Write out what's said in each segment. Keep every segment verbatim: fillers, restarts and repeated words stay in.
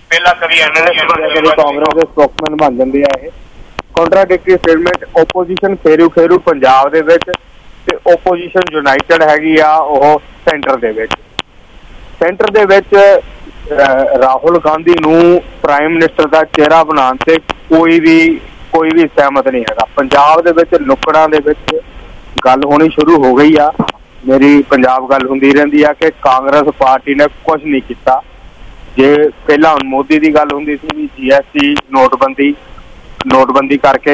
ਪਹਿਲਾਂ ਕਦੀ ਐਨਾਲਿਸਟ ਕਦੀ ਕਾਂਗਰਸ ਦੇ ਸਪੋਕਸਮੈਨ ਬਣ ਜਾਂਦੇ ਆ। ਇਹ ਕੰਟਰਾਡਿਕਟਰੀ ਸਟੇਟਮੈਂਟ। ਓਪੋਜੀਸ਼ਨ ਖੇਰੂ ਖੇਰੂ ਪੰਜਾਬ ਦੇ ਵਿੱਚ ਤੇ ਓਪੋਜੀਸ਼ਨ ਯੂਨਾਈਟਿਡ ਹੈਗੀ ਆ ਉਹ ਸੈਂਟਰ ਦੇ ਵਿੱਚ। ਸੈਂਟਰ ਦੇ ਵਿੱਚ ਰਾਹੁਲ ਗਾਂਧੀ ਨੂੰ ਪ੍ਰਾਈਮ ਮਿਨਿਸਟਰ ਦਾ ਚਿਹਰਾ ਬਣਾਉਣ ਤੇ ਕੋਈ ਵੀ ਕੋਈ ਵੀ ਸਹਿਮਤ ਨਹੀਂ ਹੈਗਾ। ਪੰਜਾਬ ਦੇ ਵਿੱਚ ਨੁੱਕੜਾਂ ਦੇ ਵਿੱਚ ਗੱਲ ਹੋਣੀ ਸ਼ੁਰੂ ਹੋ ਗਈ ਆ। ਮੇਰੀ ਪੰਜਾਬ ਗੱਲ ਹੁੰਦੀ ਰਹਿੰਦੀ ਆ ਕਿ ਕਾਂਗਰਸ ਪਾਰਟੀ ਨੇ ਕੁਛ ਨਹੀਂ ਕੀਤਾ। ਜੇ ਪਹਿਲਾਂ ਹੁਣ ਮੋਦੀ ਦੀ ਗੱਲ ਹੁੰਦੀ ਸੀ ਵੀ ਜੀ ਐਸ ਟੀ ਨੋਟਬੰਦੀ ਨੋਟਬੰਦੀ ਕਰਕੇ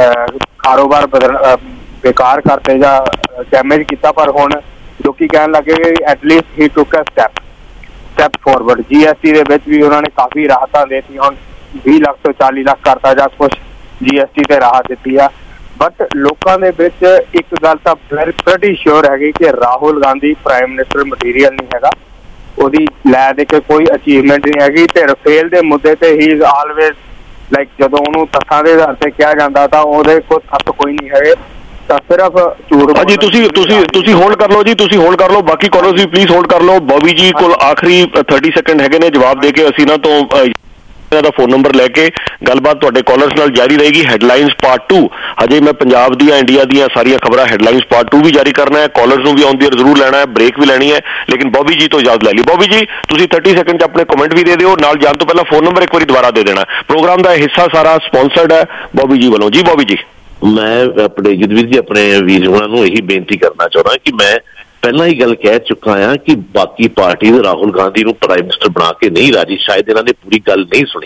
ਕਾਰੋਬਾਰ ਬਦਲ ਬੇਕਾਰ ਕਰਤੇ ਜਾਂ ਡੈਮੇਜ ਕੀਤਾ, ਪਰ ਹੁਣ ਲੋਕੀ ਕਹਿਣ ਲੱਗੇ ਐਟਲੀਸਟ ਹੀ took a step step forward. G S T ਦੇ ਵਿੱਚ ਵੀ ਉਹਨਾਂ ਨੇ ਕਾਫੀ ਰਾਹਤਾਂ ਦੇਤੀ। ਹੁਣ ਵੀਹ ਲੱਖ ਤੋਂ ਚਾਲੀ ਲੱਖ ਕਰਤਾ ਜਾਂ ਕੁਛ ਜੀ ਐਸ ਟੀ ਤੇ ਰਾਹਤ ਦਿੱਤੀ ਆ। ਬਟ ਲੋਕਾਂ ਦੇ ਵਿੱਚ ਇੱਕ ਗੱਲ ਤਾਂ ਪ੍ਰੈਟੀ ਸ਼ੋਰ ਹੈਗੀ ਕਿ Rahul Gandhi prime minister material ਨਹੀਂ ਹੈਗਾ। ਉਹਦੀ ਲੈ ਦੇ ਕੇ ਕੋਈ ਅਚੀਵਮੈਂਟ ਨਹੀਂ ਹੈਗੀ। ਤੇ ਰਫੇਲ ਦੇ ਮੁੱਦੇ ਤੇ ਹੀ ਇਜ਼ ਆਲਵੇਜ਼ ਲਾਈਕ ਜਦੋਂ ਉਹਨੂੰ ਤੱਥਾਂ ਦੇ ਆਧਾਰ ਤੇ ਕਿਹਾ ਜਾਂਦਾ ਤਾਂ ਉਹਦੇ ਕੋਲ ਤੱਥ ਕੋਈ ਨਹੀਂ ਹੈਗੇ, ਤਾਂ ਸਿਰਫ ਝੂਠ। ਹਾਂਜੀ ਤੁਸੀਂ ਤੁਸੀਂ ਤੁਸੀਂ ਹੋਲਡ ਕਰ ਲਓ ਜੀ, ਤੁਸੀਂ ਹੋਲਡ ਕਰ ਲਓ। ਬਾਕੀ ਕਾਲਰਸ ਵੀ ਪਲੀਜ਼ ਹੋਲਡ ਕਰ ਲਓ। ਬੋਬੀ ਜੀ ਕੋਲ ਆਖਰੀ ਥਰਟੀ ਸੈਕਿੰਡ ਹੈਗੇ ਨੇ ਜਵਾਬ ਦੇ ਕੇ ਅਸੀਂ ਇਹਨਾਂ ਤੋਂ ਦਾ ਫੋਨ ਨੰਬਰ ਲੈ ਕੇ ਗੱਲਬਾਤ ਤੁਹਾਡੇ ਕਾਲਰਸ ਨਾਲ ਜਾਰੀ ਰਹੇਗੀ। ਹੈਡਲਾਈਨਸ ਪਾਰਟ ਟੂ ਹਜੇ ਮੈਂ ਪੰਜਾਬ ਦੀਆਂ ਇੰਡੀਆ ਦੀਆਂ ਸਾਰੀਆਂ ਖਬਰਾਂ ਹੈਡਲਾਈਨਸ ਪਾਰਟ ਟੂ ਵੀ ਜਾਰੀ ਕਰਨਾ ਹੈ। ਕਾਲਰਸ ਨੂੰ ਵੀ ਆਨ ਦੀ ਏਅਰ ਜ਼ਰੂਰ ਲੈਣਾ ਹੈ, ਬ੍ਰੇਕ ਵੀ ਲੈਣੀ ਹੈ, ਲੇਕਿਨ ਬੋਬੀ ਜੀ ਤੋਂ ਇਜਾਜ਼ਤ ਲੈ ਲਈ। ਬੋਬੀ ਜੀ ਤੁਸੀਂ ਥਰਟੀ ਸੈਕਿੰਡ 'ਚ ਆਪਣੇ ਕਮੈਂਟ ਵੀ ਦੇ ਦਿਓ, ਨਾਲ ਜਾਣ ਤੋਂ ਪਹਿਲਾਂ ਫੋਨ ਨੰਬਰ ਇੱਕ ਵਾਰੀ ਦੁਬਾਰਾ ਦੇ ਦੇਣਾ। ਪ੍ਰੋਗਰਾਮ ਦਾ ਹਿੱਸਾ ਸਾਰਾ ਸਪਾਂਸਰਡ ਹੈ ਬੋਬੀ ਜੀ ਵੱਲੋਂ। ਜੀ ਬੋਬੀ ਜੀ। ਮੈਂ ਆਪਣੇ ਯੁੱਧਵੀਰ ਜੀ ਆਪਣੇ ਵੀਰ ਹੋਣਾ ਨੂੰ ਇਹੀ ਬੇਨਤੀ ਕਰਨਾ ਚਾਹੁੰਦਾ ਕਿ ਮੈਂ ਪਹਿਲਾਂ ਹੀ ਗੱਲ ਕਹਿ ਚੁੱਕਾ ਹਾਂ ਕਿ ਬਾਕੀ ਪਾਰਟੀ ਰਾਹੁਲ ਗਾਂਧੀ ਨੂੰ ਪ੍ਰਾਈਮ ਮਿਨਿਸਟਰ ਬਣਾ ਕੇ ਨਹੀਂ ਰਾਜੀ। ਸ਼ਾਇਦ ਇਹਨਾਂ ਨੇ ਪੂਰੀ ਗੱਲ ਨਹੀਂ ਸੁਣੀ।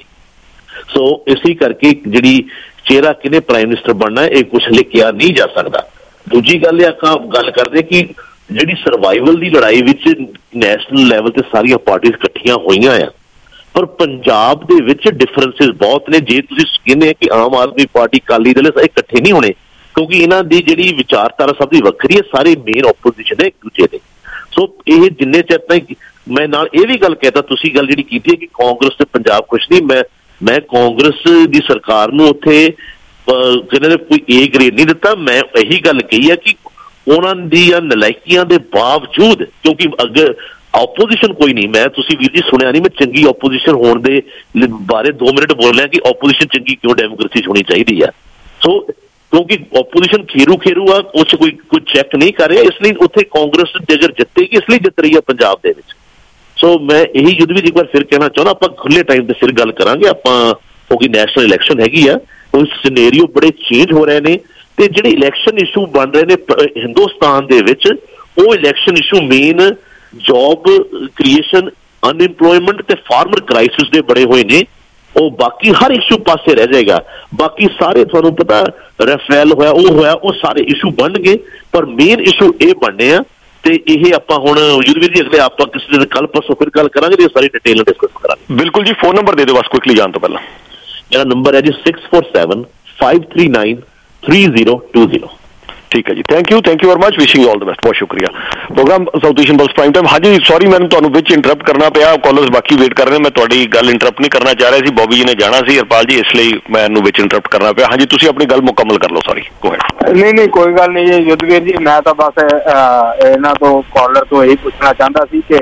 ਸੋ ਇਸੇ ਕਰਕੇ ਜਿਹੜੀ ਚਿਹਰਾ ਕਿਹਨੇ ਪ੍ਰਾਈਮ ਮਿਨਿਸਟਰ ਬਣਨਾ ਇਹ ਕੁਛ ਹਲੇ ਕਿਹਾ ਨਹੀਂ ਜਾ ਸਕਦਾ। ਦੂਜੀ ਗੱਲ ਇਹ ਆਪਾਂ ਗੱਲ ਕਰਦੇ ਕਿ ਜਿਹੜੀ ਸਰਵਾਈਵਲ ਦੀ ਲੜਾਈ ਵਿੱਚ ਨੈਸ਼ਨਲ ਲੈਵਲ ਤੇ ਸਾਰੀਆਂ ਪਾਰਟੀਆਂ ਇਕੱਠੀਆਂ ਹੋਈਆਂ ਆ, ਪਰ ਪੰਜਾਬ ਦੇ ਵਿੱਚ ਡਿਫਰੈਂਸਿਸ ਬਹੁਤ ਨੇ। ਜੇ ਤੁਸੀਂ ਕਹਿੰਦੇ ਕਿ ਆਮ ਆਦਮੀ ਪਾਰਟੀ, ਅਕਾਲੀ ਦਲ ਇਕੱਠੇ ਨਹੀਂ ਹੋਣੇ ਕਿਉਂਕਿ ਇਹਨਾਂ ਦੀ ਜਿਹੜੀ ਵਿਚਾਰਧਾਰਾ ਸਭ ਦੀ ਵੱਖਰੀ ਹੈ। ਸਾਰੇ ਮੇਨ ਓਪੋਜੀਸ਼ਨ ਹੈ ਇੱਕ ਦੂਜੇ ਦੇ। ਸੋ ਇਹ ਜਿੰਨੇ ਚਿਰ ਤੱਕ ਮੈਂ ਨਾਲ ਇਹ ਵੀ ਗੱਲ ਕਹਿਤਾ, ਤੁਸੀਂ ਗੱਲ ਜਿਹੜੀ ਕੀਤੀ ਹੈ ਕਿ ਕਾਂਗਰਸ ਤੇ ਪੰਜਾਬ ਕੁਛ ਨਹੀਂ, ਮੈਂ ਮੈਂ ਕਾਂਗਰਸ ਦੀ ਸਰਕਾਰ ਨੂੰ ਉੱਥੇ ਕਹਿੰਦੇ ਨੇ ਕੋਈ ਏ ਗ੍ਰੇਡ ਨਹੀਂ ਦਿੱਤਾ। ਮੈਂ ਇਹੀ ਗੱਲ ਕਹੀ ਹੈ ਕਿ ਉਹਨਾਂ ਦੀਆਂ ਨਲਾਇਕੀਆਂ ਦੇ ਬਾਵਜੂਦ, ਕਿਉਂਕਿ ਅਗਰ ਓਪੋਜੀਸ਼ਨ ਕੋਈ ਨਹੀਂ, ਮੈਂ ਤੁਸੀਂ ਵੀਰ ਜੀ ਸੁਣਿਆ ਨਹੀਂ ਮੈਂ ਚੰਗੀ ਓਪੋਜੀਸ਼ਨ ਹੋਣ ਦੇ ਬਾਰੇ ਦੋ ਮਿੰਟ ਬੋਲ ਰਿਹਾ ਕਿ ਓਪੋਜੀਸ਼ਨ ਚੰਗੀ ਕਿਉਂ ਡੈਮੋਕ੍ਰੇਸੀ 'ਚ ਹੋਣੀ ਚਾਹੀਦੀ ਆ। ਸੋ ਕਿਉਂਕਿ ਓਪੋਜੀਸ਼ਨ ਖੇਰੂ ਖੇਰੂ ਆ, ਉਸ 'ਚ ਕੋਈ ਕੋਈ ਚੈੱਕ ਨਹੀਂ ਕਰ ਰਿਹਾ, ਇਸ ਲਈ ਉੱਥੇ ਕਾਂਗਰਸ ਜੇਕਰ ਜਿੱਤੇਗੀ ਇਸ ਲਈ ਜਿੱਤ ਰਹੀ ਆ ਪੰਜਾਬ ਦੇ ਵਿੱਚ। ਸੋ ਮੈਂ ਇਹੀ ਯੁੱਧ ਵੀ ਇੱਕ ਵਾਰ ਫਿਰ ਕਹਿਣਾ ਚਾਹੁੰਦਾ, ਆਪਾਂ ਖੁੱਲੇ ਟਾਈਮ ਤੇ ਫਿਰ ਗੱਲ ਕਰਾਂਗੇ ਆਪਾਂ, ਕਿਉਂਕਿ ਨੈਸ਼ਨਲ ਇਲੈਕਸ਼ਨ ਹੈਗੀ ਆ। ਉਸ ਸਿਨੇਰੀਓ ਬੜੇ ਚੇਂਜ ਹੋ ਰਹੇ ਨੇ ਤੇ ਜਿਹੜੇ ਇਲੈਕਸ਼ਨ ਇਸ਼ੂ ਬਣ ਰਹੇ ਨੇ ਹਿੰਦੁਸਤਾਨ ਦੇ ਵਿੱਚ, ਉਹ election issue main job creation, unemployment ਤੇ ਫਾਰਮਰ ਕ੍ਰਾਈਸਿਸ ਦੇ ਬੜੇ ਹੋਏ ਨੇ। ਉਹ ਬਾਕੀ ਹਰ ਇਸ਼ੂ ਪਾਸੇ ਰਹਿ ਜਾਏਗਾ। ਬਾਕੀ ਸਾਰੇ ਤੁਹਾਨੂੰ ਪਤਾ ਰਫੇਲ ਹੋਇਆ, ਉਹ ਹੋਇਆ, ਉਹ ਸਾਰੇ ਇਸ਼ੂ ਬਣਨਗੇ, ਪਰ ਮੇਨ ਇਸ਼ੂ ਇਹ ਬਣਨੇ ਆ। ਤੇ ਇਹ ਆਪਾਂ ਹੁਣ ਯੁੱਧਵੀਰ ਜੀ ਅਗਲੇ ਆਪਾਂ ਕਿਸੇ ਦਿਨ ਕੱਲ ਪਰਸੋਂ ਫਿਰ ਗੱਲ ਕਰਾਂਗੇ ਤੇ ਸਾਰੀ ਡਿਟੇਲ ਡਿਸਕਸ ਕਰਾਂਗੇ। ਬਿਲਕੁਲ ਜੀ। ਫੋਨ ਨੰਬਰ ਦੇ ਦਿਓ ਬਸ ਕੁਇਕਲੀ ਜਾਣ ਤੋਂ ਪਹਿਲਾਂ। ਮੇਰਾ ਨੰਬਰ ਹੈ ਜੀ six four seven five three nine three zero two zero. ਠੀਕ ਹੈ ਜੀ, thank you thank you very much, wishing all the best. ਬਹੁਤ ਸ਼ੁਕਰੀਆ। Programme South Asian plus prime time. ਹਾਂਜੀ ਸੌਰੀ ਮੈਨੂੰ ਤੁਹਾਨੂੰ ਵਿੱਚ ਇੰਟਰਪਟ ਕਰਨਾ ਪਿਆ, ਕਾਲਰਸ ਬਾਕੀ ਵੇਟ ਕਰ ਰਹੇ, ਮੈਂ ਤੁਹਾਡੀ ਗੱਲ ਇੰਟਰਪਟ ਨਹੀਂ ਕਰਨਾ ਚਾਹ ਰਿਹਾ ਸੀ। ਬੋਬੀ ਜੀ ਨੇ ਜਾਣਾ ਸੀ ਹਰਪਾਲ ਜੀ, ਇਸ ਲਈ ਮੈਨੂੰ ਵਿੱਚ ਇੰਟਰਪਟ ਕਰਨਾ ਪਿਆ। ਹਾਂਜੀ ਤੁਸੀਂ ਆਪਣੀ ਗੱਲ ਮੁਕੰਮਲ ਕਰ ਲਓ। Sorry go ahead. ਨਹੀਂ ਨਹੀਂ ਕੋਈ ਗੱਲ ਨਹੀਂ ਜੀ ਯੁੱਧਵੀਰ ਜੀ, ਮੈਂ ਤਾਂ ਬਸ ਇਹਨਾਂ ਤੋਂ ਕਾਲਰ ਤੋਂ ਇਹੀ ਪੁੱਛਣਾ ਚਾਹੁੰਦਾ ਸੀ ਕਿ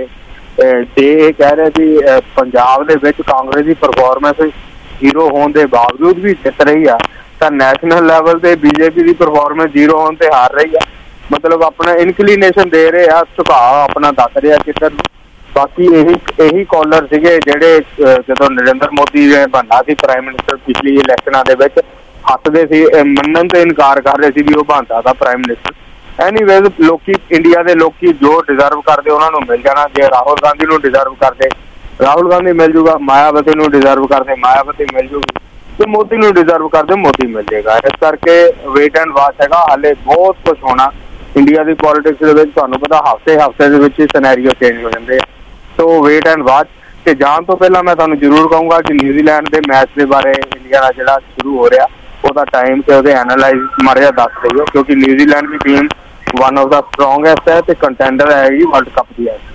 ਜੇ ਇਹ ਕਹਿ ਰਹੇ ਸੀ ਪੰਜਾਬ ਦੇ ਵਿੱਚ ਕਾਂਗਰਸ ਦੀ ਪਰਫਾਰਮੈਂਸ ਜ਼ੀਰੋ ਹੋਣ ਦੇ ਬਾਵਜੂਦ ਵੀ ਜਿੱਤ ਰਹੀ ਆ, ਤਾਂ ਨੈਸ਼ਨਲ ਲੈਵਲ ਤੇ ਬੀਜੇਪੀ ਦੀ ਪਰਫਾਰਮੈਂਸ ਜ਼ੀਰੋ ਹੋਣ ਤੇ ਹਾਰ ਰਹੀ ਆ। ਮਤਲਬ ਆਪਣਾ ਇਨਕਲੀਨੇਸ਼ਨ ਦੇ ਰਹੇ ਆ, ਝੁਕਾਅ ਆਪਣਾ ਦੱਸ ਰਿਹਾ ਕਿੱਧਰ। ਬਾਕੀ ਇਹੀ ਇਹੀ ਕਾਲਰ ਸੀਗੇ ਜਿਹੜੇ ਜਦੋਂ ਨਰਿੰਦਰ ਮੋਦੀ ਨੇ ਬਣਨਾ ਸੀ ਪ੍ਰਾਈਮ ਮਿਨਿਸਟਰ ਪਿਛਲੀ ਇਲੈਕਸ਼ਨਾਂ ਦੇ ਵਿੱਚ ਹੱਸਦੇ ਸੀ, ਮੰਨਣ ਤੇ ਇਨਕਾਰ ਕਰ ਰਹੇ ਸੀ ਵੀ ਉਹ ਬਣਦਾ ਦਾ ਪ੍ਰਾਈਮ ਮਿਨਿਸਟਰ। ਐਨੀਵੇਜ਼ ਲੋਕੀ ਇੰਡੀਆ ਦੇ ਲੋਕੀ ਜੋ ਡਿਜ਼ਰਵ ਕਰਦੇ ਉਹਨਾਂ ਨੂੰ ਮਿਲ ਜਾਣਾ। ਜੇ ਰਾਹੁਲ ਗਾਂਧੀ ਨੂੰ ਡਿਜ਼ਰਵ ਕਰਦੇ ਰਾਹੁਲ ਗਾਂਧੀ ਮਿਲ ਜੂਗਾ, ਮਾਇਆਵਤੀ ਨੂੰ ਡਿਜ਼ਰਵ ਕਰਦੇ ਮਾਇਆਵਤੀ ਮਿਲ ਜੂਗੀ, ਤੇ ਮੋਦੀ ਨੂੰ ਡਿਜ਼ਰਵ ਕਰਦੇ ਮੋਦੀ ਮਿਲ ਜਾਏਗਾ। ਇਸ ਕਰਕੇ ਵੇਟ ਐਂਡ ਵਾਚ ਹੈਗਾ, ਹਾਲੇ ਬਹੁਤ ਕੁਛ ਹੋਣਾ ਇੰਡੀਆ ਦੀ ਪੋਲੀਟਿਕਸ ਦੇ ਵਿੱਚ। ਤੁਹਾਨੂੰ ਪਤਾ ਹਫ਼ਤੇ ਹਫ਼ਤੇ ਦੇ ਵਿੱਚ ਹੀ ਸਿਨੈਰੀਓ ਚੇਂਜ ਹੋ ਜਾਂਦੇ ਆ। So wait and watch. ਤੇ ਜਾਣ ਤੋਂ ਪਹਿਲਾਂ ਮੈਂ ਤੁਹਾਨੂੰ ਜ਼ਰੂਰ ਕਹੂੰਗਾ ਕਿ ਨਿਊਜ਼ੀਲੈਂਡ ਦੇ ਮੈਚ ਦੇ ਬਾਰੇ ਇੰਡੀਆ ਦਾ ਜਿਹੜਾ ਸ਼ੁਰੂ ਹੋ ਰਿਹਾ ਉਹਦਾ ਟਾਈਮ ਤੇ ਉਹਦੇ ਐਨਾਲਾਈਜ਼ ਮਾੜਾ ਜਿਹਾ ਦੱਸ ਦਿਓ, ਕਿਉਂਕਿ ਨਿਊਜ਼ੀਲੈਂਡ ਦੀ team one of the strongest ਹੈ ਤੇ ਕੰਟੈਂਡਰ ਹੈਗੀ ਵਰਲਡ ਕੱਪ ਦੀ ਹੈ।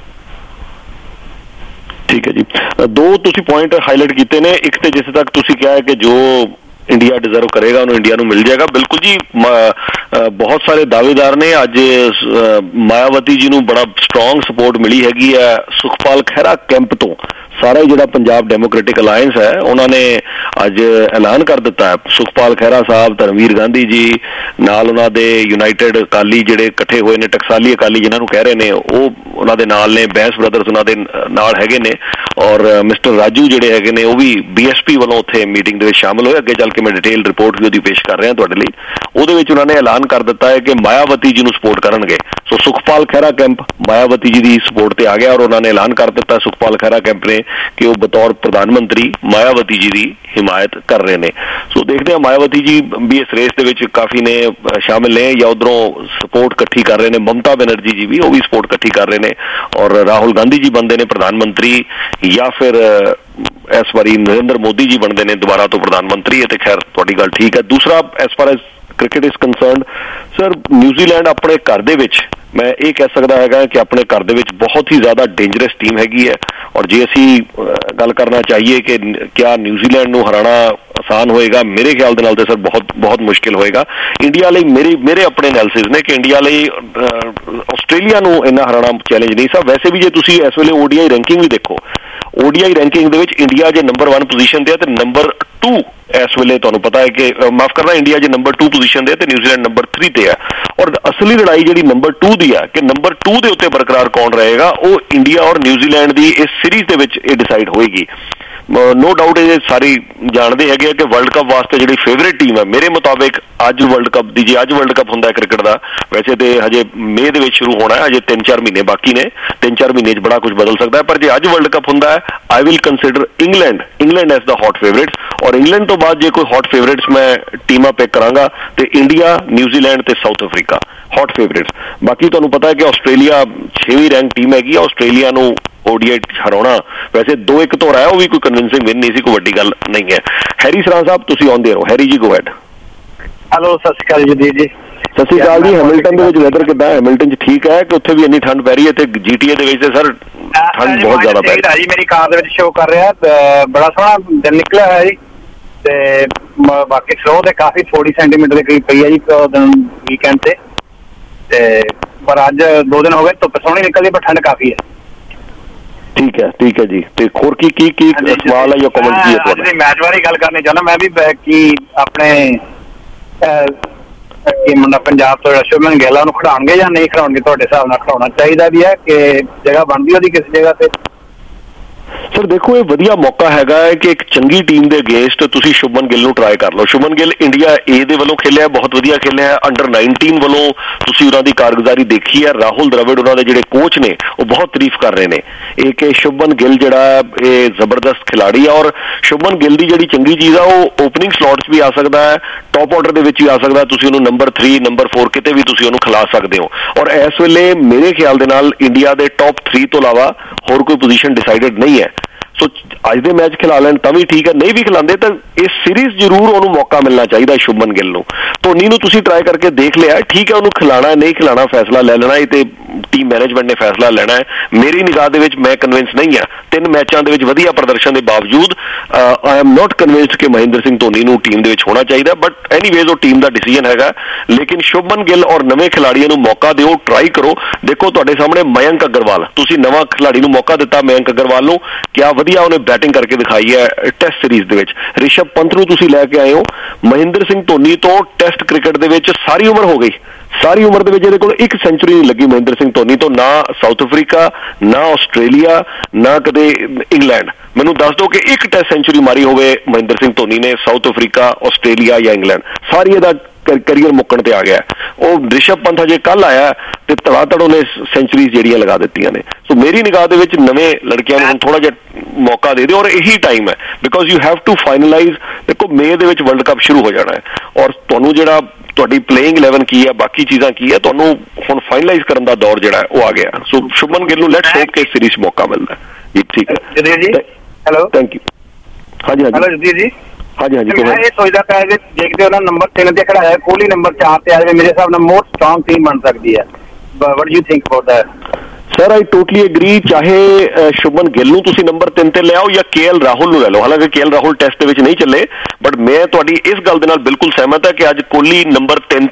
ਠੀਕ ਹੈ ਜੀ, ਦੋ ਤੁਸੀਂ ਪੁਆਇੰਟ ਹਾਈਲਾਈਟ ਕੀਤੇ ਨੇ। ਇੱਕ ਤੇ ਜਿੱਥੇ ਤੱਕ ਤੁਸੀਂ ਕਿਹਾ ਹੈ ਕਿ ਜੋ ਇੰਡੀਆ ਡਿਜ਼ਰਵ ਕਰੇਗਾ ਉਹਨੂੰ ਇੰਡੀਆ ਨੂੰ ਮਿਲ ਜਾਏਗਾ, ਬਿਲਕੁਲ ਜੀ। ਬਹੁਤ ਸਾਰੇ ਦਾਅਵੇਦਾਰ ਨੇ। ਅੱਜ ਮਾਇਆਵਤੀ ਜੀ ਨੂੰ ਬੜਾ ਸਟਰੋਂਗ ਸਪੋਰਟ ਮਿਲੀ ਹੈਗੀ ਹੈ ਸੁਖਪਾਲ ਖਹਿਰਾ ਕੈਂਪ ਤੋਂ। ਸਾਰਾ ਹੀ ਜਿਹੜਾ ਪੰਜਾਬ ਡੈਮੋਕ੍ਰੈਟਿਕ ਅਲਾਇੰਸ ਹੈ ਉਹਨਾਂ ਨੇ ਅੱਜ ਐਲਾਨ ਕਰ ਦਿੱਤਾ ਹੈ। ਸੁਖਪਾਲ ਖਹਿਰਾ ਸਾਹਿਬ, ਧਰਮਵੀਰ ਗਾਂਧੀ ਜੀ ਨਾਲ ਉਹਨਾਂ ਦੇ ਯੂਨਾਈਟਿਡ ਅਕਾਲੀ ਜਿਹੜੇ ਇਕੱਠੇ ਹੋਏ ਨੇ, ਟਕਸਾਲੀ ਅਕਾਲੀ ਜਿਹਨਾਂ ਨੂੰ ਕਹਿ ਰਹੇ ਨੇ, ਉਹ ਉਹਨਾਂ ਦੇ ਨਾਲ ਨੇ, ਬੈਂਸ ਬ੍ਰਦਰਸ ਉਹਨਾਂ ਦੇ ਨਾਲ ਹੈਗੇ ਨੇ, ਔਰ ਮਿਸਟਰ ਰਾਜੂ ਜਿਹੜੇ ਹੈਗੇ ਨੇ ਉਹ ਵੀ ਬੀ ਐਸ ਪੀ ਵੱਲੋਂ ਉੱਥੇ ਮੀਟਿੰਗ ਦੇ ਵਿੱਚ ਸ਼ਾਮਲ ਹੋਏ। ਅੱਗੇ ਚੱਲ ਕੇ ਮੈਂ ਡਿਟੇਲ ਰਿਪੋਰਟ ਵੀ ਉਹਦੀ ਪੇਸ਼ ਕਰ ਰਿਹਾ ਤੁਹਾਡੇ ਲਈ। ਉਹਦੇ ਵਿੱਚ ਉਹਨਾਂ ਨੇ ਐਲਾਨ ਕਰ ਦਿੱਤਾ ਹੈ ਕਿ ਮਾਇਆਵਤੀ ਜੀ ਨੂੰ ਸਪੋਰਟ ਕਰਨਗੇ। ਸੋ ਸੁਖਪਾਲ ਖਹਿਰਾ ਕੈਂਪ ਮਾਇਆਵਤੀ ਜੀ ਦੀ ਸਪੋਰਟ ਤੇ ਆ ਗਿਆ ਔਰ ਉਹਨਾਂ ਨੇ ਐਲਾਨ ਕਰ ਦਿੱਤਾ ਸੁਖਪਾਲ ਖਹਿਰਾ ਕੈਂਪ ਨੇ ਕਿ ਉਹ ਬਤੌਰ ਪ੍ਰਧਾਨ ਮੰਤਰੀ ਮਾਇਆਵਤੀ ਜੀ ਦੀ ਹਿਮਾਇਤ ਕਰ ਰਹੇ ਨੇ। ਸੋ ਦੇਖਦੇ ਹਾਂ ਮਾਇਆਵਤੀ ਜੀ ਵੀ ਇਸ ਰੇਸ ਦੇ ਵਿੱਚ ਕਾਫੀ ਨੇ ਸ਼ਾਮਿਲ ਨੇ ਜਾਂ ਉਧਰੋਂ ਸਪੋਰਟ ਇਕੱਠੀ ਕਰ ਰਹੇ ਨੇ। ਮਮਤਾ ਬੈਨਰਜੀ ਜੀ ਵੀ ਉਹ ਵੀ ਸਪੋਰਟ ਇਕੱਠੀ ਕਰ ਰਹੇ ਨੇ ਔਰ ਰਾਹੁਲ ਗਾਂਧੀ ਜੀ ਬਣਦੇ ਨੇ ਪ੍ਰਧਾਨ ਮੰਤਰੀ ਜਾਂ ਫਿਰ ਇਸ ਵਾਰੀ ਨਰਿੰਦਰ ਮੋਦੀ ਜੀ ਬਣਦੇ ਨੇ ਦੁਬਾਰਾ ਤੋਂ ਪ੍ਰਧਾਨ ਮੰਤਰੀ। ਅਤੇ ਖੈਰ ਤੁਹਾਡੀ ਗੱਲ ਠੀਕ ਹੈ। ਦੂਸਰਾ, as far as cricket is concerned, sir New Zealand ਆਪਣੇ ਘਰ ਦੇ ਵਿੱਚ ਮੈਂ ਇਹ ਕਹਿ ਸਕਦਾ ਹੈਗਾ ਕਿ ਆਪਣੇ ਘਰ ਦੇ ਵਿੱਚ ਬਹੁਤ ਹੀ ਜ਼ਿਆਦਾ ਡੇਂਜਰਸ ਟੀਮ ਹੈਗੀ ਹੈ ਔਰ ਜੇ ਅਸੀਂ ਗੱਲ ਕਰਨਾ ਚਾਹੀਏ ਕਿ ਕਿਆ ਨਿਊਜ਼ੀਲੈਂਡ ਨੂੰ ਹਰਾਉਣਾ ਆਸਾਨ ਹੋਏਗਾ, ਮੇਰੇ ਖਿਆਲ ਦੇ ਨਾਲ ਤਾਂ ਸਰ ਬਹੁਤ ਬਹੁਤ ਮੁਸ਼ਕਿਲ ਹੋਏਗਾ ਇੰਡੀਆ ਲਈ। ਮੇਰੀ ਮੇਰੇ ਆਪਣੇ ਐਨਾਲਿਸਿਸ ਨੇ ਕਿ ਇੰਡੀਆ ਲਈ ਆਸਟ੍ਰੇਲੀਆ ਨੂੰ ਇੰਨਾ ਹਰਾਉਣਾ ਚੈਲੰਜ ਨਹੀਂ ਸਰ। ਵੈਸੇ ਵੀ ਜੇ ਤੁਸੀਂ ਇਸ ਵੇਲੇ ਓਡੀਆਈ ਰੈਂਕਿੰਗ ਵੀ ਦੇਖੋ, ਓਡੀਆਈ ਰੈਂਕਿੰਗ ਦੇ ਵਿੱਚ ਇੰਡੀਆ ਜੇ ਨੰਬਰ ਵਨ ਪੋਜੀਸ਼ਨ ਤੇ ਹੈ ਤੇ ਨੰਬਰ ਟੂ ਇਸ ਵੇਲੇ ਤੁਹਾਨੂੰ ਪਤਾ ਹੈ ਕਿ ਮਾਫ ਕਰਨਾ ਇੰਡੀਆ ਜੇ ਨੰਬਰ ਟੂ ਪੋਜੀਸ਼ਨ ਤੇ ਹੈ ਤੇ ਨਿਊਜ਼ੀਲੈਂਡ ਨੰਬਰ ਥ੍ਰੀ ਤੇ ਹੈ। ਔਰ ਅਸਲੀ ਲੜਾਈ ਜਿਹੜੀ ਨੰਬਰ ਟੂ ਦੀ ਹੈ ਕਿ ਨੰਬਰ ਟੂ ਦੇ ਉੱਤੇ ਬਰਕਰਾਰ ਕੌਣ ਰਹੇਗਾ, ਉਹ ਇੰਡੀਆ ਔਰ ਨਿਊਜ਼ੀਲੈਂਡ ਦੀ ਇਸ ਸੀਰੀਜ਼ ਦੇ ਵਿੱਚ ਇਹ ਡਿਸਾਈਡ ਹੋਏਗੀ। ਨੋ ਡਾਊਟ ਇਹ ਸਾਰੀ ਜਾਣਦੇ ਹੈਗੇ ਆ ਕਿ ਵਰਲਡ ਕੱਪ ਵਾਸਤੇ ਜਿਹੜੀ ਫੇਵਰੇਟ ਟੀਮ ਹੈ ਮੇਰੇ ਮੁਤਾਬਿਕ ਅੱਜ ਵਰਲਡ ਕੱਪ ਦੀ, ਜੇ ਅੱਜ ਵਰਲਡ ਕੱਪ ਹੁੰਦਾ ਕ੍ਰਿਕਟ ਦਾ, ਵੈਸੇ ਤੇ ਹਜੇ ਮਈ ਦੇ ਵਿੱਚ ਸ਼ੁਰੂ ਹੋਣਾ ਹੈ, ਹਜੇ ਤਿੰਨ ਚਾਰ ਮਹੀਨੇ ਬਾਕੀ ਨੇ, ਤਿੰਨ ਚਾਰ ਮਹੀਨੇ 'ਚ ਬੜਾ ਕੁਝ ਬਦਲ ਸਕਦਾ ਹੈ, ਪਰ ਜੇ ਅੱਜ ਵਰਲਡ ਕੱਪ ਹੁੰਦਾ ਹੈ I will consider England England as the hot favourites. ਔਰ ਇੰਗਲੈਂਡ ਤੋਂ ਬਾਅਦ ਜੇ ਕੋਈ ਹੌਟ ਫੇਵਰੇਟਸ ਮੈਂ ਟੀਮਾਂ ਪਿਕ ਕਰਾਂਗਾ ਤੇ ਇੰਡੀਆ, ਨਿਊਜ਼ੀਲੈਂਡ ਤੇ ਸਾਊਥ ਅਫਰੀਕਾ ਹੌਟ ਫੇਵਰੇਟਸ। ਬਾਕੀ ਤੁਹਾਨੂੰ ਪਤਾ ਹੈ ਕਿ ਆਸਟ੍ਰੇਲੀਆ ਛੇਵੀਂ ਰੈਂਕ ਟੀਮ ਹੈਗੀ ਆ। ਆਸਟ੍ਰੇਲੀਆ ਨੂੰ ਓਡੀਆਈ ਹਰਾਉਣਾ ਵੈਸੇ ਦੋ ਇੱਕ ਤੋਂ ਰਿਹਾ, ਉਹ ਵੀ ਕੋਈ ਕਨਵਿੰਸਿੰਗ ਵਿਨ ਨਹੀਂ ਸੀ, ਕੋਈ ਵੱਡੀ ਗੱਲ ਨਹੀਂ ਹੈ। ਹੈਰੀ ਸਰਾਂ ਸਾਹਿਬ ਤੁਸੀਂ ਆਉਂਦੇ ਰਹੋ। ਹੈਰੀ ਜੀ ਗੋ ਹੈਡ। ਹੈਲੋ, ਸਤਿ ਸ਼੍ਰੀ ਅਕਾਲ ਜੀ। ਜੀ ਸਤਿ ਸ਼੍ਰੀ ਅਕਾਲ ਜੀ। ਹੈਮਿਲਟਨ ਦੇ ਵਿੱਚ ਵੈਦਰ ਕਿੱਦਾਂ? ਹੈਮਿਲਟਨ 'ਚ ਠੀਕ ਹੈ ਕਿ ਉੱਥੇ ਵੀ ਇੰਨੀ ਠੰਡ ਪੈ ਰਹੀ ਹੈ? ਤੇ ਜੀਟੀਏ ਦੇ ਵਿੱਚ ਤੇ ਸਰ ਠੰਡ ਬਹੁਤ ਜ਼ਿਆਦਾ ਪੈ ਰਹੀ ਹੈ। ਮੇਰੀ ਕਾਰ ਦੇ ਵਿੱਚ ਸ਼ੋਅ ਕਰ ਰਿਹਾ, ਬੜਾ ਸੋਹਣਾ ਦਿਨ ਨਿਕਲਿਆ ਹੋਇਆ ਜੀ ਤੇ ਬਾਕੀ ਸਲੋ ਤੇ ਕਾਫੀ ਥੋੜੀ ਸੈਂਟੀਮੀਟਰ ਦੇ ਕਰੀਬ ਪਈ ਹੈ ਜੀ ਵੀਕਐਂਡ ਤੇ, ਤੇ ਪਰ ਅੱਜ ਦੋ ਦਿਨ ਹੋ ਗਏ ਧੁੱਪ ਸੋਹਣੀ ਨਿਕਲਦੀ ਪਰ ਠੰਡ ਕਾਫੀ ਹੈ। ਠੀਕ ਹੈ ਠੀਕ ਹੈ ਜੀ। ਤੇ ਹੋਰ ਕੀ ਕੀ ਕੀ ਸਵਾਲ ਹੈ ਜਾਂ ਕਮੈਂਟ ਕੀ ਹੈ ਤੁਹਾਡਾ? ਮੈਚ ਬਾਰੇ ਗੱਲ ਕਰਨੀ ਚਾਹੁੰਦਾ ਮੈਂ ਵੀ ਕਿ ਆਪਣੇ ਕੀ ਮੁੰਡਾ ਪੰਜਾਬ ਤੋਂ ਸ਼ੁਭਮਨ ਗਿੱਲ ਉਹਨੂੰ ਖਿਡਾਉਣਗੇ ਜਾਂ ਨਹੀਂ ਖਿਡਾਉਣਗੇ? ਤੁਹਾਡੇ ਹਿਸਾਬ ਨਾਲ ਖਿਡਾਉਣਾ ਚਾਹੀਦਾ ਵੀ ਹੈ ਕਿ ਜਗ੍ਹਾ ਬਣਦੀ ਉਹਦੀ ਕਿਸੇ ਜਗ੍ਹਾ ਤੇ? ਸਰ ਦੇਖੋ, ਇਹ ਵਧੀਆ ਮੌਕਾ ਹੈਗਾ ਹੈ ਕਿ ਇੱਕ ਚੰਗੀ ਟੀਮ ਦੇ ਅਗੇਂਸਟ ਤੁਸੀਂ ਸ਼ੁਭਮਨ ਗਿੱਲ ਨੂੰ ਟਰਾਈ ਕਰ ਲਓ। ਸ਼ੁਭਮਨ ਗਿੱਲ ਇੰਡੀਆ ਏ ਦੇ ਵੱਲੋਂ ਖੇਲਿਆ, ਬਹੁਤ ਵਧੀਆ ਖੇਲਿਆ। ਅੰਡਰ ਨਾਈਨਟੀਨ ਵੱਲੋਂ ਤੁਸੀਂ ਉਹਨਾਂ ਦੀ ਕਾਰਗੁਜ਼ਾਰੀ ਦੇਖੀ ਹੈ। ਰਾਹੁਲ ਦ੍ਰਵਿੜ ਉਹਨਾਂ ਦੇ ਜਿਹੜੇ ਕੋਚ ਨੇ ਉਹ ਬਹੁਤ ਤਾਰੀਫ ਕਰ ਰਹੇ ਨੇ ਇਹ ਕਿ ਸ਼ੁਭਮਨ ਗਿੱਲ ਜਿਹੜਾ ਇਹ ਜ਼ਬਰਦਸਤ ਖਿਲਾੜੀ ਆ। ਔਰ ਸ਼ੁਭਮਨ ਗਿੱਲ ਦੀ ਜਿਹੜੀ ਚੰਗੀ ਚੀਜ਼ ਆ ਉਹ ਓਪਨਿੰਗ ਸਲੋਟ 'ਚ ਵੀ ਆ ਸਕਦਾ ਹੈ, ਟੌਪ ਆਰਡਰ ਦੇ ਵਿੱਚ ਵੀ ਆ ਸਕਦਾ। ਤੁਸੀਂ ਉਹਨੂੰ ਨੰਬਰ ਥ੍ਰੀ ਨੰਬਰ ਫੋਰ ਕਿਤੇ ਵੀ ਤੁਸੀਂ ਉਹਨੂੰ ਖਿਲਾ ਸਕਦੇ ਹੋ। ਔਰ ਇਸ ਵੇਲੇ ਮੇਰੇ ਖਿਆਲ ਦੇ ਨਾਲ ਇੰਡੀਆ ਦੇ ਟੌਪ ਥ੍ਰੀ ਤੋਂ ਇਲਾਵਾ ਹੋਰ ਕੋਈ ਪੋਜੀਸ਼ਨ ਡਿਸਾਈਡਡ ਨਹੀਂ ਹੈ। ਸੋ ਅੱਜ ਦੇ ਮੈਚ ਖਿਲਾ ਲੈਣ ਤਾਂ ਵੀ ਠੀਕ ਹੈ, ਨਹੀਂ ਵੀ ਖਿਲਾਉਂਦੇ ਤਾਂ ਇਸ ਸੀਰੀਜ਼ ਜ਼ਰੂਰ ਉਹਨੂੰ ਮੌਕਾ ਮਿਲਣਾ ਚਾਹੀਦਾ ਸ਼ੁਭਮਨ ਗਿੱਲ ਨੂੰ। ਧੋਨੀ ਨੂੰ ਤੁਸੀਂ ਟਰਾਈ ਕਰਕੇ ਦੇਖ ਲਿਆ, ਠੀਕ ਹੈ, ਉਹਨੂੰ ਖਿਲਾਣਾ ਨਹੀਂ ਖਿਲਾਣਾ ਫੈਸਲਾ ਲੈ ਲੈਣਾ, ਇਹ ਤੇ ਟੀਮ ਮੈਨੇਜਮੈਂਟ ਨੇ ਫੈਸਲਾ ਲੈਣਾ ਹੈ। ਮੇਰੀ ਨਿਗਾਹ ਦੇ ਵਿੱਚ ਮੈਂ ਕਨਵਿੰਸ ਨਹੀਂ ਹਾਂ। ਤਿੰਨ ਮੈਚਾਂ ਦੇ ਵਿੱਚ ਵਧੀਆ ਪ੍ਰਦਰਸ਼ਨ ਦੇ ਬਾਵਜੂਦ ਆਈ ਐਮ ਨਾਟ ਕਨਵਿੰਸਡ ਕਿ ਮਹਿੰਦਰ ਸਿੰਘ ਧੋਨੀ ਨੂੰ ਟੀਮ ਦੇ ਵਿੱਚ ਹੋਣਾ ਚਾਹੀਦਾ, ਬਟ ਐਨੀਵੇਜ਼ ਉਹ ਟੀਮ ਦਾ ਡਿਸੀਜਨ ਹੈਗਾ। ਲੇਕਿਨ ਸ਼ੁਭਮਨ ਗਿੱਲ ਔਰ ਨਵੇਂ ਖਿਲਾੜੀਆਂ ਨੂੰ ਮੌਕਾ ਦਿਓ, ਟਰਾਈ ਕਰੋ। ਦੇਖੋ ਤੁਹਾਡੇ ਸਾਹਮਣੇ ਮਯੰਕ ਅਗਰਵਾਲ, ਤੁਸੀਂ ਨਵਾਂ ਖਿਲਾੜੀ ਨੂੰ ਮੌਕਾ ਦਿੱਤਾ ਮਯੰਕ ਅਗਰਵਾਲ ਨੂੰ, ਕਿਆ ਵਧੀਆ ਉਹਨੇ ਬੈਟਿੰਗ ਕਰਕੇ ਦਿਖਾਈ ਹੈ ਟੈਸਟ ਸੀਰੀਜ਼ ਦੇ ਵਿੱਚ। ਰਿਸ਼ਭ ਪੰਤ ਨੂੰ ਤੁਸੀਂ ਲੈ ਕੇ ਆਏ ਹੋ। ਮਹਿੰਦਰ ਸਿੰਘ ਧੋਨੀ ਤੋਂ ਟੈਸਟ ਕ੍ਰਿਕਟ ਦੇ ਵਿੱਚ ਸਾਰੀ ਉਮਰ ਹੋ ਗਈ, ਸਾਰੀ ਉਮਰ ਦੇ ਵਿੱਚ ਇਹਦੇ ਕੋਲ ਇੱਕ ਸੈਂਚੁਰੀ ਨਹੀਂ ਲੱਗੀ ਮਹਿੰਦਰ ਸਿੰਘ ਧੋਨੀ ਤੋਂ, ਨਾ ਸਾਊਥ ਅਫਰੀਕਾ, ਨਾ ਆਸਟ੍ਰੇਲੀਆ, ਨਾ ਕਦੇ ਇੰਗਲੈਂਡ। ਮੈਨੂੰ ਦੱਸ ਦਿਓ ਕਿ ਇੱਕ ਟੈਸਟ ਸੈਂਚੁਰੀ ਮਾਰੀ ਹੋਵੇ ਮਹਿੰਦਰ ਸਿੰਘ ਧੋਨੀ ਨੇ ਸਾਊਥ ਅਫਰੀਕਾ, ਆਸਟ੍ਰੇਲੀਆ ਜਾਂ ਇੰਗਲੈਂਡ, ਸਾਰੀ ਇਹਦਾ ਕਰੀਅਰ ਮੁੱਕਣ ਤੇ ਆ ਗਿਆ। ਉਹ ਰਿਸ਼ਭ ਪੰਤ ਹਜੇ ਕੱਲ ਆਇਆ ਤੇ ਧੜਾ ਧੜ ਉਹਨੇ ਸੈਂਚੁਰੀਜ਼ ਜਿਹੜੀਆਂ ਲਗਾ ਦਿੱਤੀਆਂ ਨੇ। ਸੋ ਮੇਰੀ ਨਿਗਾਹ ਦੇ ਵਿੱਚ ਨਵੇਂ ਲੜਕਿਆਂ ਨੂੰ ਹੁਣ ਥੋੜਾ ਜਿਹਾ ਮੌਕਾ ਦੇ ਦਿਓ ਔਰ ਇਹੀ ਟਾਈਮ ਹੈ because you have to finalise. ਦੇਖੋ ਮਈ ਦੇ ਵਿੱਚ ਵਰਲਡ ਕੱਪ ਸ਼ੁਰੂ ਹੋ ਜਾਣਾ ਹੈ ਔਰ ਤੁਹਾਨੂੰ ਜਿਹੜਾ ਤੁਹਾਡੀ ਪਲੇਇੰਗ ਇਲੈਵਨ ਕੀ ਹੈ, ਬਾਕੀ ਚੀਜ਼ਾਂ ਕੀ ਹੈ, ਤੁਹਾਨੂੰ ਹੁਣ ਫਾਈਨਲਾਈਜ਼ ਕਰਨ ਦਾ ਦੌਰ ਜਿਹੜਾ ਉਹ ਆ ਗਿਆ। ਸੋ ਸ਼ੁਭਮਨ ਗਿੱਲ ਨੂੰ ਲੈਟਸ ਹੋਪ ਕਿ ਸੀਰੀਜ਼ ਮੌਕਾ ਮਿਲਦਾ ਜੀ। ਠੀਕ ਹੈ ਜੀ, ਹੈਲੋ, ਥੈਂਕ ਯੂ। ਹਾਂਜੀ ਹਾਂਜੀ ਹੈਲੋ ਜਸਦੀਪ ਜੀ। ਹਾਂਜੀ ਹਾਂਜੀ ਮੈਂ ਇਹ ਸੋਚਦਾ ਪਿਆ ਜੇ ਦੇਖਦੇ ਹੋ ਨਾ ਨੰਬਰ ਤਿੰਨ ਤੇ ਖੜਾਇਆ, ਕੋਹਲੀ ਨੰਬਰ ਚਾਰ ਤੇ ਆ ਜਾਵੇ, ਮੇਰੇ ਹਿਸਾਬ ਨਾਲ ਮੋਰ ਸਟਰੋਂਗ ਟੀਮ ਬਣ ਸਕਦੀ ਹੈ। What do you think about that? Sir I totally agree. ਚਾਹੇ ਸ਼ੁਭਮਨ ਗਿੱਲ ਨੂੰ ਤੁਸੀਂ ਨੰਬਰ ਤਿੰਨ ਤੇ ਲਿਆਓ ਜਾਂ ਕੇ ਐਲ ਰਾਹੁਲ ਨੂੰ ਲੈ ਲਓ। ਹਾਲਾਂਕਿ ਕੇ ਐਲ ਰਾਹੁਲ ਟੈਸਟ ਦੇ ਵਿੱਚ ਨਹੀਂ ਚੱਲੇ, ਬਟ ਮੈਂ ਤੁਹਾਡੀ ਇਸ ਗੱਲ ਦੇ ਨਾਲ ਬਿਲਕੁਲ ਸਹਿਮਤ ਹਾਂ ਕਿ ਅੱਜ ਕੋਹਲੀ ਨੰਬਰ ਤਿੰਨ ਤੇ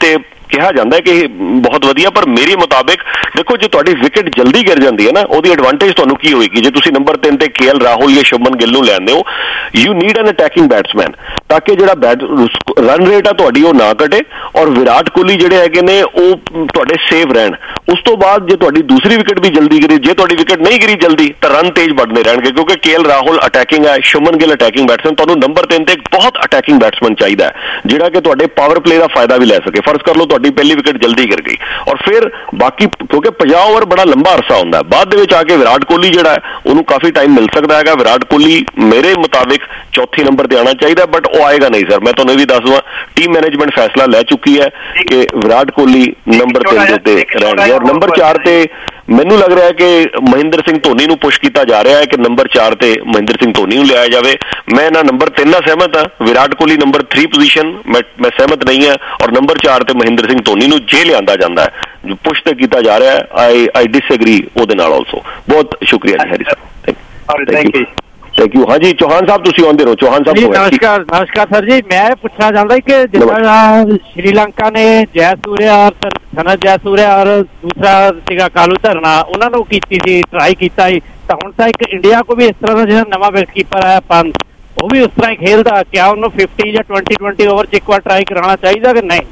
ਕਿਹਾ ਜਾਂਦਾ ਕਿ ਬਹੁਤ ਵਧੀਆ, ਪਰ ਮੇਰੇ ਮੁਤਾਬਿਕ ਦੇਖੋ ਜੇ ਤੁਹਾਡੀ ਵਿਕਟ ਜਲਦੀ ਗਿਰ ਜਾਂਦੀ ਹੈ ਨਾ, ਉਹਦੀ ਐਡਵਾਂਟੇਜ ਤੁਹਾਨੂੰ ਕੀ ਹੋਏਗੀ? ਜੇ ਤੁਸੀਂ ਨੰਬਰ ਤਿੰਨ ਤੇ ਕੇ ਐਲ ਰਾਹੁਲ ਜਾਂ ਸ਼ੁਭਮਨ ਗਿੱਲ ਨੂੰ ਲੈਂਦੇ ਹੋ, you need an attacking batsman, ਤਾਂ ਕਿ ਜਿਹੜਾ ਬੈਟ ਰਨ ਰੇਟ ਆ ਤੁਹਾਡੀ ਉਹ ਨਾ ਘਟੇ, ਔਰ ਵਿਰਾਟ ਕੋਹਲੀ ਜਿਹੜੇ ਹੈਗੇ ਨੇ ਉਹ ਤੁਹਾਡੇ ਸੇਵ ਰਹਿਣ। ਉਸ ਤੋਂ ਬਾਅਦ ਜੇ ਤੁਹਾਡੀ ਦੂਸਰੀ ਵਿਕਟ ਵੀ ਜਲਦੀ ਗਿਰੀ, ਜੇ ਤੁਹਾਡੀ ਵਿਕਟ ਨਹੀਂ ਗਿਰੀ ਜਲਦੀ ਤਾਂ ਰਨ ਤੇਜ਼ ਵੱਧਦੇ ਰਹਿਣਗੇ, ਕਿਉਂਕਿ ਕੇ ਐਲ ਰਾਹੁਲ ਅਟੈਕਿੰਗ ਹੈ, ਸ਼ੁਭਮਨ ਗਿੱਲ ਅਟੈਕਿੰਗ ਬੈਟਸਮੈਨ। ਤੁਹਾਨੂੰ ਨੰਬਰ ਤਿੰਨ ਤੇ ਇੱਕ ਬਹੁਤ ਅਟੈਕਿੰਗ ਬੈਟਸਮੈਨ ਚਾਹੀਦਾ ਹੈ ਜਿਹੜਾ ਕਿ ਤੁਹਾਡੇ ਪਾਵਰ ਪਲੇ ਦਾ ਫਾਇਦਾ ਵੀ ਲੈ ਸਕੇ। ਫਰਜ਼ ਕਰ ਲਓ ਤੁਹਾਡੀ ਪਹਿਲੀ ਵਿਕਟ ਜਲਦੀ ਗਿਰ ਗਈ, ਔਰ ਫਿਰ ਬਾਕੀ ਕਿਉਂਕਿ ਪੰਜਾਹ ਓਵਰ ਬੜਾ ਲੰਬਾ ਅਰਸਾ ਹੁੰਦਾ, ਬਾਅਦ ਦੇ ਵਿੱਚ ਆ ਕੇ ਵਿਰਾਟ ਕੋਹਲੀ ਜਿਹੜਾ ਹੈ ਉਹਨੂੰ ਕਾਫੀ ਟਾਈਮ ਮਿਲ ਸਕਦਾ ਹੈਗਾ। ਵਿਰਾਟ ਕੋਹਲੀ ਮੇਰੇ ਮੁਤਾਬਿਕ ਚੌਥੇ ਨੰਬਰ ਤੇ ਆਉਣਾ ਚਾਹੀਦਾ, ਬਟ ਉਹ ਆਏਗਾ ਨਹੀਂ ਸਰ। ਮੈਂ ਤੁਹਾਨੂੰ ਇਹ ਵੀ ਦੱਸ ਦਵਾਂ, ਟੀਮ ਮੈਨੇਜਮੈਂਟ ਫੈਸਲਾ ਲੈ ਚੁੱਕੀ ਹੈ ਕਿ ਵਿਰਾਟ ਕੋਹਲੀ ਨੰਬਰ ਤਿੰਨ ਦੇ ਉੱਤੇ ਰਹਿਣਗੇ, ਔਰ ਨੰਬਰ ਚਾਰ ਤੇ ਮੈਨੂੰ ਲੱਗ ਰਿਹਾ ਹੈ ਕਿ ਮਹਿੰਦਰ ਸਿੰਘ ਧੋਨੀ ਨੂੰ ਪੁਸ਼ ਕੀਤਾ ਜਾ ਰਿਹਾ ਹੈ ਕਿ ਨੰਬਰ ਚਾਰ ਤੇ ਮਹਿੰਦਰ ਸਿੰਘ ਧੋਨੀ ਨੂੰ ਲਿਆਇਆ ਜਾਵੇ। ਮੈਂ ਨਾ ਨੰਬਰ ਤਿੰਨ ਨਾਲ ਸਹਿਮਤ ਹਾਂ, Virat Kohli number three position ਮੈਂ ਮੈਂ ਸਹਿਮਤ ਨਹੀਂ ਹਾਂ, ਔਰ ਨੰਬਰ ਚਾਰ ਤੇ ਮਹਿੰਦਰ ਸਿੰਘ ਧੋਨੀ ਨੂੰ ਜੇ ਲਿਆਂਦਾ ਜਾਂਦਾ ਹੈ, ਜੋ ਪੁਸ਼ ਤੇ ਕੀਤਾ ਜਾ ਰਿਹਾ ਹੈ, ਆਈ ਆਈ ਡਿਸਐਗਰੀ ਉਹਦੇ ਨਾਲ ਆਲਸੋ। ਬਹੁਤ ਸ਼ੁਕਰੀਆ ਜੀ Harry Sahib, thank you thank you. ਹਾਂਜੀ ਚੌਹਾਨ ਸਾਹਿਬ ਤੁਸੀਂ ਆਉਂਦੇ ਰਹੋ। ਚੌਹਾਨ ਸਾਹਿਬ ਨਮਸਕਾਰ। ਨਮਸਕਾਰ ਸਰ ਜੀ, ਮੈਂ ਪੁੱਛਣਾ ਚਾਹੁੰਦਾ ਕਿ ਜਿੱਦਾਂ ਸ਼੍ਰੀਲੰਕਾ ਨੇ ਜੈ ਸੂਰਿਆ ਔਰ ਸਨਤ ਜੈ ਸੂਰਿਆ ਔਰ ਦੂਸਰਾ ਸੀਗਾ ਕਾਲੂ ਧਰਨਾ, ਉਹਨਾਂ ਨੂੰ ਕੀਤੀ ਸੀ, ਟਰਾਈ ਕੀਤਾ ਸੀ, ਤਾਂ ਹੁਣ ਤਾਂ ਇੱਕ ਇੰਡੀਆ ਕੋ ਵੀ ਇਸ ਤਰ੍ਹਾਂ ਦਾ ਜਿਹੜਾ ਨਵਾਂ ਵਿਕਟ ਕੀਪਰ ਹੈ ਪੰਤ, ਉਹ ਵੀ ਉਸ ਤਰ੍ਹਾਂ ਹੀ ਖੇਲਦਾ, ਕਿਆ ਉਹਨੂੰ ਫਿਫਟੀ ਜਾਂ ਟਵੈਂਟੀ ਟਵੈਂਟੀ ਓਵਰ 'ਚ ਇੱਕ ਵਾਰ ਟਰਾਈ ਕਰਾਉਣਾ ਚਾਹੀਦਾ ਕਿ ਨਹੀਂ?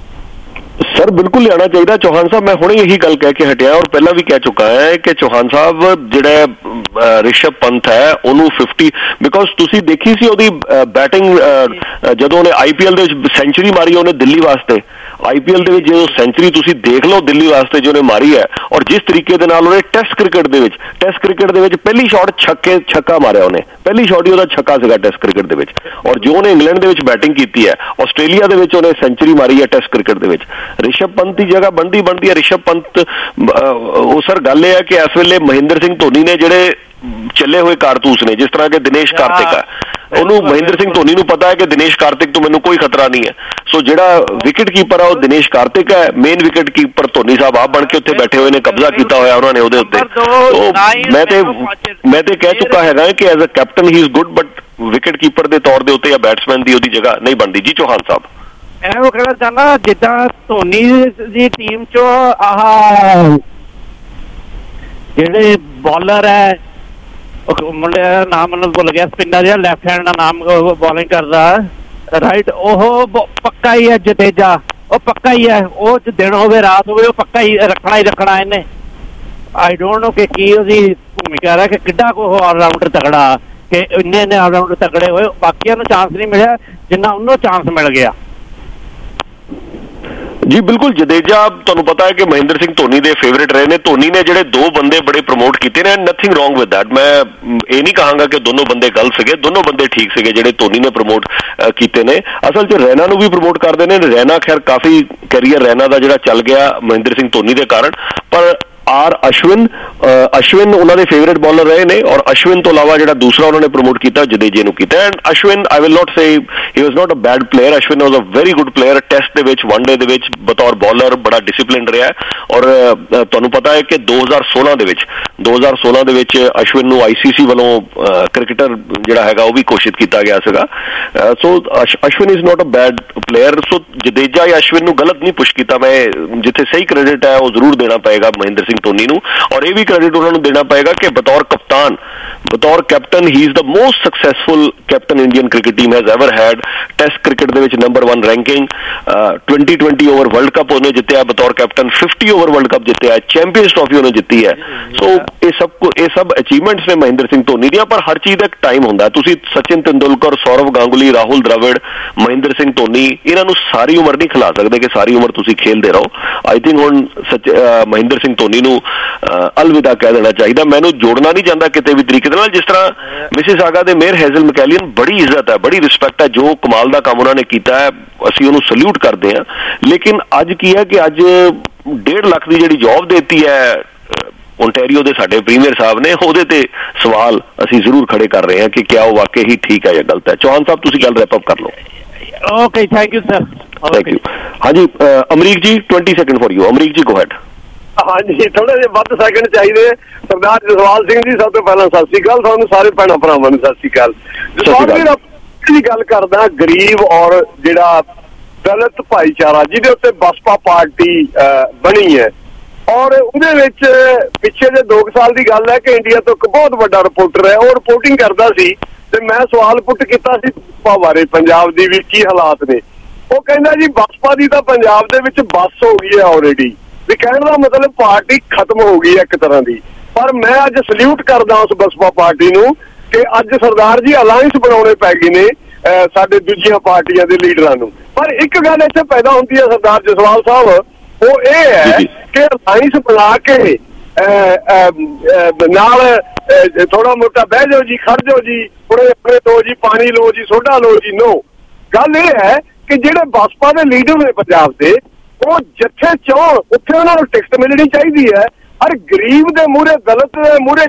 ਸਰ ਬਿਲਕੁਲ ਲਿਆਉਣਾ ਚਾਹੀਦਾ। ਚੌਹਾਨ ਸਾਹਿਬ ਮੈਂ ਹੁਣੇ ਇਹੀ ਗੱਲ ਕਹਿ ਕੇ ਹਟਿਆ, ਔਰ ਪਹਿਲਾਂ ਵੀ ਕਹਿ ਚੁੱਕਾ ਹੈ ਕਿ ਚੌਹਾਨ ਸਾਹਿਬ ਜਿਹੜਾ ਰਿਸ਼ਭ ਪੰਤ ਹੈ ਉਹਨੂੰ ਫਿਫਟੀ, ਬਿਕੋਜ਼ ਤੁਸੀਂ ਦੇਖੀ ਸੀ ਉਹਦੀ ਬੈਟਿੰਗ ਜਦੋਂ ਉਹਨੇ ਆਈ ਪੀ ਐਲ ਦੇ ਵਿੱਚ ਸੈਂਚੁਰੀ ਮਾਰੀ ਉਹਨੇ ਦਿੱਲੀ ਵਾਸਤੇ, ਆਈ ਪੀ ਐਲ ਦੇ ਵਿੱਚ ਜਦੋਂ ਸੈਂਚੁਰੀ ਤੁਸੀਂ ਦੇਖ ਲਓ ਦਿੱਲੀ ਵਾਸਤੇ ਜੋ ਉਹਨੇ ਮਾਰੀ ਹੈ, ਔਰ ਜਿਸ ਤਰੀਕੇ ਦੇ ਨਾਲ ਉਹਨੇ ਟੈਸਟ ਕ੍ਰਿਕਟ ਦੇ ਵਿੱਚ ਟੈਸਟ ਕ੍ਰਿਕਟ ਦੇ ਵਿੱਚ ਪਹਿਲੀ ਸ਼ਾਟ ਛੱਕੇ ਛੱਕਾ ਮਾਰਿਆ, ਉਹਨੇ ਪਹਿਲੀ ਸ਼ਾਟ ਹੀ ਉਹਦਾ ਛੱਕਾ ਸੀਗਾ ਟੈਸਟ ਕ੍ਰਿਕਟ ਦੇ ਵਿੱਚ, ਔਰ ਜੋ ਉਹਨੇ ਇੰਗਲੈਂਡ ਦੇ ਵਿੱਚ ਬੈਟਿੰਗ ਕੀਤੀ ਹੈ, ਆਸਟ੍ਰੇਲੀਆ ਦੇ ਵਿੱਚ ਉਹਨੇ ਸੈਂਚੁਰੀ ਮਾਰੀ ਹੈ ਟੈਸਟ ਕ੍ਰਿਕਟ ਦੇ ਵਿੱਚ। ਰਿਸ਼ਭ ਪੰਤ ਦੀ ਜਗ੍ਹਾ ਬਣਦੀ ਬਣਦੀ ਹੈ ਰਿਸ਼ਭ ਪੰਤ। ਉਹ ਸਰ ਗੱਲ ਇਹ ਹੈ ਕਿ ਇਸ ਵੇਲੇ ਮਹਿੰਦਰ ਸਿੰਘ ਧੋਨੀ ਨੇ ਜਿਹੜੇ ਚੱਲੇ ਹੋਏ ਕਾਰਤੂਸ ਨੇ, ਜਿਸ ਤਰ੍ਹਾਂ ਕਿ ਦਿਨੇਸ਼ ਕਾਰਤਿਕ ਹੈ, ਉਹਨੂੰ ਮਹਿੰਦਰ ਸਿੰਘ ਧੋਨੀ ਨੂੰ ਪਤਾ ਹੈ ਕਿ ਦਿਨੇਸ਼ ਕਾਰਤਿਕ ਤੋਂ ਮੈਨੂੰ ਕੋਈ ਖਤਰਾ ਨਹੀਂ ਹੈ, ਸੋ ਜਿਹੜਾ ਵਿਕਟ ਕੀਪਰ ਆ ਉਹ ਦਿਨੇਸ਼ ਕਾਰਤਿਕ ਹੈ, main wicket keeper Dhoni Sahib ਆਪ ਬਣ ਕੇ ਉੱਥੇ ਬੈਠੇ ਹੋਏ ਨੇ, ਕਬਜ਼ਾ ਕੀਤਾ ਹੋਇਆ ਉਹਨਾਂ ਨੇ ਉਹਦੇ ਉੱਤੇ। ਮੈਂ ਤੇ ਮੈਂ ਤੇ ਕਹਿ ਚੁੱਕਾ ਹੈਗਾ ਕਿ as a captain he is good, but wicket keeper ਦੇ ਤੌਰ ਦੇ ਉੱਤੇ ਜਾਂ ਬੈਟਸਮੈਨ ਦੀ ਉਹਦੀ ਜਗ੍ਹਾ ਨਹੀਂ ਬਣਦੀ। ਜੀ ਚੌਹਾਨ ਸਾਹਿਬ ਮੈਂ ਉਹ ਕਹਿਣਾ ਚਾਹੁੰਦਾ, ਜਿੱਦਾਂ ਧੋਨੀ ਦੀ ਟੀਮ ਚੋਂ ਆਹ ਜਿਹੜੇ ਬੋਲਰ ਹੈ, ਮੁੰਡੇ ਦਾ ਨਾਮ ਮੈਨੂੰ ਭੁੱਲ ਗਿਆ, ਸਪਿਨਰ ਜਿਹੜਾ ਲੈਫਟ ਹੈਂਡ ਦਾ ਨਾਮ ਬੋਲਿੰਗ ਕਰਦਾ ਰਾਈਟ, ਉਹ ਪੱਕਾ ਹੀ ਹੈ ਜਡੇਜਾ, ਉਹ ਪੱਕਾ ਹੀ ਹੈ, ਉਹ ਦਿਨ ਹੋਵੇ ਰਾਤ ਹੋਵੇ ਉਹ ਪੱਕਾ ਹੀ ਰੱਖਣਾ ਹੀ ਰੱਖਣਾ ਇਹਨੇ। ਆਈ ਡੋਂਟ ਨੋ ਕਿ ਕੀ ਉਹਦੀ ਭੂਮਿਕਾ ਹੈ, ਕਿ ਕਿੱਡਾ ਕੋ ਆਲਰਾਊਂਡਰ ਤਕੜਾ, ਕਿ ਇੰਨੇ ਇੰਨੇ ਆਲਰਾਊਂਡਰ ਤਕੜੇ ਹੋਏ, ਬਾਕੀਆਂ ਨੂੰ ਚਾਂਸ ਨਹੀਂ ਮਿਲਿਆ ਜਿੰਨਾ ਉਹਨੂੰ ਚਾਂਸ ਮਿਲ ਗਿਆ। ਜੀ ਬਿਲਕੁਲ, ਜਡੇਜਾ ਤੁਹਾਨੂੰ ਪਤਾ ਹੈ ਕਿ ਮਹਿੰਦਰ ਸਿੰਘ ਧੋਨੀ ਦੇ ਫੇਵਰੇਟ ਰਹੇ ਨੇ। ਧੋਨੀ ਨੇ ਜਿਹੜੇ ਦੋ ਬੰਦੇ ਬੜੇ ਪ੍ਰਮੋਟ ਕੀਤੇ ਨੇ, ਨਥਿੰਗ ਰੋਂਗ ਵਿਦ ਦੈਟ, ਮੈਂ ਇਹ ਨਹੀਂ ਕਹਾਂਗਾ ਕਿ ਦੋਨੋਂ ਬੰਦੇ ਗਲਤ ਸੀਗੇ, ਦੋਨੋਂ ਬੰਦੇ ਠੀਕ ਸੀਗੇ ਜਿਹੜੇ ਧੋਨੀ ਨੇ ਪ੍ਰਮੋਟ ਕੀਤੇ ਨੇ। ਅਸਲ 'ਚ ਰੈਨਾ ਨੂੰ ਵੀ ਪ੍ਰਮੋਟ ਕਰਦੇ ਨੇ, ਰੈਨਾ ਖੈਰ ਕਾਫੀ ਕੈਰੀਅਰ ਰੈਨਾ ਦਾ ਜਿਹੜਾ ਚੱਲ ਗਿਆ ਮਹਿੰਦਰ ਸਿੰਘ ਧੋਨੀ ਦੇ ਕਾਰਨ, ਪਰ ਆਰ ਅਸ਼ਵਿਨ ਅਸ਼ਵਿਨ ਉਹਨਾਂ ਦੇ ਫੇਵਰੇਟ ਬੋਲਰ ਰਹੇ ਨੇ, ਔਰ ਅਸ਼ਵਿਨ ਤੋਂ ਇਲਾਵਾ ਜਿਹੜਾ ਦੂਸਰਾ ਉਹਨਾਂ ਨੇ ਪ੍ਰਮੋਟ ਕੀਤਾ ਜਡੇਜੇ ਨੂੰ ਕੀਤਾ। And Ashwin I will not say he was not a bad player, Ashwin was a very good player, test ਦੇ ਵਿੱਚ ਵਨਡੇ ਦੇ ਵਿੱਚ ਬਤੌਰ ਬੋਲਰ ਬੜਾ ਡਿਸਿਪਲਿਨਡ ਰਿਹਾ, ਔਰ ਤੁਹਾਨੂੰ ਪਤਾ ਹੈ ਕਿ ਦੋ ਹਜ਼ਾਰ ਸੋਲਾਂ ਦੇ ਵਿੱਚ ਦੋ ਹਜ਼ਾਰ ਸੋਲਾਂ ਦੇ ਵਿੱਚ ਅਸ਼ਵਿਨ ਨੂੰ ਆਈ ਸੀ ਸੀ ਵੱਲੋਂ ਕ੍ਰਿਕਟਰ ਜਿਹੜਾ ਹੈਗਾ ਉਹ ਵੀ ਘੋਸ਼ਿਤ ਕੀਤਾ ਗਿਆ ਸੀਗਾ। So Ashwin is not a bad player. So Jadeja ਜਾਂ ਅਸ਼ਵਿਨ ਨੂੰ ਗਲਤ ਨਹੀਂ ਪੁਸ਼ ਕੀਤਾ, ਮੈਂ ਜਿੱਥੇ ਸਹੀ ਕ੍ਰੈਡਿਟ ਹੈ ਉਹ ਜ਼ਰੂਰ ਦੇਣਾ ਪਏਗਾ ਮਹਿੰਦਰ ਸਿੰਘ ਧੋਨੀ ਨੂੰ, ਔਰ ਇਹ ਵੀ ਕ੍ਰੈਡਿਟ ਉਹਨਾਂ ਨੂੰ ਦੇਣਾ ਪਏਗਾ ਕਿ ਬਤੌਰ ਕਪਤਾਨ ਬਤੌਰ captain he is the most successful captain Indian cricket team has ever had. Test cricket ਦੇ ਵਿੱਚ number one ranking, twenty twenty over world cup ਉਹਨੇ ਜਿੱਤਿਆ ਬਤੌਰ captain, fifty over world cup ਜਿੱਤਿਆ, ਚੈਂਪੀਅਨਸ ਟਰਾਫੀ ਉਹਨੇ ਜਿੱਤੀ ਹੈ। ਸੋ ਇਹ ਸਭ ਇਹ ਸਭ ਅਚੀਵਮੈਂਟਸ ਨੇ ਮਹਿੰਦਰ ਸਿੰਘ ਧੋਨੀ ਦੀਆਂ, ਪਰ ਹਰ ਚੀਜ਼ ਦਾ ਇੱਕ ਟਾਈਮ ਹੁੰਦਾ। ਤੁਸੀਂ ਸਚਿਨ ਤੇਂਦੁਲਕਰ, ਸੌਰਵ ਗਾਂਗੁਲੀ, ਰਾਹੁਲ ਦ੍ਰਵਿੜ, ਮਹਿੰਦਰ ਸਿੰਘ ਧੋਨੀ, ਇਹਨਾਂ ਨੂੰ ਸਾਰੀ ਉਮਰ ਨਹੀਂ ਖਿਲਾ ਸਕਦੇ ਕਿ ਸਾਰੀ ਉਮਰ ਤੁਸੀਂ ਖੇਲਦੇ ਰਹੋ। ਆਈ ਥਿੰਕ ਹੁਣ ਸਚ ਮਹਿੰਦਰ ਸਿੰਘ ਧੋਨੀ ਨੂੰ ਅਲਵਿਦਾ ਕਹਿ ਦੇਣਾ ਚਾਹੀਦਾ। ਮੈਨੂੰ ਜੋੜਨਾ ਨਹੀਂ ਚਾਹੁੰਦਾ ਕਿਤੇ ਵੀ ਤਰੀਕੇ ਦੇ ਨਾਲ, ਜਿਸ ਤਰ੍ਹਾਂ ਮਿਸਿਸਾਗਾ ਦੇ ਮੇਅਰ ਹੈਜ਼ਲ ਮੈਕੈਲੀਅਨ, ਬੜੀ ਇੱਜ਼ਤ ਹੈ, ਬੜੀ ਰਿਸਪੈਕਟ ਹੈ, ਜੋ ਕਮਾਲ ਦਾ ਕੰਮ ਉਹਨਾਂ ਨੇ ਕੀਤਾ ਹੈ, ਅਸੀਂ ਉਹਨੂੰ ਸਲੂਟ ਕਰਦੇ ਹਾਂ। ਲੇਕਿਨ ਅੱਜ ਕੀ ਹੈ ਕਿ ਅੱਜ ਡੇਢ ਲੱਖ ਦੀ ਜਿਹੜੀ ਜੌਬ ਦੇਤੀ ਹੈ ਓਨਟਾਰੀਓ ਦੇ ਸਾਡੇ ਪ੍ਰੀਮੀਅਰ ਸਾਹਿਬ ਨੇ, ਉਹਦੇ ਤੇ ਸਵਾਲ ਅਸੀਂ ਜ਼ਰੂਰ ਖੜੇ ਕਰ ਰਹੇ ਹਾਂ ਕਿ ਕਿਆ ਉਹ ਵਾਕਈ ਹੀ ਠੀਕ ਹੈ ਜਾਂ ਗਲਤ ਹੈ। ਚੌਹਾਨ ਸਾਹਿਬ ਤੁਸੀਂ ਗੱਲ ਰੈਪ ਅਪ ਕਰ ਲਓ। Okay, thank you sir. Thank you. ਹਾਂਜੀ Amrik ji, twenty second for you. Amrik ji, go head. ਹਾਂਜੀ, ਥੋੜੇ ਜਿਹੇ ਵੱਧ ਸੈਕਿੰਡ ਚਾਹੀਦੇ। ਸਰਦਾਰ ਜਸਵਾਲ ਸਿੰਘ ਜੀ, ਸਭ ਤੋਂ ਪਹਿਲਾਂ ਸਤਿ ਸ਼੍ਰੀ ਅਕਾਲ, ਤੁਹਾਨੂੰ ਸਾਰੇ ਭੈਣਾਂ ਭਰਾਵਾਂ ਨੂੰ ਸਤਿ ਸ਼੍ਰੀ ਅਕਾਲ। ਜਸਵਾਲ ਜੀ ਦੀ ਗੱਲ ਕਰਦਾ, ਗਰੀਬ ਔਰ ਜਿਹੜਾ ਦਲਿਤ ਭਾਈਚਾਰਾ ਜਿਹਦੇ ਉੱਤੇ ਬਸਪਾ ਪਾਰਟੀ ਬਣੀ ਹੈ। ਔਰ ਉਹਦੇ ਵਿੱਚ ਪਿੱਛੇ ਦੇ ਦੋ ਸਾਲ ਦੀ ਗੱਲ ਹੈ ਕਿ ਇੰਡੀਆ ਤੋਂ ਇੱਕ ਬਹੁਤ ਵੱਡਾ ਰਿਪੋਰਟਰ ਹੈ, ਉਹ ਰਿਪੋਰਟਿੰਗ ਕਰਦਾ ਸੀ ਤੇ ਮੈਂ ਸਵਾਲ ਪੁੱਟ ਕੀਤਾ ਸੀ ਬਸਪਾ ਬਾਰੇ, ਪੰਜਾਬ ਦੀ ਵੀ ਕੀ ਹਾਲਾਤ ਨੇ। ਉਹ ਕਹਿੰਦਾ ਜੀ ਬਸਪਾ ਦੀ ਤਾਂ ਪੰਜਾਬ ਦੇ ਵਿੱਚ ਬੱਸ ਹੋ ਗਈ ਹੈ ਆਲਰੇਡੀ, ਵੀ ਕਹਿਣ ਦਾ ਮਤਲਬ ਪਾਰਟੀ ਖਤਮ ਹੋ ਗਈ ਹੈ ਇੱਕ ਤਰ੍ਹਾਂ ਦੀ। ਪਰ ਮੈਂ ਅੱਜ ਸਲੂਟ ਕਰਦਾ ਉਸ ਬਸਪਾ ਪਾਰਟੀ ਨੂੰ ਕਿ ਅੱਜ ਸਰਦਾਰ ਜੀ ਅਲਾਇੰਸ ਬਣਾਉਣੇ ਪੈ ਗਏ ਨੇ ਸਾਡੇ ਦੂਜੀਆਂ ਪਾਰਟੀਆਂ ਦੇ ਲੀਡਰਾਂ ਨੂੰ। ਪਰ ਇੱਕ ਗੱਲ ਇੱਥੇ ਪੈਦਾ ਹੁੰਦੀ ਹੈ ਸਰਦਾਰ ਜਸਵਾਲ ਸਾਹਿਬ, ਉਹ ਇਹ ਹੈ ਕਿ ਅਲਾਇੰਸ ਬਣਾ ਕੇ ਨਾਲ ਥੋੜਾ ਮੋਟਾ ਬਹਿ ਜਾਓ ਜੀ, ਖੜ ਜਾਓ ਜੀ, ਥੋੜੇ ਆਪਣੇ ਦੋ ਜੀ, ਪਾਣੀ ਲਓ ਜੀ, ਸੋਡਾ ਲਓ ਜੀ। ਨੋ, ਗੱਲ ਇਹ ਹੈ ਕਿ ਜਿਹੜੇ ਬਸਪਾ ਦੇ ਲੀਡਰ ਨੇ ਪੰਜਾਬ ਦੇ, ਉਹ ਜਿੱਥੇ ਚਾਹਣ ਉੱਥੇ ਉਹਨਾਂ ਨੂੰ ਟਿਕਟ ਮਿਲਣੀ ਚਾਹੀਦੀ ਹੈ। ਹਰ ਗਰੀਬ ਦੇ ਮੂਹਰੇ, ਦਲਿਤ ਦੇ ਮੂਹਰੇ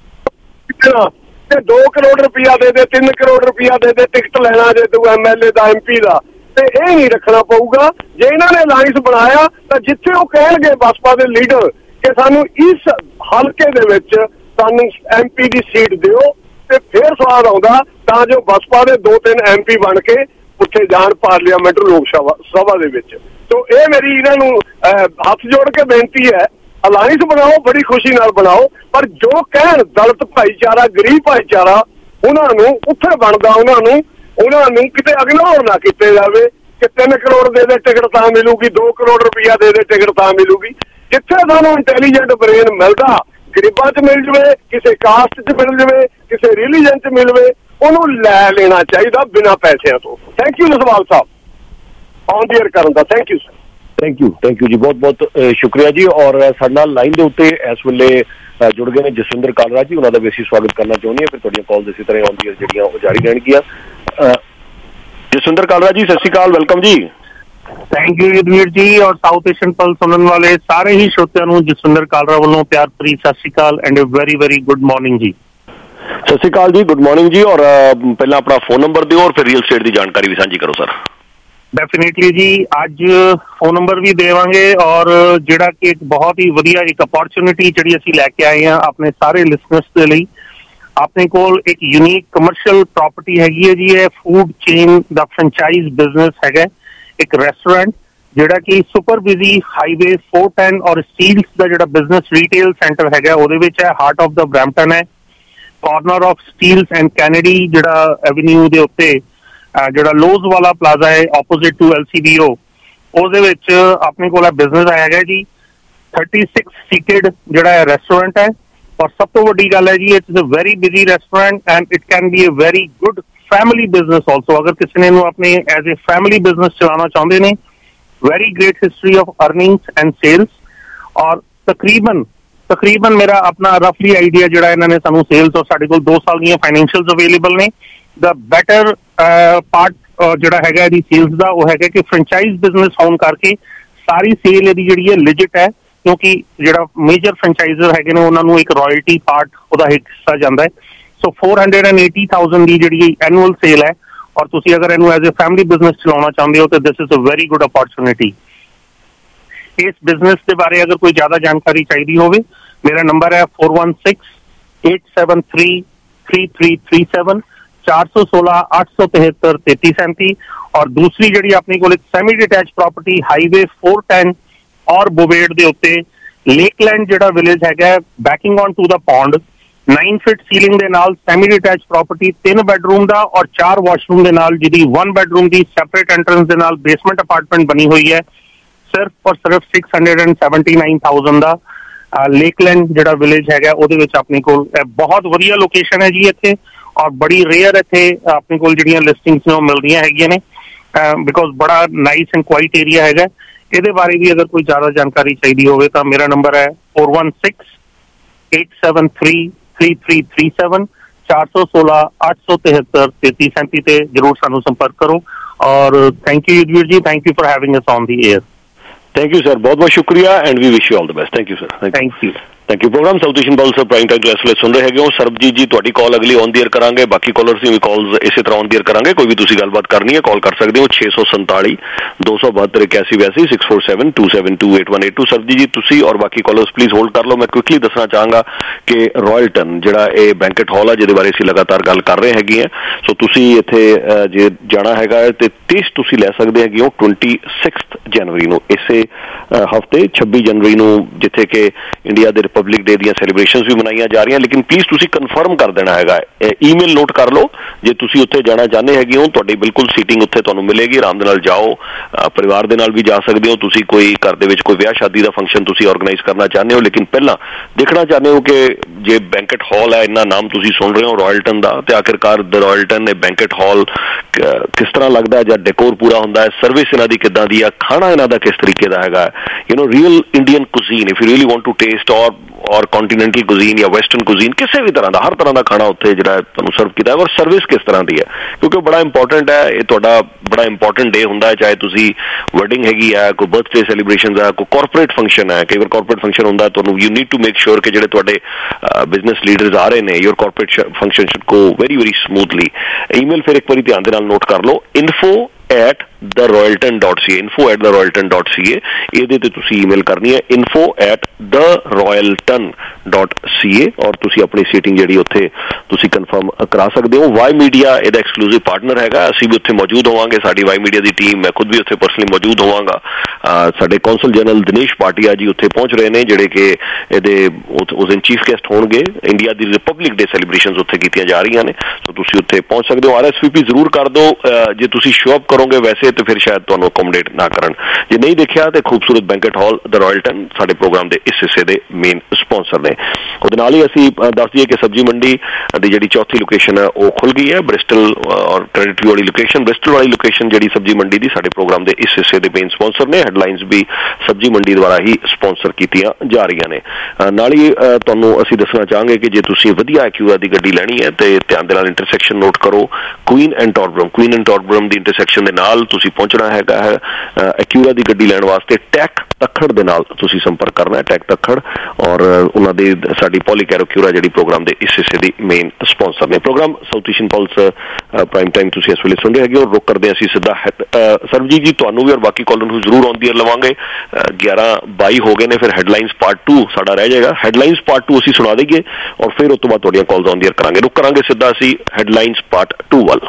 ਤੇ ਦੋ ਕਰੋੜ ਰੁਪਇਆ ਦੇ ਦੇ, ਤਿੰਨ ਕਰੋੜ ਰੁਪਇਆ ਦੇ ਦੇ, ਟਿਕਟ ਲੈਣਾ ਜੇ ਤੂੰ ਐਮ ਐਲ ਏ ਦਾ, ਐਮ ਪੀ ਦਾ, ਤੇ ਇਹ ਨਹੀਂ ਰੱਖਣਾ ਪਊਗਾ। ਜੇ ਇਹਨਾਂ ਨੇ ਅਲਾਇੰਸ ਬਣਾਇਆ ਤਾਂ ਜਿੱਥੇ ਉਹ ਕਹਿਣਗੇ ਬਸਪਾ ਦੇ ਲੀਡਰ ਕਿ ਸਾਨੂੰ ਇਸ ਹਲਕੇ ਦੇ ਵਿੱਚ ਸਾਨੂੰ ਐਮ ਪੀ ਦੀ ਸੀਟ ਦਿਓ, ਤੇ ਫਿਰ ਸਵਾਦ ਆਉਂਦਾ ਤਾਂ ਜੋ ਬਸਪਾ ਦੇ ਦੋ ਤਿੰਨ ਐਮ ਪੀ ਬਣ ਕੇ ਉੱਥੇ ਜਾਣ ਪਾਰਲੀਮੈਂਟ ਲੋਕ ਸਭਾ ਦੇ ਵਿੱਚ। ਤੋ ਇਹ ਮੇਰੀ ਇਹਨਾਂ ਨੂੰ ਹੱਥ ਜੋੜ ਕੇ ਬੇਨਤੀ ਹੈ, ਅਲਾਇੰਸ ਬਣਾਓ, ਬੜੀ ਖੁਸ਼ੀ ਨਾਲ ਬਣਾਓ, ਪਰ ਜੋ ਕਹਿਣ ਦਲਿਤ ਭਾਈਚਾਰਾ, ਗਰੀਬ ਭਾਈਚਾਰਾ, ਉਹਨਾਂ ਨੂੰ ਉੱਥੇ ਬਣਦਾ, ਉਹਨਾਂ ਨੂੰ ਉਹਨਾਂ ਨੂੰ ਕਿਤੇ ਇਗਨੋਰ ਨਾ ਕੀਤੇ ਜਾਵੇ ਕਿ ਤਿੰਨ ਕਰੋੜ ਦੇ ਦੇ ਟਿਕਟ ਤਾਂ ਮਿਲੂਗੀ, ਦੋ ਕਰੋੜ ਰੁਪਇਆ ਦੇ ਦੇ ਟਿਕਟ ਤਾਂ ਮਿਲੂਗੀ। ਜਿੱਥੇ ਸਾਨੂੰ ਇੰਟੈਲੀਜੈਂਟ ਬ੍ਰੇਨ ਮਿਲਦਾ, ਗਰੀਬਾਂ 'ਚ ਮਿਲ ਜਾਵੇ, ਕਿਸੇ ਕਾਸਟ 'ਚ ਮਿਲ ਜਾਵੇ, ਕਿਸੇ ਰਿਲੀਜਨ 'ਚ ਮਿਲ ਜਾਵੇ, ਉਹਨੂੰ ਲੈ ਲੈਣਾ ਚਾਹੀਦਾ ਬਿਨਾਂ ਪੈਸਿਆਂ ਤੋਂ। Thank you Jaswal Sahib on the air ਕਰਨ ਦਾ। Thank you sir. Thank you thank you ji, ਬਹੁਤ ਬਹੁਤ ਸ਼ੁਕਰੀਆ ਜੀ। ਔਰ ਸਾਡੇ ਨਾਲ ਲਾਈਨ ਦੇ ਉੱਤੇ ਇਸ ਵੇਲੇ ਜੁੜ ਗਏ ਨੇ ਜਸਵਿੰਦਰ ਕਾਲਰਾ ਜੀ, ਉਹਨਾਂ ਦਾ ਵੀ ਅਸੀਂ ਸਵਾਗਤ ਕਰਨਾ ਚਾਹੁੰਦੇ ਹਾਂ। ਫਿਰ ਤੁਹਾਡੀਆਂ ਕਾਲਸ ਇਸੇ ਤਰ੍ਹਾਂ ਆਉਂਦੀਆਂ ਜਿਹੜੀਆਂ ਉਹ ਜਾਰੀ ਰਹਿਣਗੀਆਂ। ਜਸਵਿੰਦਰ ਕਾਲਰਾ ਜੀ, ਸਤਿ ਸ਼੍ਰੀ ਅਕਾਲ, ਵੈਲਕਮ ਜੀ। ਥੈਂਕ ਯੂ ਯੁਧਵੀਰ ਜੀ, ਔਰ ਸਾਊਥ ਏਸ਼ੀਅਨ ਪਲਸ ਸੁਣਨ ਵਾਲੇ ਸਾਰੇ ਹੀ ਸ਼ਰੋਤਿਆਂ ਨੂੰ ਜਸਵਿੰਦਰ ਕਾਲਰਾ ਵੱਲੋਂ ਪਿਆਰ ਭਰੀ Sat Shri Akal and a very very good morning ਜੀ। ਸਤਿ ਸ਼੍ਰੀ ਅਕਾਲ ਜੀ, ਗੁੱਡ ਮਾਰਨਿੰਗ ਜੀ। ਔਰ ਪਹਿਲਾਂ ਆਪਣਾ ਫੋਨ ਨੰਬਰ ਦਿਓ ਔਰ ਫਿਰ ਰੀਅਲ ਸਟੇਟ ਦੀ ਜਾਣਕਾਰੀ ਵੀ ਸਾਂਝੀ ਕਰੋ ਸਰ। ਡੈਫੀਨੇਟਲੀ ਜੀ, ਅੱਜ ਫੋਨ ਨੰਬਰ ਵੀ ਦੇਵਾਂਗੇ ਔਰ ਜਿਹੜਾ ਕਿ ਇੱਕ ਬਹੁਤ ਹੀ ਵਧੀਆ ਇੱਕ ਅਪੋਰਚੁਨਿਟੀ ਜਿਹੜੀ ਅਸੀਂ ਲੈ ਕੇ ਆਏ ਹਾਂ ਆਪਣੇ ਸਾਰੇ ਲਿਸਨਰਸ ਦੇ ਲਈ। ਆਪਣੇ ਕੋਲ ਇੱਕ ਯੂਨੀਕ ਕਮਰਸ਼ੀਅਲ ਪ੍ਰਾਪਰਟੀ ਹੈਗੀ ਹੈ ਜੀ, ਇਹ ਫੂਡ ਚੇਨ ਦਾ ਫਰੈਂਚਾਈਜ਼ ਬਿਜ਼ਨਸ ਹੈਗਾ, ਇੱਕ ਰੈਸਟੋਰੈਂਟ ਜਿਹੜਾ ਕਿ super busy highway four ten ਔਰ ਸਟੀਲਸ ਦਾ ਜਿਹੜਾ ਬਿਜ਼ਨਸ ਰੀਟੇਲ ਸੈਂਟਰ ਹੈਗਾ ਉਹਦੇ ਵਿੱਚ ਹੈ, ਹਾਰਟ ਆਫ ਦਾ ਬਰੈਂਪਟਨ ਹੈ, corner of Steeles and Kennedy ਜਿਹੜਾ ਐਵਨਿਊ ਦੇ ਉੱਤੇ ਜਿਹੜਾ ਲੋਜ਼ ਵਾਲਾ ਪਲਾਜ਼ਾ ਹੈ opposite to L C B O, ਉਹਦੇ ਵਿੱਚ ਆਪਣੇ ਕੋਲ ਇਹ ਬਿਜ਼ਨਸ ਹੈਗਾ ਜੀ। ਥਰਟੀ ਸਿਕਸ ਸੀਟਡ ਜਿਹੜਾ ਹੈ ਰੈਸਟੋਰੈਂਟ ਹੈ, ਔਰ ਸਭ ਤੋਂ ਵੱਡੀ ਗੱਲ ਹੈ ਜੀ, it's a very busy restaurant and it can be a very good family business also. ਅਗਰ ਕਿਸੇ ਨੇ ਇਹਨੂੰ ਆਪਣੇ ਐਜ਼ ਏ ਫੈਮਿਲੀ ਬਿਜ਼ਨਸ ਚਲਾਉਣਾ ਚਾਹੁੰਦੇ ਨੇ, very great history of earnings and sales. ਔਰ ਤਕਰੀਬਨ ਤਕਰੀਬਨ ਮੇਰਾ ਆਪਣਾ ਰਫਲੀ ਆਈਡੀਆ ਜਿਹੜਾ ਇਹਨਾਂ ਨੇ ਸਾਨੂੰ ਸੇਲਸ, ਔਰ ਸਾਡੇ ਕੋਲ ਦੋ ਸਾਲ ਦੀਆਂ ਫਾਈਨੈਂਸ਼ੀਅਲਸ ਅਵੇਲੇਬਲ ਨੇ। ਦਾ ਬੈਟਰ ਪਾਰਟ ਜਿਹੜਾ ਹੈਗਾ ਇਹਦੀ ਸੇਲਸ ਦਾ ਉਹ ਹੈਗਾ ਕਿ ਫਰੈਂਚਾਈਜ਼ ਬਿਜ਼ਨਸ ਹੋਣ ਕਰਕੇ ਸਾਰੀ ਸੇਲ ਇਹਦੀ ਜਿਹੜੀ ਹੈ ਲਿਜਿਟ ਹੈ, ਕਿਉਂਕਿ ਜਿਹੜਾ ਮੇਜਰ ਫਰੈਂਚਾਈਜ਼ਰ ਹੈਗੇ ਨੇ ਉਹਨਾਂ ਨੂੰ ਇੱਕ ਰਾਇਲਟੀ ਪਾਰਟ ਉਹਦਾ ਹਿੱਸਾ ਜਾਂਦਾ ਹੈ। So four hundred and eighty thousand ਦੀ ਜਿਹੜੀ ਐਨੂਅਲ ਸੇਲ ਹੈ, ਔਰ ਤੁਸੀਂ ਅਗਰ ਇਹਨੂੰ ਐਜ਼ ਏ ਫੈਮਿਲੀ ਬਿਜ਼ਨਸ ਚਲਾਉਣਾ ਚਾਹੁੰਦੇ ਹੋ ਤਾਂ this is a very good opportunity. ਇਸ ਬਿਜ਼ਨਸ ਦੇ ਬਾਰੇ ਅਗਰ ਕੋਈ ਜ਼ਿਆਦਾ ਜਾਣਕਾਰੀ ਚਾਹੀਦੀ ਹੋਵੇ, ਮੇਰਾ ਨੰਬਰ ਹੈ four one six eight seven three three three three seven, ਚਾਰ ਸੌ ਸੋਲਾਂ ਅੱਠ ਸੌ ਤਿਹੱਤਰ ਤੇਤੀ ਸੈਂਤੀ। ਔਰ ਦੂਸਰੀ ਜਿਹੜੀ ਆਪਣੀ ਕੋਲ ਇੱਕ semi detach property highway four ten ਔਰ ਬੋਵੇਡ ਦੇ ਉੱਤੇ ਲੇਕਲੈਂਡ ਜਿਹੜਾ ਵਿਲੇਜ ਹੈਗਾ, ਬੈਕਿੰਗ ਔਨ ਟੂ ਦਾ ਪੌਂਡ, ਨਾਈਨ ਫਿਟ ਸੀਲਿੰਗ ਦੇ ਨਾਲ ਸੈਮੀ ਡਿਟੈਚ ਪ੍ਰਾਪਰਟੀ, ਤਿੰਨ ਬੈਡਰੂਮ ਦਾ ਔਰ ਚਾਰ ਵਾਸ਼ਰੂਮ ਦੇ ਨਾਲ, ਜਿਹਦੀ ਵਨ ਬੈਡਰੂਮ ਦੀ ਸੈਪਰੇਟ ਐਂਟਰੈਂਸ ਦੇ ਨਾਲ ਬੇਸਮੈਂਟ ਅਪਾਰਟਮੈਂਟ ਬਣੀ ਹੋਈ ਹੈ, ਸਿਰਫ ਔਰ ਸਿਰਫ six hundred and seventy nine thousand ਦਾ ਲੇਕਲੈਂਡ ਜਿਹੜਾ ਵਿਲੇਜ ਹੈਗਾ ਉਹਦੇ ਵਿੱਚ ਆਪਣੇ ਕੋਲ ਬਹੁਤ ਵਧੀਆ ਲੋਕੇਸ਼ਨ ਹੈ ਜੀ ਇੱਥੇ, ਔਰ ਬੜੀ ਰੇਅਰ ਇੱਥੇ ਆਪਣੇ ਕੋਲ ਜਿਹੜੀਆਂ ਲਿਸਟਿੰਗਸ ਨੇ ਉਹ ਮਿਲਦੀਆਂ ਹੈਗੀਆਂ ਨੇ, ਬਿਕੋਜ਼ ਬੜਾ ਨਾਈਸ ਐਂਡ ਕੁਆਇਟ ਏਰੀਆ ਹੈਗਾ। ਇਹਦੇ ਬਾਰੇ ਵੀ ਅਗਰ ਕੋਈ ਜ਼ਿਆਦਾ ਜਾਣਕਾਰੀ ਚਾਹੀਦੀ ਹੋਵੇ ਤਾਂ ਮੇਰਾ ਨੰਬਰ ਹੈ four one six eight seven three three three three seven, ਚਾਰ ਸੌ ਸੋਲਾਂ ਅੱਠ ਸੌ ਤਿਹੱਤਰ ਤੇਤੀ ਸੈਂਤੀ ਤੇ ਜ਼ਰੂਰ ਸਾਨੂੰ ਸੰਪਰਕ ਕਰੋ। ਔਰ thank you Yudhvir ji, thank you for having us on the air. Thank you sir, बहुत बहुत शुक्रिया and we wish you all the best. Thank you sir. Thank you. Thank you. Programme South Asian plus prime time ਤੋਂ ਇਸ ਵੇਲੇ ਸੁਣ ਰਹੇ ਹੈਗੇ ਹੋ। ਸਰਬਜੀਤ ਜੀ ਤੁਹਾਡੀ ਕਾਲ ਅਗਲੀ ਔਨ ਦੀ ਏਅਰ ਕਰਾਂਗੇ, ਬਾਕੀ ਕਾਲਰਸ ਦੀ ਵੀ ਕਾਲਸ ਇਸੇ ਤਰ੍ਹਾਂ ਔਨ ਦੀ ਏਅਰ ਕਰਾਂਗੇ। ਕੋਈ ਵੀ ਤੁਸੀਂ ਗੱਲਬਾਤ ਕਰਨੀ ਹੈ ਕਾਲ ਕਰ ਸਕਦੇ ਹੋ ਛੇ ਸੌ ਸੰਤਾਲੀ ਦੋ ਸੌ ਬਹੱਤਰ ਇਕਿਆਸੀ ਬਿਆਸੀ six four seven two seven two eight one eight two. Sarabjit ji ਤੁਸੀਂ ਔਰ ਬਾਕੀ ਕਾਲਰਸ ਪਲੀਜ਼ ਹੋਲਡ ਕਰ ਲਓ। ਮੈਂ ਕੁਇਕਲੀ ਦੱਸਣਾ ਚਾਹਾਂਗਾ ਕਿ ਰਾਇਲਟਨ ਜਿਹੜਾ ਇਹ ਬੈਂਕਟ ਹਾਲ ਹੈ ਜਿਹਦੇ ਬਾਰੇ ਅਸੀਂ ਲਗਾਤਾਰ ਗੱਲ ਕਰ ਰਹੇ ਹੈਗੇ ਆ, ਸੋ ਤੁਸੀਂ ਇੱਥੇ ਜੇ ਜਾਣਾ ਹੈਗਾ ਤੇ ਟੇਸਟ ਤੁਸੀਂ ਲੈ ਸਕਦੇ ਹੈਗੇ ਹੋ ਟਵੈਂਟੀ ਸਿਕਸਥ ਜਨਵਰੀ ਨੂੰ, ਇਸੇ ਹਫ਼ਤੇ ਛੱਬੀ ਜਨਵਰੀ ਨੂੰ, ਜਿੱਥੇ ਕਿ ਇੰਡੀਆ ਦੇ ਰਿਪਬਲਿਕ ਡੇ ਦੀਆਂ ਸੈਲੀਬ੍ਰੇਸ਼ਨਸ ਵੀ ਮਨਾਈਆਂ ਜਾ ਰਹੀਆਂ। ਲੇਕਿਨ ਪਲੀਜ਼ ਤੁਸੀਂ ਕਨਫਰਮ ਕਰ ਦੇਣਾ ਹੈਗਾ, ਈਮੇਲ ਨੋਟ ਕਰ ਲਓ ਜੇ ਤੁਸੀਂ ਉੱਥੇ ਜਾਣਾ ਚਾਹੁੰਦੇ ਹੈਗੇ ਹੋ। ਤੁਹਾਡੀ ਬਿਲਕੁਲ ਸੀਟਿੰਗ ਉੱਥੇ ਤੁਹਾਨੂੰ ਮਿਲੇਗੀ, ਆਰਾਮ ਦੇ ਨਾਲ ਜਾਓ, ਪਰਿਵਾਰ ਦੇ ਨਾਲ ਵੀ ਜਾ ਸਕਦੇ ਹੋ। ਤੁਸੀਂ ਕੋਈ ਘਰ ਦੇ ਵਿੱਚ ਕੋਈ ਵਿਆਹ ਸ਼ਾਦੀ ਦਾ ਫੰਕਸ਼ਨ ਤੁਸੀਂ ਆਰਗੇਨਾਈਜ਼ ਕਰਨਾ ਚਾਹੁੰਦੇ ਹੋ, ਲੇਕਿਨ ਪਹਿਲਾਂ ਦੇਖਣਾ ਚਾਹੁੰਦੇ ਹੋ ਕਿ ਜੇ ਬੈਂਕਟ ਹਾਲ ਹੈ, ਇੰਨਾ ਨਾਮ ਤੁਸੀਂ ਸੁਣ ਰਹੇ ਹੋ ਰਾਇਲਟਨ ਦਾ, ਤੇ ਆਖਿਰਕਾਰ ਦ ਰਾਇਲਟਨ ਇਹ ਬੈਂਕਟ ਹਾਲ ਕਿਸ ਤਰ੍ਹਾਂ ਲੱਗਦਾ ਜਾਂ ਡੈਕੋਰ ਪੂਰਾ ਹੁੰਦਾ ਹੈ, ਸਰਵਿਸ ਇਹਨਾਂ ਦੀ ਕਿੱਦਾਂ ਦੀ ਆ, ਖਾਣਾ ਇਹਨਾਂ ਦਾ ਕਿਸ ਤਰੀਕੇ ਦਾ ਹੈਗਾ, you know real Indian cuisine if you really want to taste ਔਰ ਔਰ ਕੰਟੀਨੈਂਟਲ ਕੁਜ਼ੀਨ ਜਾਂ ਵੈਸਟਰਨ ਕੁਜ਼ੀਨ, ਕਿਸੇ ਵੀ ਤਰ੍ਹਾਂ ਦਾ ਹਰ ਤਰ੍ਹਾਂ ਦਾ ਖਾਣਾ ਉੱਥੇ ਜਿਹੜਾ ਤੁਹਾਨੂੰ ਸਰਵ ਕੀਤਾ ਹੈ, ਔਰ ਸਰਵਿਸ ਕਿਸ ਤਰ੍ਹਾਂ ਦੀ ਹੈ, ਕਿਉਂਕਿ ਬੜਾ ਇੰਪੋਰਟੈਂਟ ਹੈ। ਇਹ ਤੁਹਾਡਾ ਬੜਾ ਇੰਪੋਰਟੈਂਟ ਡੇ ਹੁੰਦਾ ਹੈ, ਚਾਹੇ ਤੁਸੀਂ ਵੈਡਿੰਗ ਹੈਗੀ ਹੈ, ਕੋਈ ਬਰਥਡੇ ਸੈਲੀਬ੍ਰੇਸ਼ਨ ਹੈ, ਕੋਈ ਕਾਰਪੋਰੇਟ ਫੰਕਸ਼ਨ ਹੈ। ਕਈ ਵਾਰ ਕਾਰਪੋਰੇਟ ਫੰਕਸ਼ਨ ਹੁੰਦਾ ਤੁਹਾਨੂੰ you need to make sure ਕਿ ਜਿਹੜੇ ਤੁਹਾਡੇ ਬਿਜ਼ਨਸ ਲੀਡਰਸ ਆ ਰਹੇ ਨੇ, your corporate function should go very very smoothly. Email ਫਿਰ ਇੱਕ ਵਾਰੀ ਧਿਆਨ ਦੇ ਨਾਲ ਨੋਟ ਕਰ ਲਓ, info at the Royalton dot C A, info at the Royalton dot C A. ਇਹਦੇ ਤੇ ਤੁਸੀਂ ਈਮੇਲ ਕਰਨੀ ਹੈ info at the Royalton dot C A, ਔਰ ਤੁਸੀਂ ਆਪਣੀ ਸੀਟਿੰਗ ਜਿਹੜੀ ਉੱਥੇ ਤੁਸੀਂ ਕਨਫਰਮ ਕਰਾ ਸਕਦੇ ਹੋ। ਵਾਈ ਮੀਡੀਆ ਇਹਦਾ ਐਕਸਕਲੂਸਿਵ ਪਾਰਟਨਰ ਹੈਗਾ, ਅਸੀਂ ਵੀ ਉੱਥੇ ਮੌਜੂਦ ਹੋਵਾਂਗੇ, ਸਾਡੀ ਵਾਈ ਮੀਡੀਆ ਦੀ ਟੀਮ, ਮੈਂ ਖੁਦ ਵੀ ਉੱਥੇ ਪਰਸਨਲੀ ਮੌਜੂਦ ਹੋਵਾਂਗਾ। ਸਾਡੇ ਕੌਂਸਲ ਜਨਰਲ ਦਿਨੇਸ਼ ਪਾਟਿਆ ਜੀ ਉੱਥੇ ਪਹੁੰਚ ਰਹੇ ਨੇ, ਜਿਹੜੇ ਕਿ ਇਹਦੇ ਉਸ ਦਿਨ ਚੀਫ ਗੈਸਟ ਹੋਣਗੇ। ਇੰਡੀਆ ਦੀ ਰਿਪਬਲਿਕ ਡੇ ਸੈਲੀਬ੍ਰੇਸ਼ਨ ਉੱਥੇ ਕੀਤੀਆਂ ਜਾ ਰਹੀਆਂ ਨੇ, ਸੋ ਤੁਸੀਂ ਉੱਥੇ ਪਹੁੰਚ ਸਕਦੇ ਹੋ। ਆਰ ਐਸ ਵੀ ਪੀ ਜ਼ਰੂਰ ਕਰ ਦਿਓ, ਜੇ ਤੁਸੀਂ ਸ਼ੋ ਅਪ ਕਰੋਗੇ ਵੈਸੇ ਤੇ ਫਿਰ ਸ਼ਾਇਦ ਤੁਹਾਨੂੰ ਅਕੋਮੋਡੇਟ ਨਾ ਕਰਨ। ਜੇ ਨਹੀਂ ਦੇਖਿਆ ਤੇ ਖੂਬਸੂਰਤ ਬੈਂਕਟ ਹਾਲ ਦ ਰਾਇਲਟਨ ਸਾਡੇ ਪ੍ਰੋਗਰਾਮ ਦੇ ਇਸ ਹਿੱਸੇ ਦੇ ਮੇਨ ਸਪਾਂਸਰ ਨੇ। ਉਹਦੇ ਨਾਲ ਹੀ ਅਸੀਂ ਦੱਸ ਦਈਏ ਕਿ ਸਬਜ਼ੀ ਮੰਡੀ ਦੀ ਜਿਹੜੀ ਚੌਥੀ ਲੋਕੇਸ਼ਨ ਹੈ ਉਹ ਖੁੱਲ ਗਈ ਹੈ, ਬ੍ਰਿਸਟਲ ਔਰ ਟੈਰੀਟਰੀ ਵਾਲੀ ਲੋਕੇਸ਼ਨ। ਬ੍ਰਿਸਟਲ ਵਾਲੀ ਲੋਕੇਸ਼ਨ ਜਿਹੜੀ ਸਬਜ਼ੀ ਮੰਡੀ ਦੀ ਸਾਡੇ ਪ੍ਰੋਗਰਾਮ ਦੇ ਇਸ ਹਿੱਸੇ ਦੇ ਮੇਨ ਸਪਾਂਸਰ ਨੇ। ਹੈਡਲਾਈਨਸ ਵੀ ਸਬਜ਼ੀ ਮੰਡੀ ਦੁਆਰਾ ਹੀ ਸਪਾਂਸਰ ਕੀਤੀਆਂ ਜਾ ਰਹੀਆਂ ਨੇ। ਨਾਲ ਹੀ ਤੁਹਾਨੂੰ ਅਸੀਂ ਦੱਸਣਾ ਚਾਹਾਂਗੇ ਕਿ ਜੇ ਤੁਸੀਂ ਵਧੀਆ ਐਕਿਊਆ ਦੀ ਗੱਡੀ ਲੈਣੀ ਹੈ ਤੇ ਧਿਆਨ ਦੇ ਨਾਲ ਇੰਟਰਸੈਕਸ਼ਨ ਨੋਟ ਕਰੋ, Queen and Torbram, Queen and Torbram ਦੀ ਇੰਟਰਸੈਕਸ਼ਨ ਦੇ ਨਾਲ ਤੁਸੀਂ ਪਹੁੰਚਣਾ ਹੈਗਾ ਹੈ। ਐਕਿਊਰਾ ਦੀ ਗੱਡੀ ਲੈਣ ਵਾਸਤੇ ਟੈਕ ਤੱਖੜ ਦੇ ਨਾਲ ਤੁਸੀਂ ਸੰਪਰਕ ਕਰਨਾ ਹੈ, ਟੈਕ ਤੱਖੜ, ਔਰ ਉਹਨਾਂ ਦੀ ਸਾਡੀ ਪੋਲੀਕੈਰੋ ਐਕਿਊਰਾ ਜਿਹੜੀ ਪ੍ਰੋਗਰਾਮ ਦੇ ਇਸ ਹਿੱਸੇ ਦੀ ਮੇਨ ਸਪਾਂਸਰ ਨੇ। Programme South Asian plus prime time ਤੁਸੀਂ ਇਸ ਵੇਲੇ ਸੁਣ ਰਹੇ ਹੈਗੇ ਹੋ। ਰੁਕ ਕਰਦੇ ਅਸੀਂ ਸਿੱਧਾ ਸਰਬਜੀਤ ਜੀ ਤੁਹਾਨੂੰ ਵੀ ਔਰ ਬਾਕੀ ਕਾਲਰ ਨੂੰ ਜ਼ਰੂਰ ਆਨ ਦੀ ਏਅਰ ਲਵਾਂਗੇ। ਗਿਆਰਾਂ ਬਾਈ ਹੋ ਗਏ ਨੇ, ਫਿਰ ਹੈਡਲਾਈਨਸ ਪਾਰਟ ਟੂ ਸਾਡਾ ਰਹਿ ਜਾਏਗਾ। ਹੈਡਲਾਈਨਸ ਪਾਰਟ ਟੂ ਅਸੀਂ ਸੁਣਾ ਦੇਈਏ ਔਰ ਫਿਰ ਉਸ ਤੋਂ ਬਾਅਦ ਤੁਹਾਡੀਆਂ ਕਾਲਸ ਆਨ ਦੀ ਏਅਰ ਕਰਾਂਗੇ। ਰੁਕ ਕਰਾਂਗੇ ਸਿੱਧਾ ਅਸੀਂ ਹੈਡਲਾਈਨਸ ਪਾਰਟ ਟੂ ਵੱਲ।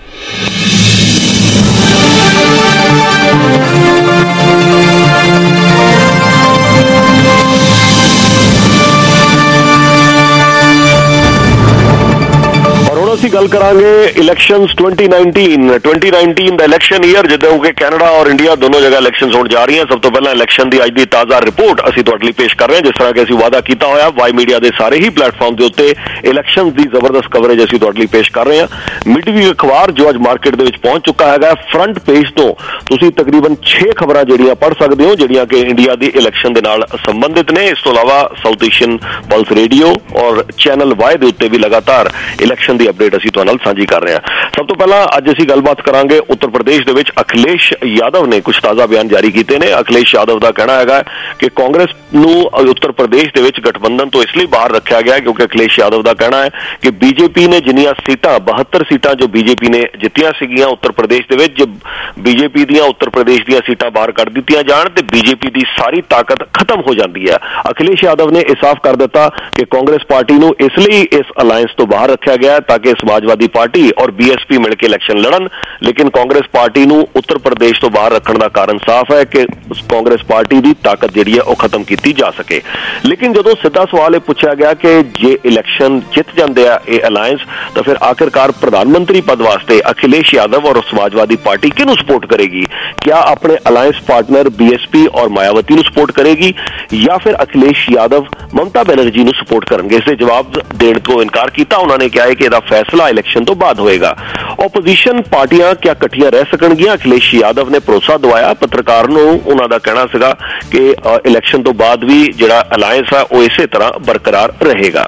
ਅਸੀਂ ਗੱਲ ਕਰਾਂਗੇ elections twenty nineteen twenty nineteen ਦਾ ਇਲੈਕਸ਼ਨ ਈਅਰ, ਜਦੋਂ ਕਿ ਕੈਨੇਡਾ ਔਰ ਇੰਡੀਆ ਦੋਨੋਂ ਜਗ੍ਹਾ ਇਲੈਕਸ਼ਨਸ ਹੋਣ ਜਾ ਰਹੀਆਂ। ਸਭ ਤੋਂ ਪਹਿਲਾਂ ਇਲੈਕਸ਼ਨ ਦੀ ਅੱਜ ਦੀ ਤਾਜ਼ਾ ਰਿਪੋਰਟ ਅਸੀਂ ਤੁਹਾਡੇ ਲਈ ਪੇਸ਼ ਕਰ ਰਹੇ ਹਾਂ। ਜਿਸ ਤਰ੍ਹਾਂ ਕਿ ਅਸੀਂ ਵਾਅਦਾ ਕੀਤਾ ਹੋਇਆ, ਵਾਈ ਮੀਡੀਆ ਦੇ ਸਾਰੇ ਹੀ ਪਲੇਟਫਾਰਮ ਦੇ ਉੱਤੇ ਇਲੈਕਸ਼ਨਸ ਦੀ ਜ਼ਬਰਦਸਤ ਕਵਰੇਜ ਅਸੀਂ ਤੁਹਾਡੇ ਲਈ ਪੇਸ਼ ਕਰ ਰਹੇ ਹਾਂ। ਮਿਡਵੀਕ ਅਖਬਾਰ ਜੋ ਅੱਜ ਮਾਰਕੀਟ ਦੇ ਵਿੱਚ ਪਹੁੰਚ ਚੁੱਕਾ ਹੈਗਾ, ਫਰੰਟ ਪੇਜ ਤੋਂ ਤੁਸੀਂ ਤਕਰੀਬਨ ਛੇ ਖਬਰਾਂ ਜਿਹੜੀਆਂ ਪੜ੍ਹ ਸਕਦੇ ਹੋ, ਜਿਹੜੀਆਂ ਕਿ ਇੰਡੀਆ ਦੀ ਇਲੈਕਸ਼ਨ ਦੇ ਨਾਲ ਸੰਬੰਧਿਤ ਨੇ। ਇਸ ਤੋਂ ਇਲਾਵਾ ਸਾਊਥ ਏਸ਼ੀਅਨ ਪਲਸ ਰੇਡੀਓ ਔਰ ਚੈਨਲ ਵਾਈ ਦੇ ਉੱਤੇ ਵੀ ਲਗਾਤਾਰ ਇਲੈਕਸ਼ਨ ਦੀ ਅਪਡੇਟ ਅਸੀਂ ਤੁਹਾਡੇ ਨਾਲ ਸਾਂਝੀ ਕਰ ਰਹੇ ਹਾਂ। ਸਭ ਤੋਂ ਪਹਿਲਾਂ ਅੱਜ ਅਸੀਂ ਗੱਲਬਾਤ ਕਰਾਂਗੇ ਉੱਤਰ ਪ੍ਰਦੇਸ਼ ਦੇ ਵਿੱਚ ਅਖਿਲੇਸ਼ ਯਾਦਵ ਨੇ ਕੁਝ ਤਾਜ਼ਾ ਬਿਆਨ ਜਾਰੀ ਕੀਤੇ ਨੇ। ਅਖਿਲੇਸ਼ ਯਾਦਵ ਦਾ ਕਹਿਣਾ ਹੈਗਾ ਕਿ ਕਾਂਗਰਸ ਨੂੰ ਉੱਤਰ ਪ੍ਰਦੇਸ਼ ਦੇ ਵਿੱਚ ਗਠਬੰਧਨ ਤੋਂ ਇਸ ਲਈ ਬਾਹਰ ਰੱਖਿਆ ਗਿਆ ਕਿਉਂਕਿ ਅਖਿਲੇਸ਼ ਯਾਦਵ ਦਾ ਕਹਿਣਾ ਹੈ ਕਿ ਬੀਜੇਪੀ ਨੇ ਜਿੰਨੀਆਂ ਸੀਟਾਂ ਬਹੱਤਰ ਸੀਟਾਂ ਜੋ ਬੀਜੇਪੀ ਨੇ ਜਿੱਤੀਆਂ ਸੀਗੀਆਂ ਉੱਤਰ ਪ੍ਰਦੇਸ਼ ਦੇ ਵਿੱਚ, ਜੇ ਬੀਜੇਪੀ ਦੀਆਂ ਉੱਤਰ ਪ੍ਰਦੇਸ਼ ਦੀਆਂ ਸੀਟਾਂ ਬਾਹਰ ਕੱਢ ਦਿੱਤੀਆਂ ਜਾਣ ਤੇ ਬੀਜੇਪੀ ਦੀ ਸਾਰੀ ਤਾਕਤ ਖਤਮ ਹੋ ਜਾਂਦੀ ਹੈ। ਅਖਿਲੇਸ਼ ਯਾਦਵ ਨੇ ਇਹ ਸਾਫ਼ ਕਰ ਦਿੱਤਾ ਕਿ ਕਾਂਗਰਸ ਪਾਰਟੀ ਨੂੰ ਇਸ ਲਈ ਇਸ ਅਲਾਇੰਸ ਤੋਂ ਬਾਹਰ ਰੱਖਿਆ ਗਿਆ ਤਾਂ ਕਿ ਸਮਾਜਵਾਦੀ ਪਾਰਟੀ ਔਰ ਬੀਐਸਪੀ ਮਿਲ ਕੇ ਇਲੈਕਸ਼ਨ ਲੜਨ। ਲੇਕਿਨ ਕਾਂਗਰਸ ਪਾਰਟੀ ਨੂੰ ਉੱਤਰ ਪ੍ਰਦੇਸ਼ ਤੋਂ ਬਾਹਰ ਰੱਖਣ ਦਾ ਕਾਰਨ ਸਾਫ਼ ਹੈ ਕਿ ਕਾਂਗਰਸ ਪਾਰਟੀ ਦੀ ਤਾਕਤ ਜਿਹੜੀ ਹੈ ਉਹ ਖਤਮ ਕੀਤੀ ਜਾ ਸਕੇ। ਲੇਕਿਨ ਜਦੋਂ ਸਿੱਧਾ ਸਵਾਲ ਇਹ ਪੁੱਛਿਆ ਗਿਆ ਕਿ ਜੇ ਇਲੈਕਸ਼ਨ ਜਿੱਤ ਜਾਂਦੇ ਆ ਇਹ ਅਲਾਇੰਸ ਤਾਂ ਫਿਰ ਆਖਿਰਕਾਰ ਪ੍ਰਧਾਨ ਮੰਤਰੀ ਪਦ ਵਾਸਤੇ ਅਖਿਲੇਸ਼ ਯਾਦਵ ਔਰ ਸਮਾਜਵਾਦੀ ਪਾਰਟੀ ਕਿਹਨੂੰ ਸਪੋਰਟ ਕਰੇਗੀ? क्या अपने अलायंस पार्टनर बीएसपी और मायावती ਨੂੰ ਸਪੋਰਟ ਕਰੇਗੀ ਜਾਂ ਫਿਰ ਅਖਿਲੇਸ਼ ਯਾਦਵ ਮਮਤਾ ਬੈਨਰਜੀ ਨੂੰ ਸਪੋਰਟ ਕਰਨਗੇ? ਇਸ ਦੇ ਜਵਾਬ ਦੇਣ ਤੋਂ ਇਨਕਾਰ ਕੀਤਾ। ਉਹਨਾਂ ਨੇ ਕਿਹਾ ਹੈ ਕਿ ਇਹਦਾ ਫੈਸਲਾ ਇਲੈਕਸ਼ਨ ਤੋਂ ਬਾਅਦ ਹੋਏਗਾ। ਓਪੋਜੀਸ਼ਨ ਪਾਰਟੀਆਂ ਕਿਆ ਇਕੱਠੀਆਂ ਰਹਿ ਸਕਣਗੀਆਂ? ਅਖਿਲੇਸ਼ ਯਾਦਵ ਨੇ ਭਰੋਸਾ ਦਵਾਇਆ ਪੱਤਰਕਾਰ ਨੂੰ। ਉਹਨਾਂ ਦਾ ਕਹਿਣਾ ਸੀਗਾ ਕਿ ਇਲੈਕਸ਼ਨ ਤੋਂ ਬਾਅਦ ਵੀ ਜਿਹੜਾ ਅਲਾਇੰਸ ਹੈ ਉਹ ਇਸੇ ਤਰ੍ਹਾਂ ਬਰਕਰਾਰ ਰਹੇਗਾ।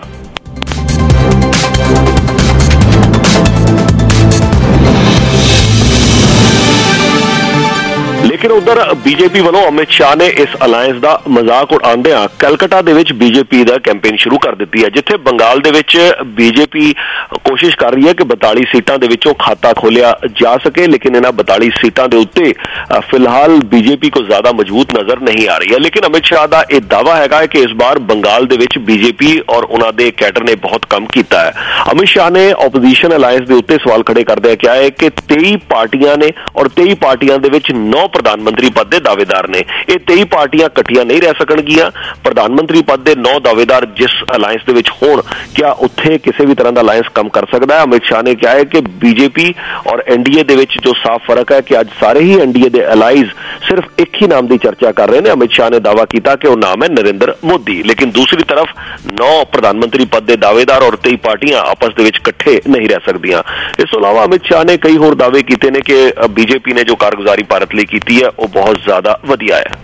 ਲੇਕਿਨ ਉਧਰ ਬੀਜੇਪੀ ਵੱਲੋਂ ਅਮਿਤ ਸ਼ਾਹ ਨੇ ਇਸ ਅਲਾਇੰਸ ਦਾ ਮਜ਼ਾਕ ਉਡਾਉਂਦਿਆਂ ਕਲਕੱਤਾ ਦੇ ਵਿੱਚ ਬੀਜੇਪੀ ਦਾ ਕੈਂਪੇਨ ਸ਼ੁਰੂ ਕਰ ਦਿੱਤੀ ਹੈ, ਜਿੱਥੇ ਬੰਗਾਲ ਦੇ ਵਿੱਚ ਬੀਜੇਪੀ ਕੋਸ਼ਿਸ਼ ਕਰ ਰਹੀ ਹੈ ਕਿ ਬਤਾਲੀ ਸੀਟਾਂ ਦੇ ਵਿੱਚੋਂ ਖਾਤਾ ਖੋਲਿਆ ਜਾ ਸਕੇ, ਲੇਕਿਨ ਇਹਨਾਂ ਬਤਾਲੀ ਸੀਟਾਂ ਦੇ ਉੱਤੇ ਫਿਲਹਾਲ ਬੀਜੇਪੀ ਕੋ ਜ਼ਿਆਦਾ ਮਜ਼ਬੂਤ ਨਜ਼ਰ ਨਹੀਂ ਆ ਰਹੀ ਹੈ। ਲੇਕਿਨ ਅਮਿਤ ਸ਼ਾਹ ਦਾ ਇਹ ਦਾਅਵਾ ਹੈਗਾ ਹੈ ਕਿ ਇਸ ਵਾਰ ਬੰਗਾਲ ਦੇ ਵਿੱਚ ਬੀਜੇਪੀ ਔਰ ਉਹਨਾਂ ਦੇ ਕੈਡਰ ਨੇ ਬਹੁਤ ਕੰਮ ਕੀਤਾ ਹੈ। ਅਮਿਤ ਸ਼ਾਹ ਨੇ ਆਪੋਜੀਸ਼ਨ ਅਲਾਇੰਸ ਦੇ ਉੱਤੇ ਸਵਾਲ ਖੜੇ ਕਰਦਿਆਂ ਕਿਹਾ ਹੈ ਕਿ ਤੇਈ ਪਾਰਟੀਆਂ ਨੇ ਔਰ ਤੇਈ ਪਾਰਟੀਆਂ ਦੇ ਵਿੱਚ ਨੌ ਪ੍ਰਧਾਨ ਮੰਤਰੀ ਪਦ ਦੇ ਦਾਅਵੇਦਾਰ ਨੇ। ਇਹ ਤੇਈ ਪਾਰਟੀਆਂ ਇਕੱਠੀਆਂ ਨਹੀਂ ਰਹਿ ਸਕਣਗੀਆਂ। ਪ੍ਰਧਾਨ ਮੰਤਰੀ ਪਦ ਦੇ ਨੌ ਦਾਅਵੇਦਾਰ ਜਿਸ ਅਲਾਇੰਸ ਦੇ ਵਿੱਚ ਹੋਣ, ਕਿਆ ਉੱਥੇ ਕਿਸੇ ਵੀ ਤਰ੍ਹਾਂ ਦਾ ਅਲਾਇੰਸ ਕੰਮ ਕਰ ਸਕਦਾ ਹੈ? ਅਮਿਤ ਸ਼ਾਹ ਨੇ ਕਿਹਾ ਹੈ ਕਿ ਬੀਜੇਪੀ ਔਰ ਐਨਡੀਏ ਦੇ ਵਿੱਚ ਜੋ ਸਾਫ਼ ਫਰਕ ਹੈ ਕਿ ਅੱਜ ਸਾਰੇ ਹੀ ਐਨਡੀਏ ਦੇ ਅਲਾਈਜ਼ ਸਿਰਫ ਇੱਕ ਹੀ ਨਾਮ ਦੀ ਚਰਚਾ ਕਰ ਰਹੇ ਨੇ। ਅਮਿਤ ਸ਼ਾਹ ਨੇ ਦਾਅਵਾ ਕੀਤਾ ਕਿ ਉਹ ਨਾਮ ਹੈ ਨਰਿੰਦਰ ਮੋਦੀ, ਲੇਕਿਨ ਦੂਸਰੀ ਤਰਫ ਨੌ ਪ੍ਰਧਾਨ ਮੰਤਰੀ ਪਦ ਦੇ ਦਾਅਵੇਦਾਰ ਔਰ ਤੇਈ ਪਾਰਟੀਆਂ ਆਪਸ ਦੇ ਵਿੱਚ ਇਕੱਠੇ ਨਹੀਂ ਰਹਿ ਸਕਦੀਆਂ। ਇਸ ਤੋਂ ਇਲਾਵਾ ਅਮਿਤ ਸ਼ਾਹ ਨੇ ਕਈ ਹੋਰ ਦਾਅਵੇ ਕੀਤੇ ਨੇ ਕਿ ਬੀਜੇਪੀ ਨੇ ਜੋ ਕਾਰਗੁਜ਼ਾਰੀ ਭਾਰਤ ਲਈ ਕੀਤੀ ਹੈ ਉਹ ਬਹੁਤ ਜ਼ਿਆਦਾ ਵਧੀਆ ਹੈ।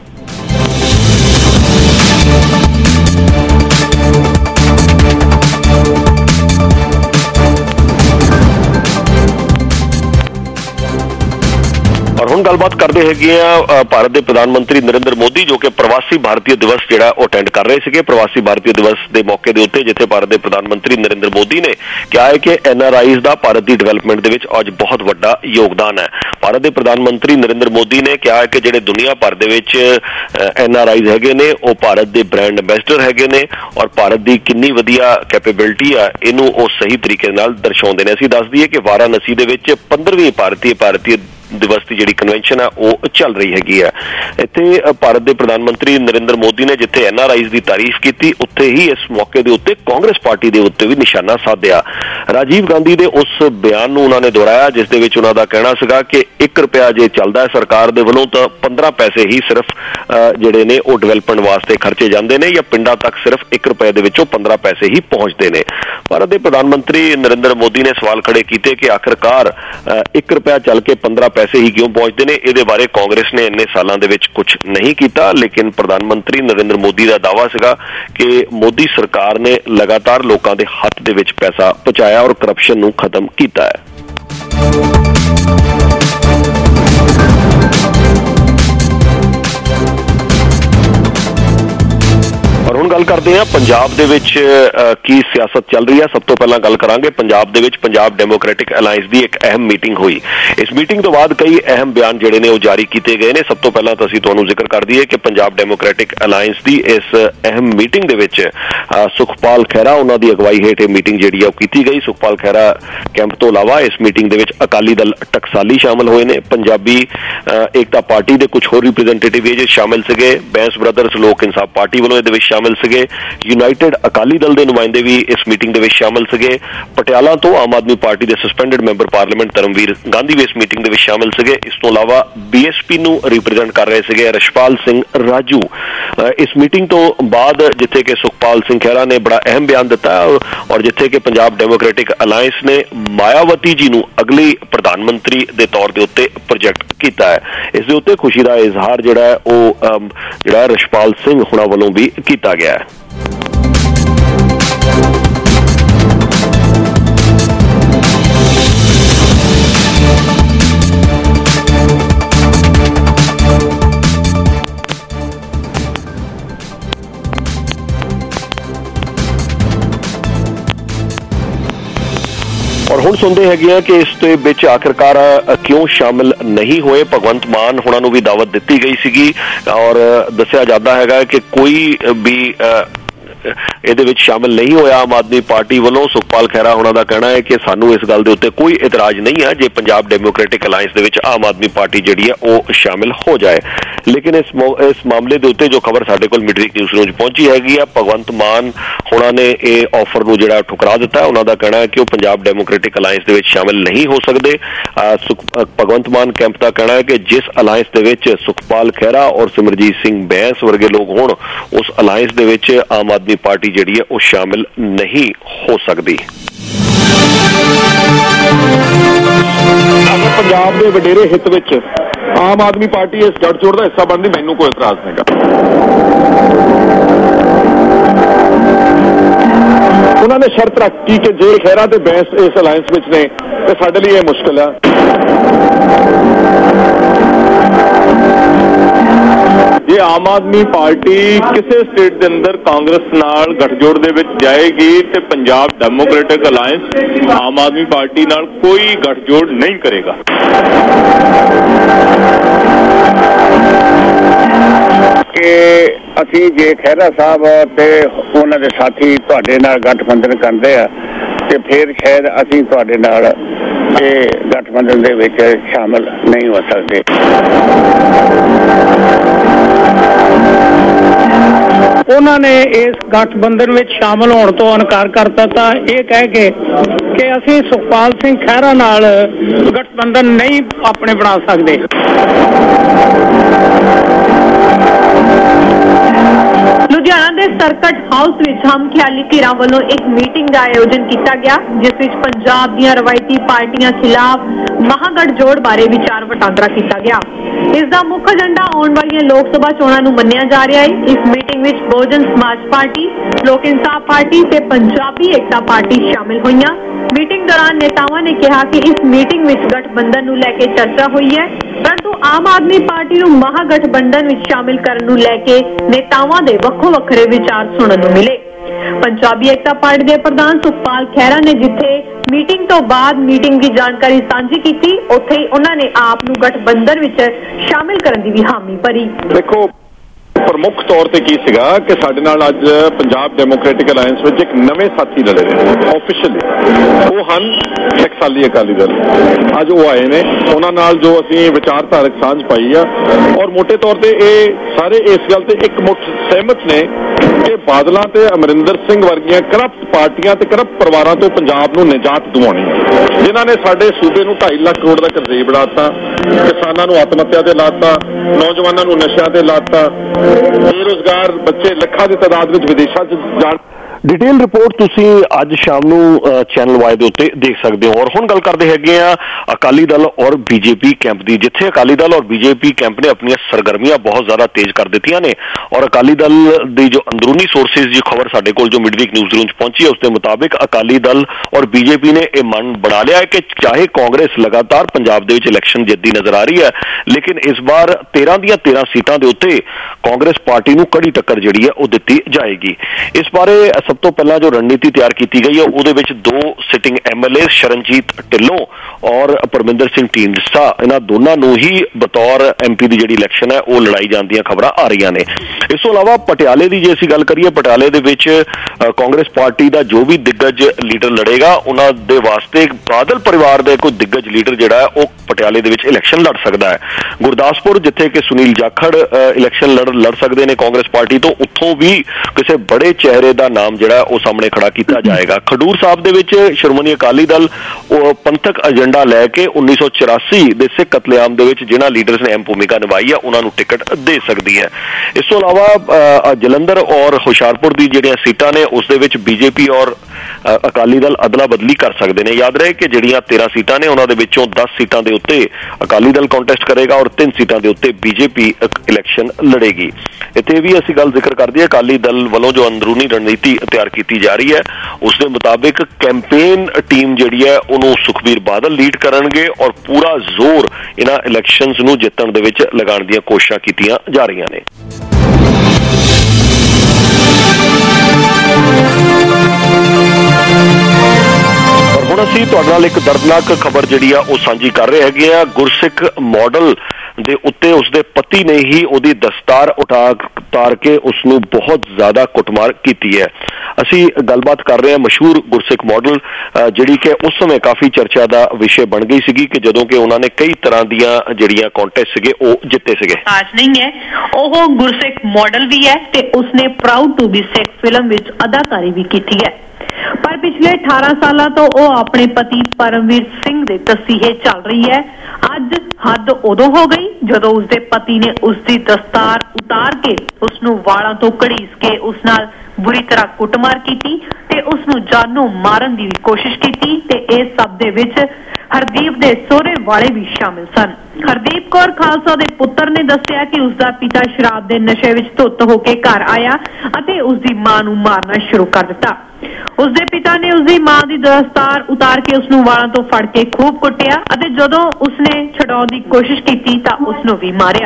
ਔਰ ਹੁਣ ਗੱਲਬਾਤ ਕਰਦੇ ਹੈਗੇ ਆ ਭਾਰਤ ਦੇ ਪ੍ਰਧਾਨ ਮੰਤਰੀ ਨਰਿੰਦਰ ਮੋਦੀ, ਜੋ ਕਿ ਪ੍ਰਵਾਸੀ ਭਾਰਤੀ ਦਿਵਸ ਜਿਹੜਾ ਉਹ ਅਟੈਂਡ ਕਰ ਰਹੇ ਸੀਗੇ। ਪ੍ਰਵਾਸੀ ਭਾਰਤੀ ਦਿਵਸ ਦੇ ਮੌਕੇ ਦੇ ਉੱਤੇ ਜਿੱਥੇ ਭਾਰਤ ਦੇ ਪ੍ਰਧਾਨ ਮੰਤਰੀ ਨਰਿੰਦਰ ਮੋਦੀ ਨੇ ਕਿਹਾ ਹੈ ਕਿ ਐਨ ਆਰ ਆਈਜ਼ ਦਾ ਭਾਰਤ ਦੀ ਡਿਵੈਲਪਮੈਂਟ ਦੇ ਵਿੱਚ ਅੱਜ ਬਹੁਤ ਵੱਡਾ ਯੋਗਦਾਨ ਹੈ। ਭਾਰਤ ਦੇ ਪ੍ਰਧਾਨ ਮੰਤਰੀ ਨਰਿੰਦਰ ਮੋਦੀ ਨੇ ਕਿਹਾ ਹੈ ਕਿ ਜਿਹੜੇ ਦੁਨੀਆ ਭਰ ਦੇ ਵਿੱਚ ਐਨ ਆਰ ਆਈਜ਼ ਹੈਗੇ ਨੇ ਉਹ ਭਾਰਤ ਦੇ ਬ੍ਰਾਂਡ ਐਂਬੈਸਡਰ ਹੈਗੇ ਨੇ ਔਰ ਭਾਰਤ ਦੀ ਕਿੰਨੀ ਵਧੀਆ ਕੈਪੇਬਿਲਿਟੀ ਆ ਇਹਨੂੰ ਉਹ ਸਹੀ ਤਰੀਕੇ ਨਾਲ ਦਰਸਾਉਂਦੇ ਨੇ। ਅਸੀਂ ਦੱਸ ਦਈਏ ਕਿ ਵਾਰਾਣਸੀ ਦੇ ਵਿੱਚ ਪੰਦਰਵੀਂ ਭਾਰਤੀ ਭਾਰਤੀ ਦਿਵਸ ਦੀ ਜਿਹੜੀ ਕਨਵੈਨਸ਼ਨ ਆ ਉਹ ਚੱਲ ਰਹੀ ਹੈਗੀ ਆ। ਇੱਥੇ ਭਾਰਤ ਦੇ ਪ੍ਰਧਾਨ ਮੰਤਰੀ ਨਰਿੰਦਰ ਮੋਦੀ ਨੇ ਜਿੱਥੇ ਐਨ ਆਰ ਆਈਜ਼ ਦੀ ਤਾਰੀਫ ਕੀਤੀ, ਉੱਥੇ ਹੀ ਇਸ ਮੌਕੇ ਦੇ ਉੱਤੇ ਕਾਂਗਰਸ ਪਾਰਟੀ ਦੇ ਉੱਤੇ ਵੀ ਨਿਸ਼ਾਨਾ ਸਾਧਿਆ। ਰਾਜੀਵ ਗਾਂਧੀ ਦੇ ਉਸ ਬਿਆਨ ਨੂੰ ਉਹਨਾਂ ਨੇ ਦੁਹਰਾਇਆ ਜਿਸ ਦੇ ਵਿੱਚ ਉਹਨਾਂ ਦਾ ਕਹਿਣਾ ਸੀਗਾ ਕਿ ਇੱਕ ਰੁਪਇਆ ਜੇ ਚੱਲਦਾ ਹੈ ਸਰਕਾਰ ਦੇ ਵੱਲੋਂ ਤਾਂ ਪੰਦਰਾਂ ਪੈਸੇ ਹੀ ਸਿਰਫ ਜਿਹੜੇ ਨੇ ਉਹ ਡਿਵੈਲਪਮੈਂਟ ਵਾਸਤੇ ਖਰਚੇ ਜਾਂਦੇ ਨੇ, ਜਾਂ ਪਿੰਡਾਂ ਤੱਕ ਸਿਰਫ ਇੱਕ ਰੁਪਏ ਦੇ ਵਿੱਚੋਂ ਪੰਦਰਾਂ ਪੈਸੇ ਹੀ ਪਹੁੰਚਦੇ ਨੇ। ਭਾਰਤ ਦੇ ਪ੍ਰਧਾਨ ਮੰਤਰੀ ਨਰਿੰਦਰ ਮੋਦੀ ਨੇ ਸਵਾਲ ਖੜੇ ਕੀਤੇ ਕਿ ਆਖਿਰਕਾਰ ਇੱਕ ਰੁਪਇਆ ਚੱਲ ਕੇ ਪੰਦਰਾਂ ਪੈਸੇ ਹੀ ਕਿਉਂ ਪਹੁੰਚਦੇ ਨੇ। ਇਹਦੇ ਬਾਰੇ ਕਾਂਗਰਸ ਨੇ ਇੰਨੇ ਸਾਲਾਂ ਦੇ ਵਿੱਚ ਕੁਝ ਨਹੀਂ ਕੀਤਾ, ਲੇਕਿਨ ਪ੍ਰਧਾਨ ਮੰਤਰੀ ਨਰਿੰਦਰ ਮੋਦੀ ਦਾ ਦਾਅਵਾ ਸੀਗਾ ਕਿ ਮੋਦੀ ਸਰਕਾਰ ਨੇ ਲਗਾਤਾਰ ਲੋਕਾਂ ਦੇ ਹੱਥ ਦੇ ਵਿੱਚ ਪੈਸਾ ਪਹੁੰਚਾਇਆ ਔਰ ਕਰਪਸ਼ਨ ਨੂੰ ਖਤਮ ਕੀਤਾ ਹੈ। ਔਰ ਹੁਣ ਗੱਲ ਕਰਦੇ ਹਾਂ ਪੰਜਾਬ ਦੇ ਵਿੱਚ ਕੀ ਸਿਆਸਤ ਚੱਲ ਰਹੀ ਹੈ। ਸਭ ਤੋਂ ਪਹਿਲਾਂ ਗੱਲ ਕਰਾਂਗੇ ਪੰਜਾਬ ਦੇ ਵਿੱਚ ਪੰਜਾਬ ਡੈਮੋਕ੍ਰੈਟਿਕ ਅਲਾਇੰਸ ਦੀ ਇੱਕ ਅਹਿਮ ਮੀਟਿੰਗ ਹੋਈ। ਇਸ ਮੀਟਿੰਗ ਤੋਂ ਬਾਅਦ ਕਈ ਅਹਿਮ ਬਿਆਨ ਜਿਹੜੇ ਨੇ ਉਹ ਜਾਰੀ ਕੀਤੇ ਗਏ ਨੇ। ਸਭ ਤੋਂ ਪਹਿਲਾਂ ਤਾਂ ਅਸੀਂ ਤੁਹਾਨੂੰ ਜ਼ਿਕਰ ਕਰ ਦਈਏ ਕਿ ਪੰਜਾਬ ਡੈਮੋਕ੍ਰੈਟਿਕ ਅਲਾਇੰਸ ਦੀ ਇਸ ਅਹਿਮ ਮੀਟਿੰਗ ਦੇ ਵਿੱਚ ਸੁਖਪਾਲ ਖਹਿਰਾ ਉਹਨਾਂ ਦੀ ਅਗਵਾਈ ਹੇਠ ਇਹ ਮੀਟਿੰਗ ਜਿਹੜੀ ਆ ਉਹ ਕੀਤੀ ਗਈ। ਸੁਖਪਾਲ ਖਹਿਰਾ ਕੈਂਪ ਤੋਂ ਇਲਾਵਾ ਇਸ ਮੀਟਿੰਗ ਦੇ ਵਿੱਚ ਅਕਾਲੀ ਦਲ ਟਕਸਾਲੀ ਸ਼ਾਮਲ ਹੋਏ ਨੇ, ਪੰਜਾਬੀ ਏਕਤਾ ਪਾਰਟੀ ਦੇ ਕੁਝ ਹੋਰ ਰਿਪਰੈਜ਼ੈਂਟੇਟਿਵ ਇਹ ਸ਼ਾਮਿਲ ਸੀਗੇ, ਬੈਂਸ ਬ੍ਰਦਰਸ ਲੋਕ ਇਨਸਾਫ ਪਾਰਟੀ ਵੱਲੋਂ ਇਹਦੇ ਵਿੱਚ ਸ਼ਾਮਿਲ ਸੀਗੇ, ਯੂਨਾਈਟਿਡ ਅਕਾਲੀ ਦਲ ਦੇ ਨੁਮਾਇੰਦੇ ਵੀ ਇਸ ਮੀਟਿੰਗ ਦੇ ਵਿੱਚ ਸ਼ਾਮਿਲ ਸੀਗੇ, ਪਟਿਆਲਾ ਤੋਂ ਆਮ ਆਦਮੀ ਪਾਰਟੀ ਦੇ suspended member parliament Dharamvir Gandhi ਵੀ ਇਸ ਮੀਟਿੰਗ ਦੇ ਵਿੱਚ ਸ਼ਾਮਿਲ ਸੀਗੇ। ਇਸ ਤੋਂ ਇਲਾਵਾ ਬੀ ਐਸ ਪੀ ਨੂੰ ਰਿਪਰੈਜ਼ੈਂਟ ਕਰ ਰਹੇ ਸੀਗੇ ਰਸ਼ਪਾਲ ਸਿੰਘ ਰਾਜੂ। ਇਸ ਮੀਟਿੰਗ ਤੋਂ ਬਾਅਦ ਜਿੱਥੇ ਕਿ ਸੁਖਪਾਲ ਸਿੰਘ ਖਹਿਰਾ ਨੇ ਬੜਾ ਅਹਿਮ ਬਿਆਨ ਦਿੱਤਾ ਔਰ ਜਿੱਥੇ ਕਿ ਪੰਜਾਬ ਡੈਮੋਕ੍ਰੈਟਿਕ ਅਲਾਇੰਸ ਨੇ ਮਾਇਆਵਤੀ ਜੀ ਨੂੰ ਅਗਲੀ ਪ੍ਰਧਾਨ ਮੰਤਰੀ ਦੇ ਤੌਰ ਦੇ ਉੱਤੇ ਪ੍ਰੋਜੈਕਟ ਕੀਤਾ ਹੈ। ਇਸ ਦੇ ਉੱਤੇ ਖੁਸ਼ੀ ਦਾ ਇਜ਼ਹਾਰ ਜਿਹੜਾ ਹੈ ਉਹ ਜਿਹੜਾ ਰਸ਼ਪਾਲ ਸਿੰਘ ਹੁਣਾਂ ਵੱਲੋਂ ਵੀ ਕੀਤਾ ਗਿਆ ਹੈ। ਔਰ ਹੁਣ ਸੁਣਦੇ ਹੈਗੇ ਆ ਕਿ ਇਸ ਦੇ ਵਿੱਚ ਆਖਿਰਕਾਰ ਕਿਉਂ ਸ਼ਾਮਿਲ ਨਹੀਂ ਹੋਏ। ਭਗਵੰਤ ਮਾਨ ਹੁਣਾਂ ਨੂੰ ਵੀ ਦਾਵਤ ਦਿੱਤੀ ਗਈ ਸੀਗੀ ਔਰ ਦੱਸਿਆ ਜਾਂਦਾ ਹੈਗਾ ਕਿ ਕੋਈ ਵੀ ਇਹਦੇ ਵਿੱਚ ਸ਼ਾਮਿਲ ਨਹੀਂ ਹੋਇਆ ਆਮ ਆਦਮੀ ਪਾਰਟੀ ਵੱਲੋਂ। ਸੁਖਪਾਲ ਖਹਿਰਾ ਹੁਣਾਂ ਦਾ ਕਹਿਣਾ ਹੈ ਕਿ ਸਾਨੂੰ ਇਸ ਗੱਲ ਦੇ ਉੱਤੇ ਕੋਈ ਇਤਰਾਜ਼ ਨਹੀਂ ਹੈ ਜੇ ਪੰਜਾਬ ਡੈਮੋਕ੍ਰੈਟਿਕ ਅਲਾਇੰਸ ਦੇ ਵਿੱਚ ਆਮ ਆਦਮੀ ਪਾਰਟੀ ਜਿਹੜੀ ਹੈ ਉਹ ਸ਼ਾਮਿਲ ਹੋ ਜਾਏ। ਲੇਕਿਨ ਇਸ ਇਸ ਮਾਮਲੇ ਦੇ ਉੱਤੇ ਜੋ ਖਬਰ ਸਾਡੇ ਕੋਲ ਮਿਡਰਿਕ ਨਿਊਜ਼ ਰੂਮ 'ਚ ਪਹੁੰਚੀ ਹੈਗੀ ਆ, ਭਗਵੰਤ ਮਾਨ ਹੁਣਾਂ ਨੇ ਇਹ ਆਫਰ ਨੂੰ ਜਿਹੜਾ ਠੁਕਰਾ ਦਿੱਤਾ। ਉਹਨਾਂ ਦਾ ਕਹਿਣਾ ਹੈ ਕਿ ਉਹ ਪੰਜਾਬ ਡੈਮੋਕ੍ਰੈਟਿਕ ਅਲਾਇੰਸ ਦੇ ਵਿੱਚ ਸ਼ਾਮਿਲ ਨਹੀਂ ਹੋ ਸਕਦੇ। ਭਗਵੰਤ ਮਾਨ ਕੈਂਪ ਦਾ ਕਹਿਣਾ ਹੈ ਕਿ ਜਿਸ ਅਲਾਇੰਸ ਦੇ ਵਿੱਚ ਸੁਖਪਾਲ ਖਹਿਰਾ ਔਰ ਸਿਮਰਜੀਤ ਸਿੰਘ ਬੈਂਸ ਵਰਗੇ ਲੋਕ ਹੋਣ, ਉਸ ਅਲਾਇੰਸ ਦੇ ਵਿੱਚ ਆਮ ਆਦਮੀ ਪਾਰਟੀ ਜਿਹੜੀ ਹੈ ਉਹ ਸ਼ਾਮਿਲ ਨਹੀਂ ਹੋ ਸਕਦੀ। ਪੰਜਾਬ ਦੇ ਵਡੇਰੇ ਹਿੱਤ ਵਿੱਚ ਆਮ ਆਦਮੀ ਪਾਰਟੀ ਇਸ ਗੱਠਜੋੜ ਦਾ ਹਿੱਸਾ ਬਣਦੀ, ਮੈਨੂੰ ਕੋਈ ਇਤਰਾਜ਼ ਨਹੀਂਗਾ। ਉਹਨਾਂ ਨੇ ਸ਼ਰਤ ਰੱਖੀ ਕਿ ਜੇ ਖਹਿਰਾ ਤੇ ਬੈਂਸ ਇਸ ਅਲਾਇੰਸ ਵਿੱਚ ਨੇ ਤੇ ਸਾਡੇ ਲਈ ਇਹ ਮੁਸ਼ਕਿਲ ਆ। ਜੇ ਆਮ ਆਦਮੀ ਪਾਰਟੀ ਕਿਸੇ ਸਟੇਟ ਦੇ ਅੰਦਰ ਕਾਂਗਰਸ ਨਾਲ ਗੱਠਜੋੜ ਦੇ ਵਿੱਚ ਜਾਏਗੀ ਤੇ Punjab Democratic Alliance Aam Aadmi Party ਨਾਲ ਕੋਈ ਗੱਠਜੋੜ ਨਹੀਂ ਕਰੇਗਾ। ਕਿ ਅਸੀਂ ਜੇ ਖਹਿਰਾ ਸਾਹਿਬ ਤੇ ਉਹਨਾਂ ਦੇ ਸਾਥੀ ਤੁਹਾਡੇ ਨਾਲ ਗਠਬੰਧਨ ਕਰਦੇ ਆ ਤੇ ਫਿਰ ਸ਼ਾਇਦ ਅਸੀਂ ਤੁਹਾਡੇ ਨਾਲ ਇਹ ਗਠਬੰਧਨ ਦੇ ਵਿੱਚ ਸ਼ਾਮਲ ਨਹੀਂ ਹੋ ਸਕਦੇ। ਉਹਨਾਂ ਨੇ ਇਸ ਗਠਬੰਧਨ ਵਿੱਚ ਸ਼ਾਮਲ ਹੋਣ ਤੋਂ ਇਨਕਾਰ ਕਰਤਾ ਤਾਂ ਇਹ ਕਹਿ ਕੇ ਕਿ ਅਸੀਂ ਸੁਖਪਾਲ ਸਿੰਘ ਖਹਿਰਾ ਨਾਲ ਗਠਬੰਧਨ ਨਹੀਂ ਆਪਣੇ ਬਣਾ ਸਕਦੇ। ਲੁਧਿਆਣਾ ਦੇ ਸਰਕਟ ਹਾਊਸ ਵਿੱਚ ਹਮ ਖਿਆਲੀ ਧਿਰਾਂ ਵੱਲੋਂ ਇੱਕ ਮੀਟਿੰਗ ਦਾ ਆਯੋਜਨ ਕੀਤਾ ਗਿਆ, ਜਿਸ ਵਿੱਚ ਪੰਜਾਬ ਦੀਆਂ ਰਵਾਇਤੀ ਪਾਰਟੀਆਂ ਖਿਲਾਫ ਮਹਾਗਠਜੋੜ ਬਾਰੇ ਵਿਚਾਰ ਵਟਾਂਦਰਾ ਕੀਤਾ ਗਿਆ। ਇਸ ਦਾ ਮੁੱਖ ਏਜੰਡਾ ਆਉਣ ਵਾਲੀਆਂ ਲੋਕ ਸਭਾ ਚੋਣਾਂ ਨੂੰ ਮੰਨਿਆ ਜਾ ਰਿਹਾ ਹੈ। ਇਸ ਮੀਟਿੰਗ ਵਿੱਚ ਬਹੁਜਨ ਸਮਾਜ ਪਾਰਟੀ, ਲੋਕ ਇਨਸਾਫ ਪਾਰਟੀ ਤੇ ਪੰਜਾਬੀ ਏਕਤਾ ਪਾਰਟੀ ਸ਼ਾਮਿਲ ਹੋਈਆਂ। ਮੀਟਿੰਗ ਦੌਰਾਨ ਨੇਤਾਵਾਂ ਨੇ ਕਿਹਾ ਕਿ ਇਸ ਮੀਟਿੰਗ ਵਿੱਚ ਗਠਬੰਧਨ ਨੂੰ ਲੈ ਕੇ ਚਰਚਾ ਹੋਈ ਹੈ, ਪਰੰਤੂ ਆਮ ਆਦਮੀ ਪਾਰਟੀ ਨੂੰ ਮਹਾਗਠਬੰਧਨ ਵਿੱਚ ਸ਼ਾਮਿਲ ਕਰਨ ਨੂੰ ਲੈ ਕੇ ਨੇਤਾਵਾਂ ਦੇ ਵੱਖੋ ਵੱਖਰੇ ਵਿਚਾਰ ਸੁਣਨ ਨੂੰ ਮਿਲੇ। ਪੰਜਾਬੀ ਏਕਤਾ ਪਾਰਟੀ ਦੇ ਪ੍ਰਧਾਨ ਸੁਖਪਾਲ ਖਹਿਰਾ ਨੇ ਜਿੱਥੇ ਮੀਟਿੰਗ ਤੋਂ ਬਾਅਦ ਮੀਟਿੰਗ ਦੀ ਜਾਣਕਾਰੀ ਸਾਂਝੀ ਕੀਤੀ, ਉੱਥੇ ਹੀ ਉਹਨਾਂ ਨੇ ਆਪ ਨੂੰ ਗਠਬੰਧਨ ਵਿੱਚ ਸ਼ਾਮਿਲ ਕਰਨ ਦੀ ਵੀ ਹਾਮੀ ਭਰੀ। ਦੇਖੋ, ਪ੍ਰਮੁੱਖ ਤੌਰ ਤੇ ਕੀ ਸੀਗਾ ਕਿ ਸਾਡੇ ਨਾਲ ਅੱਜ ਪੰਜਾਬ ਡੈਮੋਕ੍ਰੈਟਿਕ ਅਲਾਇੰਸ ਵਿੱਚ ਇੱਕ ਨਵੇਂ ਸਾਥੀ ਲੜੇ ਨੇ ਆਫੀਸ਼ੀਅਲੀ, ਉਹ ਹਨ ਟਕਸਾਲੀ ਅਕਾਲੀ ਦਲ। ਅੱਜ ਉਹ ਆਏ ਨੇ, ਉਹਨਾਂ ਨਾਲ ਜੋ ਅਸੀਂ ਵਿਚਾਰਧਾਰਕ ਸਾਂਝ ਪਾਈ ਆ ਔਰ ਮੋਟੇ ਤੌਰ ਤੇ ਇਹ ਸਾਰੇ ਇਸ ਗੱਲ ਤੇ ਇੱਕ ਮੁੱਠ ਸਹਿਮਤ ਨੇ ਕਿ ਬਾਦਲਾਂ ਤੇ ਅਮਰਿੰਦਰ ਸਿੰਘ ਵਰਗੀਆਂ ਕਰਪਟ ਪਾਰਟੀਆਂ ਤੇ ਕਰਪਟ ਪਰਿਵਾਰਾਂ ਤੋਂ ਪੰਜਾਬ ਨੂੰ ਨਿਜਾਤ ਦਿਵਾਉਣੀ ਹੈ, ਜਿਨ੍ਹਾਂ ਨੇ ਸਾਡੇ ਸੂਬੇ ਨੂੰ ਢਾਈ ਲੱਖ ਕਰੋੜ ਦਾ ਕਰਜ਼ੇ ਬਣਾਤਾ, ਕਿਸਾਨਾਂ ਨੂੰ ਆਤਮ ਹੱਤਿਆ ਤੇ ਲਾਤਾ, ਨੌਜਵਾਨਾਂ ਨੂੰ ਨਸ਼ਿਆਂ ਤੇ ਲਾਤਾ, ਬੇਰੁਜ਼ਗਾਰ ਬੱਚੇ ਲੱਖਾਂ ਦੀ ਤਾਦਾਦ ਵਿੱਚ ਵਿਦੇਸ਼ਾਂ 'ਚ ਜਾਣ। ਡਿਟੇਲ ਰਿਪੋਰਟ ਤੁਸੀਂ ਅੱਜ ਸ਼ਾਮ ਨੂੰ ਚੈਨਲ ਵਾਈ ਦੇ ਉੱਤੇ ਦੇਖ ਸਕਦੇ ਹੋ। ਔਰ ਹੁਣ ਗੱਲ ਕਰਦੇ ਹੈਗੇ ਆ ਅਕਾਲੀ ਦਲ ਔਰ ਬੀਜੇਪੀ ਕੈਂਪ ਦੀ, ਜਿੱਥੇ ਅਕਾਲੀ ਦਲ ਔਰ ਬੀਜੇਪੀ ਕੈਂਪ ਨੇ ਆਪਣੀਆਂ ਸਰਗਰਮੀਆਂ ਬਹੁਤ ਜ਼ਿਆਦਾ ਤੇਜ਼ ਕਰ ਦਿੱਤੀਆਂ ਨੇ। ਔਰ ਅਕਾਲੀ ਦਲ ਦੀ ਜੋ ਅੰਦਰੂਨੀ ਸੋਰਸਿਸ ਦੀ ਖਬਰ ਸਾਡੇ ਕੋਲ ਜੋ ਮਿਡਵੀਕ ਨਿਊਜ਼ ਰੂਮ 'ਚ ਪਹੁੰਚੀ ਹੈ, ਉਸ ਦੇ ਮੁਤਾਬਿਕ ਅਕਾਲੀ ਦਲ ਔਰ ਬੀਜੇਪੀ ਨੇ ਇਹ ਮਨ ਬਣਾ ਲਿਆ ਹੈ ਕਿ ਚਾਹੇ ਕਾਂਗਰਸ ਲਗਾਤਾਰ ਪੰਜਾਬ ਦੇ ਵਿੱਚ ਇਲੈਕਸ਼ਨ ਜਿੱਤਦੀ ਨਜ਼ਰ ਆ ਰਹੀ ਹੈ, ਲੇਕਿਨ ਇਸ ਵਾਰ ਤੇਰਾਂ ਦੀਆਂ ਤੇਰਾਂ ਸੀਟਾਂ ਦੇ ਉੱਤੇ ਕਾਂਗਰਸ ਪਾਰਟੀ ਨੂੰ ਕੜੀ ਟੱਕਰ ਜਿਹੜੀ ਹੈ ਉਹ ਦਿੱਤੀ ਜਾਏਗੀ। ਇਸ ਬਾਰੇ ਸਭ ਤੋਂ ਪਹਿਲਾਂ ਜੋ ਰਣਨੀਤੀ ਤਿਆਰ ਕੀਤੀ ਗਈ ਹੈ ਉਹਦੇ ਵਿੱਚ ਦੋ ਸਿਟਿੰਗ ਐਮਐਲਏ ਸ਼ਰਨਜੀਤ ਢਿੱਲੋਂ ਔਰ ਪਰਮਿੰਦਰ ਸਿੰਘ ਢੀਂਡਸਾ, ਇਹਨਾਂ ਦੋਨਾਂ ਨੂੰ ਹੀ ਬਤੌਰ ਐਮਪੀ ਦੀ ਜਿਹੜੀ ਇਲੈਕਸ਼ਨ ਹੈ ਉਹ ਲੜਾਈ ਜਾਣ ਦੀਆਂ ਖਬਰਾਂ ਆ ਰਹੀਆਂ ਨੇ। ਇਸ ਤੋਂ ਇਲਾਵਾ ਪਟਿਆਲੇ ਦੀ ਜੇ ਅਸੀਂ ਗੱਲ ਕਰੀਏ, ਪਟਿਆਲੇ ਦੇ ਵਿੱਚ ਕਾਂਗਰਸ ਪਾਰਟੀ ਦਾ ਜੋ ਵੀ ਦਿੱਗਜ ਲੀਡਰ ਲੜੇਗਾ ਉਹਨਾਂ ਦੇ ਵਾਸਤੇ ਬਾਦਲ ਪਰਿਵਾਰ ਦਾ ਕੋਈ ਦਿੱਗਜ ਲੀਡਰ ਜਿਹੜਾ ਹੈ ਉਹ ਪਟਿਆਲੇ ਦੇ ਵਿੱਚ ਇਲੈਕਸ਼ਨ ਲੜ ਸਕਦਾ ਹੈ। ਗੁਰਦਾਸਪੁਰ ਜਿੱਥੇ ਕਿ ਸੁਨੀਲ ਜਾਖੜ ਇਲੈਕਸ਼ਨ ਲੜ ਲੜ ਸਕਦੇ ਨੇ ਕਾਂਗਰਸ ਪਾਰਟੀ ਤੋਂ, ਉੱਥੋਂ ਵੀ ਕਿਸੇ ਬੜੇ ਚਿਹਰੇ ਦਾ ਨਾਮ ਜਿਹੜਾ ਉਹ ਸਾਹਮਣੇ ਖੜਾ ਕੀਤਾ ਜਾਏਗਾ। ਖਡੂਰ ਸਾਹਿਬ ਦੇ ਵਿੱਚ ਸ਼੍ਰੋਮਣੀ ਅਕਾਲੀ ਦਲ ਉਹ ਪੰਥਕ ਏਜੰਡਾ ਲੈ ਕੇ ਉੱਨੀ ਸੌ ਚੁਰਾਸੀ ਦੇ ਸਿੱਖ ਕਤਲੇਆਮ ਦੇ ਵਿੱਚ ਜਿਹਨਾਂ ਲੀਡਰਸ ਨੇ ਅਹਿਮ ਭੂਮਿਕਾ ਨਿਭਾਈ ਹੈ ਉਹਨਾਂ ਨੂੰ ਟਿਕਟ ਦੇ ਸਕਦੀ ਹੈ। ਇਸ ਤੋਂ ਇਲਾਵਾ ਜਲੰਧਰ ਔਰ ਹੁਸ਼ਿਆਰਪੁਰ ਦੀ ਜਿਹੜੀਆਂ ਸੀਟਾਂ ਨੇ ਉਸ ਦੇ ਵਿੱਚ ਬੀਜੇਪੀ ਔਰ ਅਕਾਲੀ ਦਲ ਅਦਲਾ ਬਦਲੀ ਕਰ ਸਕਦੇ ਨੇ। ਯਾਦ ਰਹੇ ਕਿ ਜਿਹੜੀਆਂ ਤੇਰਾਂ ਸੀਟਾਂ ਨੇ ਉਹਨਾਂ ਦੇ ਵਿੱਚੋਂ ਦਸ ਸੀਟਾਂ ਦੇ ਉੱਤੇ ਅਕਾਲੀ ਦਲ ਕੰਟੈਸਟ ਕਰੇਗਾ ਔਰ ਤਿੰਨ ਸੀਟਾਂ ਦੇ ਉੱਤੇ ਬੀਜੇਪੀ ਇਲੈਕਸ਼ਨ ਲੜੇਗੀ। ਇੱਥੇ ਵੀ ਅਸੀਂ ਗੱਲ ਜ਼ਿਕਰ ਕਰਦੇ ਹਾਂ ਅਕਾਲੀ ਦਲ ਵੱਲੋਂ ਜੋ ਅੰਦਰੂਨੀ ਰਣਨੀਤੀ ਤਿਆਰ ਕੀਤੀ ਜਾ ਰਹੀ ਹੈ ਉਸ ਦੇ ਮੁਤਾਬਿਕ ਕੈਂਪੇਨ ਟੀਮ ਜਿਹੜੀ ਹੈ ਉਹਨੂੰ ਸੁਖਬੀਰ ਬਾਦਲ ਲੀਡ ਕਰਨਗੇ ਔਰ ਪੂਰਾ ਜ਼ੋਰ ਇਹਨਾਂ ਇਲੈਕਸ਼ਨਸ ਨੂੰ ਜਿੱਤਣ ਦੇ ਵਿੱਚ ਲਗਾਉਣ ਦੀਆਂ ਕੋਸ਼ਿਸ਼ਾਂ ਕੀਤੀਆਂ ਜਾ ਰਹੀਆਂ ਨੇ। ਔਰ ਹੁਣ ਅਸੀਂ ਤੁਹਾਡੇ ਨਾਲ ਇੱਕ ਦਰਦਨਾਕ ਖਬਰ ਜਿਹੜੀ ਆ ਉਹ ਸਾਂਝੀ ਕਰ ਰਹੇ ਹੈਗੇ ਆ। ਗੁਰਸਿੱਖ ਮਾਡਲ ਦੇ ਉੱਤੇ ਉਸਦੇ ਪਤੀ ਨੇ ਹੀ ਉਹਦੀ ਦਸਤਾਰ ਉਠਾ ਉਤਾਰ ਕੇ ਉਸ ਨੂੰ ਬਹੁਤ ਜ਼ਿਆਦਾ ਕੁੱਟਮਾਰ ਕੀਤੀ ਹੈ। ਅਸੀਂ ਗੱਲਬਾਤ ਕਰ ਰਹੇ ਹਾਂ ਮਸ਼ਹੂਰ ਗੁਰਸਿੱਖ ਮਾਡਲ ਜਿਹੜੀ ਕਿ ਉਸ ਸਮੇਂ ਕਾਫੀ ਚਰਚਾ ਦਾ ਵਿਸ਼ੇ ਬਣ ਗਈ ਸੀਗੀ ਕਿ ਜਦੋਂ ਕਿ ਉਹਨਾਂ ਨੇ ਕਈ ਤਰ੍ਹਾਂ ਦੀਆਂ ਜਿਹੜੀਆਂ ਕੰਟੈਸਟ ਸੀਗੇ ਉਹ ਜਿੱਤੇ ਸੀਗੇ। ਅੱਜ ਨਹੀਂ ਹੈ, ਉਹ ਗੁਰਸਿੱਖ ਮਾਡਲ ਵੀ ਹੈ ਤੇ ਉਸਨੇ proud to be Sikh film ਵਿੱਚ ਅਦਾਕਾਰੀ ਵੀ ਕੀਤੀ ਹੈ। ਪਰ ਪਿਛਲੇ ਅਠਾਰਾਂ ਸਾਲਾਂ ਤੋਂ ਉਹ ਆਪਣੇ ਪਤੀ ਪਰਮਵੀਰ ਸਿੰਘ ਦੇ ਤਸੀਹੇ ਚੱਲ ਰਹੀ ਹੈ। ਅੱਜ ਹੱਦ ਉਦੋਂ ਹੋ ਗਈ ਜਦੋਂ ਉਸਦੇ ਪਤੀ ਨੇ ਉਸਦੀ ਦਸਤਾਰ ਉਤਾਰ ਕੇ ਉਸ ਨੂੰ ਵਾਲਾਂ ਤੋਂ ਘੜੀਸ ਕੇ ਉਸ ਨਾਲ ਬੁਰੀ ਤਰ੍ਹਾਂ ਕੁੱਟਮਾਰ ਕੀਤੀ ਤੇ ਉਸ ਨੂੰ ਜਾਨੋਂ ਮਾਰਨ ਦੀ ਵੀ ਕੋਸ਼ਿਸ਼ ਕੀਤੀ ਤੇ ਇਸ ਸਭ ਦੇ ਵਿੱਚ ਹਰਦੀਪ ਦੇ ਸਹੁਰੇ ਵਾਲੇ ਵੀ ਸ਼ਾਮਿਲ ਸਨ। ਹਰਦੀਪ ਕੌਰ ਖਾਲਸਾ ਦੇ ਪੁੱਤਰ ਨੇ ਦੱਸਿਆ ਕਿ ਉਸਦਾ ਪਿਤਾ ਸ਼ਰਾਬ ਦੇ ਨਸ਼ੇ ਵਿੱਚ ਧੁੱਤ ਹੋ ਕੇ ਘਰ ਆਇਆ ਅਤੇ ਉਸਦੀ ਮਾਂ ਨੂੰ ਮਾਰਨਾ ਸ਼ੁਰੂ ਕਰ ਦਿੱਤਾ। ਉਸਦੇ ਪਿਤਾ ਨੇ ਉਸਦੀ ਮਾਂ ਦੀ ਦਸਤਾਰ ਉਤਾਰ ਕੇ ਉਸਨੂੰ ਵਾਲਾਂ ਤੋਂ ਫੜ ਕੇ ਖੂਬ ਕੁੱਟਿਆ ਅਤੇ ਜਦੋਂ ਉਸਨੇ ਛਡਾਉਣ ਦੀ ਕੋਸ਼ਿਸ਼ ਕੀਤੀ ਤਾਂ ਉਸ ਨੂੰ ਵੀ ਮਾਰਿਆ।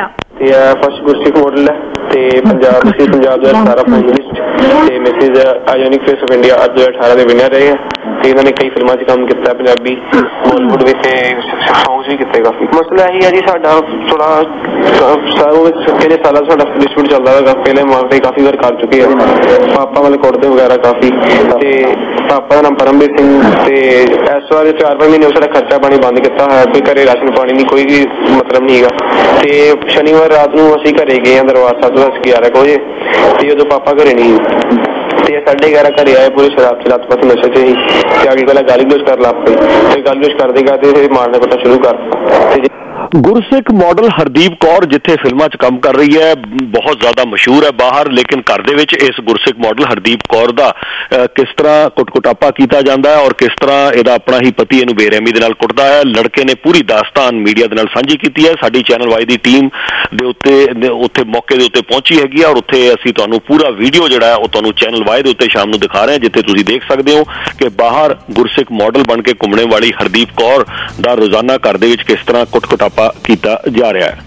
ਇਹ ਫਸਟ ਗੁਰਸਿੱਖ ਮਾਡਲ ਹੈ ਤੇ ਪੰਜਾਬ ਸੀ ਪੰਜਾਬ ਦੋ ਹਜ਼ਾਰ ਅਠਾਰਾਂ ਫਾਈਨਲਿਸਟ ਤੇ Mrs Iconic Face of India ਅੱਜ ਦੋ ਹਜ਼ਾਰ ਅਠਾਰਾਂ ਦੇ ਵਿਨਰ ਰਹੇ ਹੈ ਤੇ ਇਹਨਾਂ ਨੇ ਕਈ ਫਿਲਮਾਂ 'ਚ ਕੰਮ ਕੀਤਾ ਪੰਜਾਬੀ ਬਾਲੀਵੁੱਡ ਵਿੱਚ ਸੌਂਗਸ ਵੀ ਕੀਤੇ ਕਾਫੀ। ਮਸਲਾ ਇਹੀ ਹੈ ਜੀ ਸਾਡਾ ਥੋੜਾ ਕਿਹੜੇ ਸਾਲਾਂ ਸਾਡਾ ਡਿਸਪਿਊਟ ਚੱਲਦਾ ਹੈਗਾ। ਪਹਿਲੇ ਮਾਰਦੇ ਕਾਫੀ ਵਾਰ ਕਰ ਚੁੱਕੇ ਆ ਪਾਪਾ ਵਾਲੇ ਕੁੱਟਦੇ ਵਗੈਰਾ ਕਾਫੀ ਤੇ ਪਾਪਾ ਦਾ ਨਾਮ ਪਰਮਵੀਰ ਸਿੰਘ ਤੇ ਇਸ ਵਾਰ ਚਾਰ ਪੰਜ ਮਹੀਨੇ ਸਾਡਾ ਖਰਚਾ ਪਾਣੀ ਬੰਦ ਕੀਤਾ ਹੋਇਆ ਕੋਈ ਘਰੇ ਰਾਸ਼ਨ ਪਾਣੀ ਨਹੀਂ ਕੋਈ ਵੀ ਮਤਲਬ ਨਹੀਂ ਹੈਗਾ ਤੇ ਸ਼ਨੀਵਾਰ ਰਾਤ ਨੂੰ ਅਸੀਂ ਘਰੇ ਗਏ ਹਾਂ ਦਰਬਾਰ ਸਾਹਿਬ ਤੋਂ ਗਿਆਰਾਂ ਕੁ ਵਜੇ ਤੇ ਉਦੋਂ ਪਾਪਾ ਘਰੇ ਨਹੀਂ ਤੇ ਸਾਢੇ ਗਿਆਰਾਂ ਘਰੇ ਆਏ ਪੂਰੇ ਸ਼ਰਾਬ ਚ ਲੱਤ ਪਾਸੇ ਨਸ਼ੇ 'ਚ ਹੀ ਤੇ ਆ ਕੇ ਪਹਿਲਾਂ ਗਾਲੀ ਗਲੋਚ ਕਰ ਲੱਗ ਪਈ ਤੇ ਗਾਲੀ ਗਲੋਚ ਕਰਦੇ ਕਰਦੇ ਫਿਰ ਮਾਰਨਾ ਕੁੱਟਣਾ ਸ਼ੁਰੂ ਕਰਤਾ ਤੇ ਗੁਰਸਿੱਖ ਮਾਡਲ ਹਰਦੀਪ ਕੌਰ ਜਿੱਥੇ ਫਿਲਮਾਂ 'ਚ ਕੰਮ ਕਰ ਰਹੀ ਹੈ ਬਹੁਤ ਜ਼ਿਆਦਾ ਮਸ਼ਹੂਰ ਹੈ ਬਾਹਰ ਲੇਕਿਨ ਘਰ ਦੇ ਵਿੱਚ ਇਸ ਗੁਰਸਿੱਖ ਮਾਡਲ ਹਰਦੀਪ ਕੌਰ ਦਾ ਕਿਸ ਤਰ੍ਹਾਂ ਕੁੱਟ-ਕੁਟਾਪਾ ਕੀਤਾ ਜਾਂਦਾ ਹੈ ਔਰ ਕਿਸ ਤਰ੍ਹਾਂ ਇਹਦਾ ਆਪਣਾ ਹੀ ਪਤੀ ਇਹਨੂੰ ਬੇਰਹਿਮੀ ਦੇ ਨਾਲ ਕੁੱਟਦਾ ਹੈ। ਲੜਕੇ ਨੇ ਪੂਰੀ ਦਾਸਤਾਨ ਮੀਡੀਆ ਦੇ ਨਾਲ ਸਾਂਝੀ ਕੀਤੀ ਹੈ। ਸਾਡੀ ਚੈਨਲ ਵਾਈ ਦੀ ਟੀਮ ਦੇ ਉੱਤੇ ਉੱਥੇ ਮੌਕੇ ਦੇ ਉੱਤੇ ਪਹੁੰਚੀ ਹੈਗੀ ਔਰ ਉੱਥੇ ਅਸੀਂ ਤੁਹਾਨੂੰ ਪੂਰਾ ਵੀਡੀਓ ਜਿਹੜਾ ਹੈ ਉਹ ਤੁਹਾਨੂੰ ਚੈਨਲ ਵਾਈ ਦੇ ਉੱਤੇ ਸ਼ਾਮ ਨੂੰ ਦਿਖਾ ਰਹੇ ਹਾਂ ਜਿੱਥੇ ਤੁਸੀਂ ਦੇਖ ਸਕਦੇ ਹੋ ਕਿ ਬਾਹਰ ਗੁਰਸਿੱਖ ਮਾਡਲ ਬਣ ਕੇ ਘੁੰਮਣੇ ਵਾਲੀ ਹਰਦੀਪ ਕੌਰ ਦਾ ਰੋਜ਼ਾਨਾ ਘਰ ਦੇ ਵਿੱਚ ਕਿਸ ਤਰ੍ਹਾਂ ਕੁੱਟ-ਕੁਟਾਪਾ ਕੀਤਾ ਜਾ ਰਿਹਾ ਹੈ।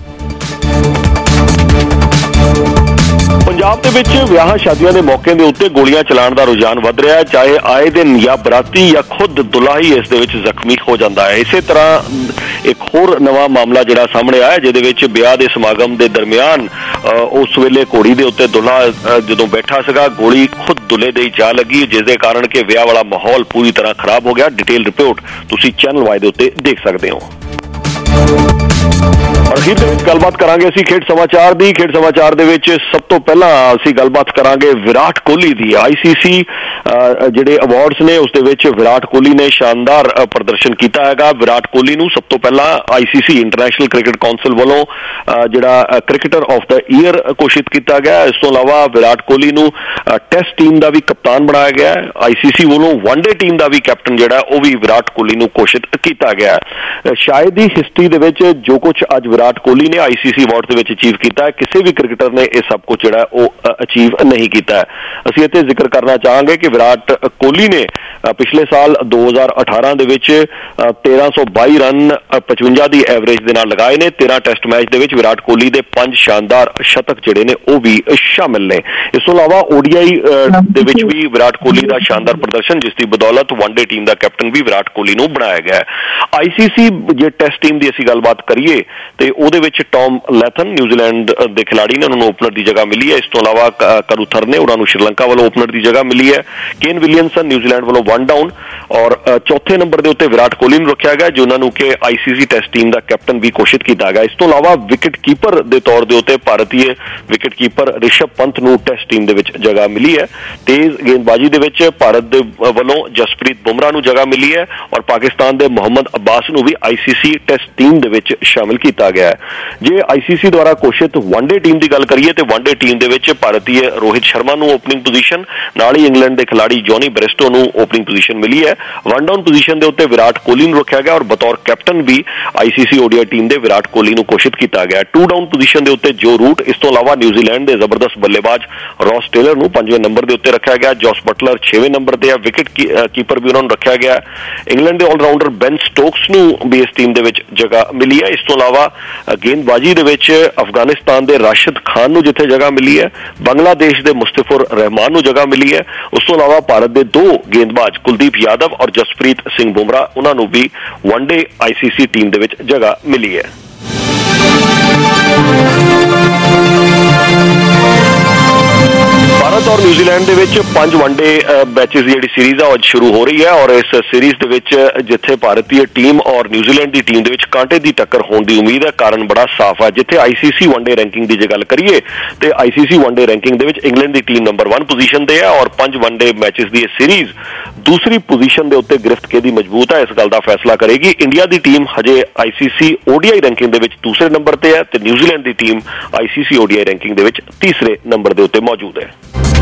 ਪੰਜਾਬ ਦੇ ਵਿੱਚ ਵਿਆਹਾਂ ਸ਼ਾਦੀਆਂ ਦੇ ਮੌਕੇ ਦੇ ਉੱਤੇ ਗੋਲੀਆਂ ਚਲਾਉਣ ਦਾ ਰੁਝਾਨ ਵੱਧ ਰਿਹਾ ਹੈ ਚਾਹੇ ਆਏ ਦਿਨ ਜਾਂ ਬਰਾਤੀ ਜਾਂ ਖੁਦ ਦੁਲਹਾ ਹੀ ਇਸ ਦੇ ਵਿੱਚ ਜ਼ਖਮੀ ਹੋ ਜਾਂਦਾ ਹੈ। ਇਸੇ ਤਰ੍ਹਾਂ ਇੱਕ ਹੋਰ ਨਵਾਂ ਮਾਮਲਾ ਜਿਹੜਾ ਸਾਹਮਣੇ ਆਇਆ ਜਿਹਦੇ ਵਿੱਚ ਵਿਆਹ ਦੇ ਸਮਾਗਮ ਦੇ ਦਰਮਿਆਨ ਉਸ ਵੇਲੇ ਘੋੜੀ ਦੇ ਉੱਤੇ ਦੁਲਹਾ ਜਦੋਂ ਬੈਠਾ ਸੀਗਾ ਗੋਲੀ ਖੁਦ ਦੁਲਹੇ ਦੇ ਹੀ ਜਾ ਲੱਗੀ ਜਿਸ ਦੇ ਕਾਰਨ ਕਿ ਵਿਆਹ ਵਾਲਾ ਮਾਹੌਲ ਪੂਰੀ ਤਰ੍ਹਾਂ ਖਰਾਬ ਹੋ ਗਿਆ। ਡਿਟੇਲ ਰਿਪੋਰਟ ਤੁਸੀਂ ਚੈਨਲ ਵਾਈ ਦੇ ਉੱਤੇ ਦੇਖ ਸਕਦੇ ਹੋ। ਔਰ ਅਖੀਰ ਦੇ ਵਿੱਚ ਗੱਲਬਾਤ ਕਰਾਂਗੇ ਅਸੀਂ ਖੇਡ ਸਮਾਚਾਰ ਦੀ। ਖੇਡ ਸਮਾਚਾਰ ਦੇ ਵਿੱਚ ਸਭ ਤੋਂ ਪਹਿਲਾਂ ਅਸੀਂ ਗੱਲਬਾਤ ਕਰਾਂਗੇ ਵਿਰਾਟ ਕੋਹਲੀ ਦੀ। ਆਈ ਸੀ ਸੀ ਜਿਹੜੇ ਅਵਾਰਡਸ ਨੇ ਉਸ ਦੇ ਵਿੱਚ ਵਿਰਾਟ ਕੋਹਲੀ ਨੇ ਸ਼ਾਨਦਾਰ ਪ੍ਰਦਰਸ਼ਨ ਕੀਤਾ ਹੈਗਾ। ਵਿਰਾਟ ਕੋਹਲੀ ਨੂੰ ਸਭ ਤੋਂ ਪਹਿਲਾਂ I C C International Cricket Council ਵੱਲੋਂ ਜਿਹੜਾ ਕ੍ਰਿਕਟਰ ਆਫ ਦਾ ਈਅਰ ਘੋਸ਼ਿਤ ਕੀਤਾ ਗਿਆ। ਇਸ ਤੋਂ ਇਲਾਵਾ ਵਿਰਾਟ ਕੋਹਲੀ ਨੂੰ ਟੈਸਟ ਟੀਮ ਦਾ ਵੀ ਕਪਤਾਨ ਬਣਾਇਆ ਗਿਆ। ਆਈ ਸੀ ਸੀ ਵੱਲੋਂ ਵਨਡੇ ਟੀਮ ਦਾ ਵੀ ਕੈਪਟਨ ਜਿਹੜਾ ਉਹ ਵੀ ਵਿਰਾਟ ਕੋਹਲੀ ਨੂੰ ਘੋਸ਼ਿਤ ਕੀਤਾ ਗਿਆ। ਸ਼ਾਇਦ ਹੀ ਹਿਸਟਰੀ ਦੇ ਵਿੱਚ ਜੋ ਕੁਝ ਅੱਜ ਵਿਰਾਟ ਕੋਹਲੀ ਨੇ ਆਈ ਸੀ ਸੀ ਅਵਾਰਡ ਦੇ ਵਿੱਚ ਅਚੀਵ ਕੀਤਾ ਹੈ ਕਿਸੇ ਵੀ ਕ੍ਰਿਕਟਰ ਨੇ ਇਹ ਸਭ ਕੁਝ ਜਿਹੜਾ ਉਹ ਅਚੀਵ ਨਹੀਂ ਕੀਤਾ। ਅਸੀਂ ਇੱਥੇ ਜ਼ਿਕਰ ਕਰਨਾ ਚਾਹਾਂਗੇ ਕਿ ਵਿਰਾਟ ਕੋਹਲੀ ਨੇ ਪਿਛਲੇ ਸਾਲ ਦੋ ਹਜ਼ਾਰ ਅਠਾਰਾਂ ਦੇ ਵਿੱਚ ਤੇਰਾਂ ਸੌ ਬਾਈ ਰਨ ਪਚਵੰਜਾ ਦੀ ਐਵਰੇਜ ਦੇ ਨਾਲ ਲਗਾਏ ਨੇ। ਤੇਰਾਂ ਟੈਸਟ ਮੈਚ ਦੇ ਵਿੱਚ ਵਿਰਾਟ ਕੋਹਲੀ ਦੇ ਪੰਜ ਸ਼ਾਨਦਾਰ ਸ਼ਤਕ ਜਿਹੜੇ ਨੇ ਉਹ ਵੀ ਸ਼ਾਮਿਲ ਨੇ। ਇਸ ਤੋਂ ਇਲਾਵਾ ਓਡੀਆਈ ਦੇ ਵਿੱਚ ਵੀ ਵਿਰਾਟ ਕੋਹਲੀ ਦਾ ਸ਼ਾਨਦਾਰ ਪ੍ਰਦਰਸ਼ਨ ਜਿਸ ਦੀ ਬਦੌਲਤ ਵਨਡੇ ਟੀਮ ਦਾ ਕੈਪਟਨ ਵੀ ਵਿਰਾਟ ਕੋਹਲੀ ਨੂੰ ਬਣਾਇਆ ਗਿਆ। ਆਈ ਸੀ ਸੀ ਜੇ ਟੈਸਟ ਟੀਮ ਦੀ ਅਸੀਂ ਗੱਲਬਾਤ ਕਰੀਏ ਤੇ ਉਹਦੇ ਵਿੱਚ ਟੌਮ ਲੈਥਨ ਨਿਊਜ਼ੀਲੈਂਡ ਦੇ ਖਿਡਾਰੀ ਨੇ ਉਹਨਾਂ ਨੂੰ ਓਪਨਰ ਦੀ ਜਗ੍ਹਾ ਮਿਲੀ ਹੈ। ਇਸ ਤੋਂ ਇਲਾਵਾ ਕਰੂਥਰ ਨੇ ਉਹਨਾਂ ਨੂੰ ਸ਼੍ਰੀਲੰਕਾ ਵੱਲੋਂ ਓਪਨਰ ਦੀ ਜਗ੍ਹਾ ਮਿਲੀ ਹੈ। ਕੇਨ ਵਿਲੀਅਮਸਨ ਨਿਊਜ਼ੀਲੈਂਡ ਵੱਲੋਂ ਵਨ ਡਾਊਨ ਔਰ ਚੌਥੇ ਨੰਬਰ ਦੇ ਉੱਤੇ ਵਿਰਾਟ ਕੋਹਲੀ ਨੂੰ ਰੱਖਿਆ ਗਿਆ ਜਿਨ੍ਹਾਂ ਨੂੰ ਕਿ I C C test team ਦਾ ਕੈਪਟਨ ਵੀ ਘੋਸ਼ਿਤ ਕੀਤਾ ਗਿਆ। ਇਸ ਤੋਂ ਇਲਾਵਾ ਵਿਕਟ ਕੀਪਰ ਦੇ ਤੌਰ ਦੇ ਉੱਤੇ ਭਾਰਤੀ ਵਿਕਟ ਕੀਪਰ ਰਿਸ਼ਭ ਪੰਤ ਨੂੰ ਟੈਸਟ ਟੀਮ ਦੇ ਵਿੱਚ ਜਗ੍ਹਾ ਮਿਲੀ ਹੈ। ਤੇਜ਼ ਗੇਂਦਬਾਜ਼ੀ ਦੇ ਵਿੱਚ ਭਾਰਤ ਦੇ ਵੱਲੋਂ ਜਸਪ੍ਰੀਤ ਬੁਮਰਾਹ ਨੂੰ ਜਗ੍ਹਾ ਮਿਲੀ ਹੈ ਔਰ ਪਾਕਿਸਤਾਨ ਦੇ ਮੁਹੰਮਦ ਅब्बास ਨੂੰ ਵੀ I C C test team ਦੇ ਵਿੱਚ ਸ਼ਾਮਿਲ ਕੀਤਾ ਗਿਆ ਹੈ। ਜੇ ਆਈ ਸੀ ਸੀ ਦੁਆਰਾ ਘੋਸ਼ਿਤ ਵਨਡੇ ਟੀਮ ਦੀ ਗੱਲ ਕਰੀਏ ਤੇ ਵਨਡੇ ਟੀਮ ਦੇ ਵਿੱਚ ਭਾਰਤੀ ਰੋਹਿਤ ਸ਼ਰਮਾ ਨੂੰ ਓਪਨਿੰਗ ਪੋਜੀਸ਼ਨ ਨਾਲ ਹੀ ਇੰਗਲੈਂਡ ਦੇ ਖਿਡਾਰੀ ਜੌਨੀ ਬ੍ਰਿਸਟੋ ਨੂੰ ਓਪਨਿੰਗ ਪੋਜੀਸ਼ਨ ਮਿਲੀ ਹੈ। ਵਨ ਡਾਊਨ ਪੋਜੀਸ਼ਨ ਦੇ ਉੱਤੇ ਵਿਰਾਟ ਕੋਹਲੀ ਨੂੰ ਰੱਖਿਆ ਗਿਆ ਔਰ ਬਤੌਰ ਕੈਪਟਨ ਵੀ I C C ODI team ਦੇ ਵਿਰਾਟ ਕੋਹਲੀ ਨੂੰ ਘੋਸ਼ਿਤ ਕੀਤਾ ਗਿਆ। ਟੂ ਡਾਊਨ ਪੋਜੀਸ਼ਨ ਦੇ ਉੱਤੇ ਜੋ ਰੂਟ ਇਸ ਤੋਂ ਇਲਾਵਾ ਨਿਊਜ਼ੀਲੈਂਡ ਦੇ ਜ਼ਬਰਦਸਤ ਬੱਲੇਬਾਜ਼ ਰੌਸ ਟੇਲਰ ਨੂੰ ਪੰਜਵੇਂ ਨੰਬਰ ਦੇ ਉੱਤੇ ਰੱਖਿਆ ਗਿਆ। ਜੋਸ ਬਟਲਰ ਛੇਵੇਂ ਨੰਬਰ ਤੇ ਹੈ। ਵਿਕਟ ਕੀਪਰ ਵੀ ਉਹਨਾਂ ਨੂੰ ਰੱਖਿਆ ਗਿਆ। ਇੰਗਲੈਂਡ ਦੇ ਆਲਰਾਊਂਡਰ ਬੈਨ ਸਟੋਕਸ ਨੂੰ ਵੀ ਇਸ ਟੀਮ ਦੇ ਵਿੱਚ ਜਗ੍ਹਾ ਮਿਲੀ ਹੈ। ਇਸ ਤੋਂ ਇਲਾਵਾ ਗੇਂਦਬਾਜ਼ੀ ਦੇ ਵਿੱਚ ਅਫਗਾਨਿਸਤਾਨ ਦੇ ਰਾਸ਼ਿਦ ਖਾਨ ਨੂੰ ਜਿੱਥੇ ਜਗ੍ਹਾ ਮਿਲੀ ਹੈ ਬੰਗਲਾਦੇਸ਼ ਦੇ ਮੁਸਤਫਰ ਰਹਿਮਾਨ ਨੂੰ ਜਗ੍ਹਾ ਮਿਲੀ ਹੈ। ਉਸ ਤੋਂ ਇਲਾਵਾ ਭਾਰਤ ਦੇ ਦੋ ਗੇਂਦਬਾਜ਼ ਕੁਲਦੀਪ ਯਾਦਵ ਔਰ ਜਸਪ੍ਰੀਤ ਸਿੰਘ ਬੁਮਰਾਹ ਉਹਨਾਂ ਨੂੰ ਵੀ ਵਨਡੇ ਆਈ ਸੀ ਸੀ ਟੀਮ ਦੇ ਵਿੱਚ ਜਗ੍ਹਾ ਮਿਲੀ ਹੈ। ਭਾਰਤ ਔਰ ਨਿਊਜ਼ੀਲੈਂਡ ਦੇ ਵਿੱਚ ਪੰਜ ਵਨਡੇ ਮੈਚਿਸ ਦੀ ਜਿਹੜੀ ਸੀਰੀਜ਼ ਆ ਅੱਜ ਸ਼ੁਰੂ ਹੋ ਰਹੀ ਹੈ ਔਰ ਇਸ ਸੀਰੀਜ਼ ਦੇ ਵਿੱਚ ਜਿੱਥੇ ਭਾਰਤੀ ਟੀਮ ਔਰ ਨਿਊਜ਼ੀਲੈਂਡ ਦੀ ਟੀਮ ਦੇ ਵਿੱਚ ਕਾਂਟੇ ਦੀ ਟੱਕਰ ਹੋਣ ਦੀ ਉਮੀਦ ਹੈ। ਕਾਰਨ ਬੜਾ ਸਾਫ਼ ਹੈ। ਜਿੱਥੇ ਆਈ ਸੀ ਸੀ ਵਨਡੇ ਰੈਂਕਿੰਗ ਦੀ ਜੇ ਗੱਲ ਕਰੀਏ ਤੇ ਆਈ ਸੀ ਸੀ ਵਨਡੇ ਰੈਂਕਿੰਗ ਦੇ ਵਿੱਚ ਇੰਗਲੈਂਡ ਦੀ ਟੀਮ ਨੰਬਰ ਇੱਕ ਪੋਜੀਸ਼ਨ ਤੇ ਹੈ ਔਰ ਪੰਜ ਵਨਡੇ ਮੈਚਿਸ ਦੀ ਇਹ ਸੀਰੀਜ਼ ਦੂਸਰੀ ਪੋਜੀਸ਼ਨ ਦੇ ਉੱਤੇ ਗ੍ਰਿਫਤ ਕਿਹਦੀ ਮਜ਼ਬੂਤ ਹੈ ਇਸ ਗੱਲ ਦਾ ਫੈਸਲਾ ਕਰੇਗੀ। ਇੰਡੀਆ ਦੀ ਟੀਮ ਹਜੇ ਆਈ ਸੀ ਸੀ ਓਡੀਆਈ ਰੈਂਕਿੰਗ ਦੇ ਵਿੱਚ ਦੂਸਰੇ ਨੰਬਰ ਤੇ ਹੈ ਤੇ ਨਿਊਜ਼ੀਲੈਂਡ ਦੀ team I C C ODI ranking ਦੇ ਵਿੱਚ ਤੀਸਰੇ ਨੰਬਰ ਦੇ ਉੱਤੇ ਮੌਜੂਦ ਹੈ।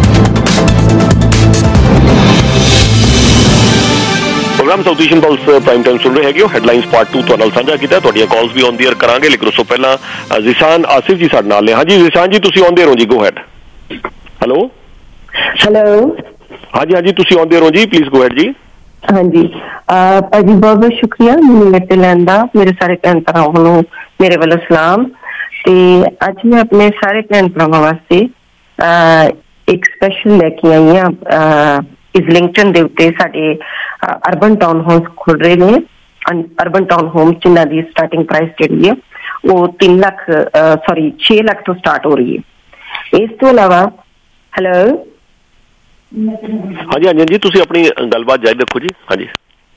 Programme South Asian plus prime Time ਸੁਣ ਰਹੇ ਹੈਗੇ ਹੋ। ਹੈਡਲਾਈਨਸ ਪਾਰਟ ਟੂ ਤੁਹਾਡੇ ਨਾਲ ਸਾਂਝਾ ਕੀਤਾ। ਤੁਹਾਡੀਆਂ ਕਾਲਸ ਵੀ ਔਨ ਦੀ ਏਅਰ ਕਰਾਂਗੇ ਲੇਕਿਨ ਉਸ ਤੋਂ ਪਹਿਲਾਂ ਜ਼ਿਸਾਨ ਆਸਿਫ ਜੀ ਸਾਡੇ ਨਾਲ ਨੇ। ਹਾਂਜੀ ਜ਼ਿਸਾਨ ਜੀ ਤੁਸੀਂ ਔਨ ਦੀ ਏਅਰ ਹੋ ਜੀ, ਗੋ ਹੈਡ। ਹੈਲੋ ਹੈਲੋ ਹਾਂਜੀ ਹਾਂਜੀ ਤੁਸੀਂ ਔਨ ਦੀ ਏਅਰ ਹੋ ਜੀ, ਪਲੀਜ਼ ਗੋ ਹੈਡ ਜੀ। ਹਾਂਜੀ ਭਾਜੀ ਬਹੁਤ ਬਹੁਤ ਸ਼ੁਕਰੀਆ ਮੈਨੂੰ ਮੇਰੇ ਤੇ ਲੈਣ ਦਾ। ਮੇਰੇ ਸਾਰੇ ਭੈਣ ਭਰਾਵਾਂ ਨੂੰ ਮੇਰੇ ਵੱਲੋਂ ਸਲਾਮ। ਤੇ ਅੱਜ ਮੈਂ ਆਪਣੇ ਸਾਰੇ ਭੈਣ ਭਰਾਵਾਂ ਵਾਸਤੇ ਇੱਕ ਸਪੈਸ਼ਲ ਲੈ ਕੇ ਆਈ ਹਾਂ। ਇਜ਼ਲਿੰਗਟਨ ਦੇ ਉੱਤੇ ਸਾਡੇ ਅਰਬਨ ਟਾਊਨ ਹੋਮਸ ਖੁੱਲ ਰਹੇ ਨੇ। ਅਰਬਨ ਟਾਊਨ ਹੋਮ ਜਿਨ੍ਹਾਂ ਦੀ ਸਟਾਰਟਿੰਗ ਪ੍ਰਾਈਸ ਜਿਹੜੀ ਹੈ ਉਹ ਤਿੰਨ ਲੱਖ ਸੌਰੀ ਛੇ ਲੱਖ ਤੋਂ ਸਟਾਰਟ ਹੋ ਰਹੀ ਹੈ। ਇਸ ਤੋਂ ਇਲਾਵਾ ਹੈਲੋ ਹਾਂਜੀ ਹਾਂਜੀ ਜੀ ਤੁਸੀਂ ਆਪਣੀ ਗੱਲਬਾਤ ਜਾਰੀ ਰੱਖੋ ਜੀ। ਹਾਂਜੀ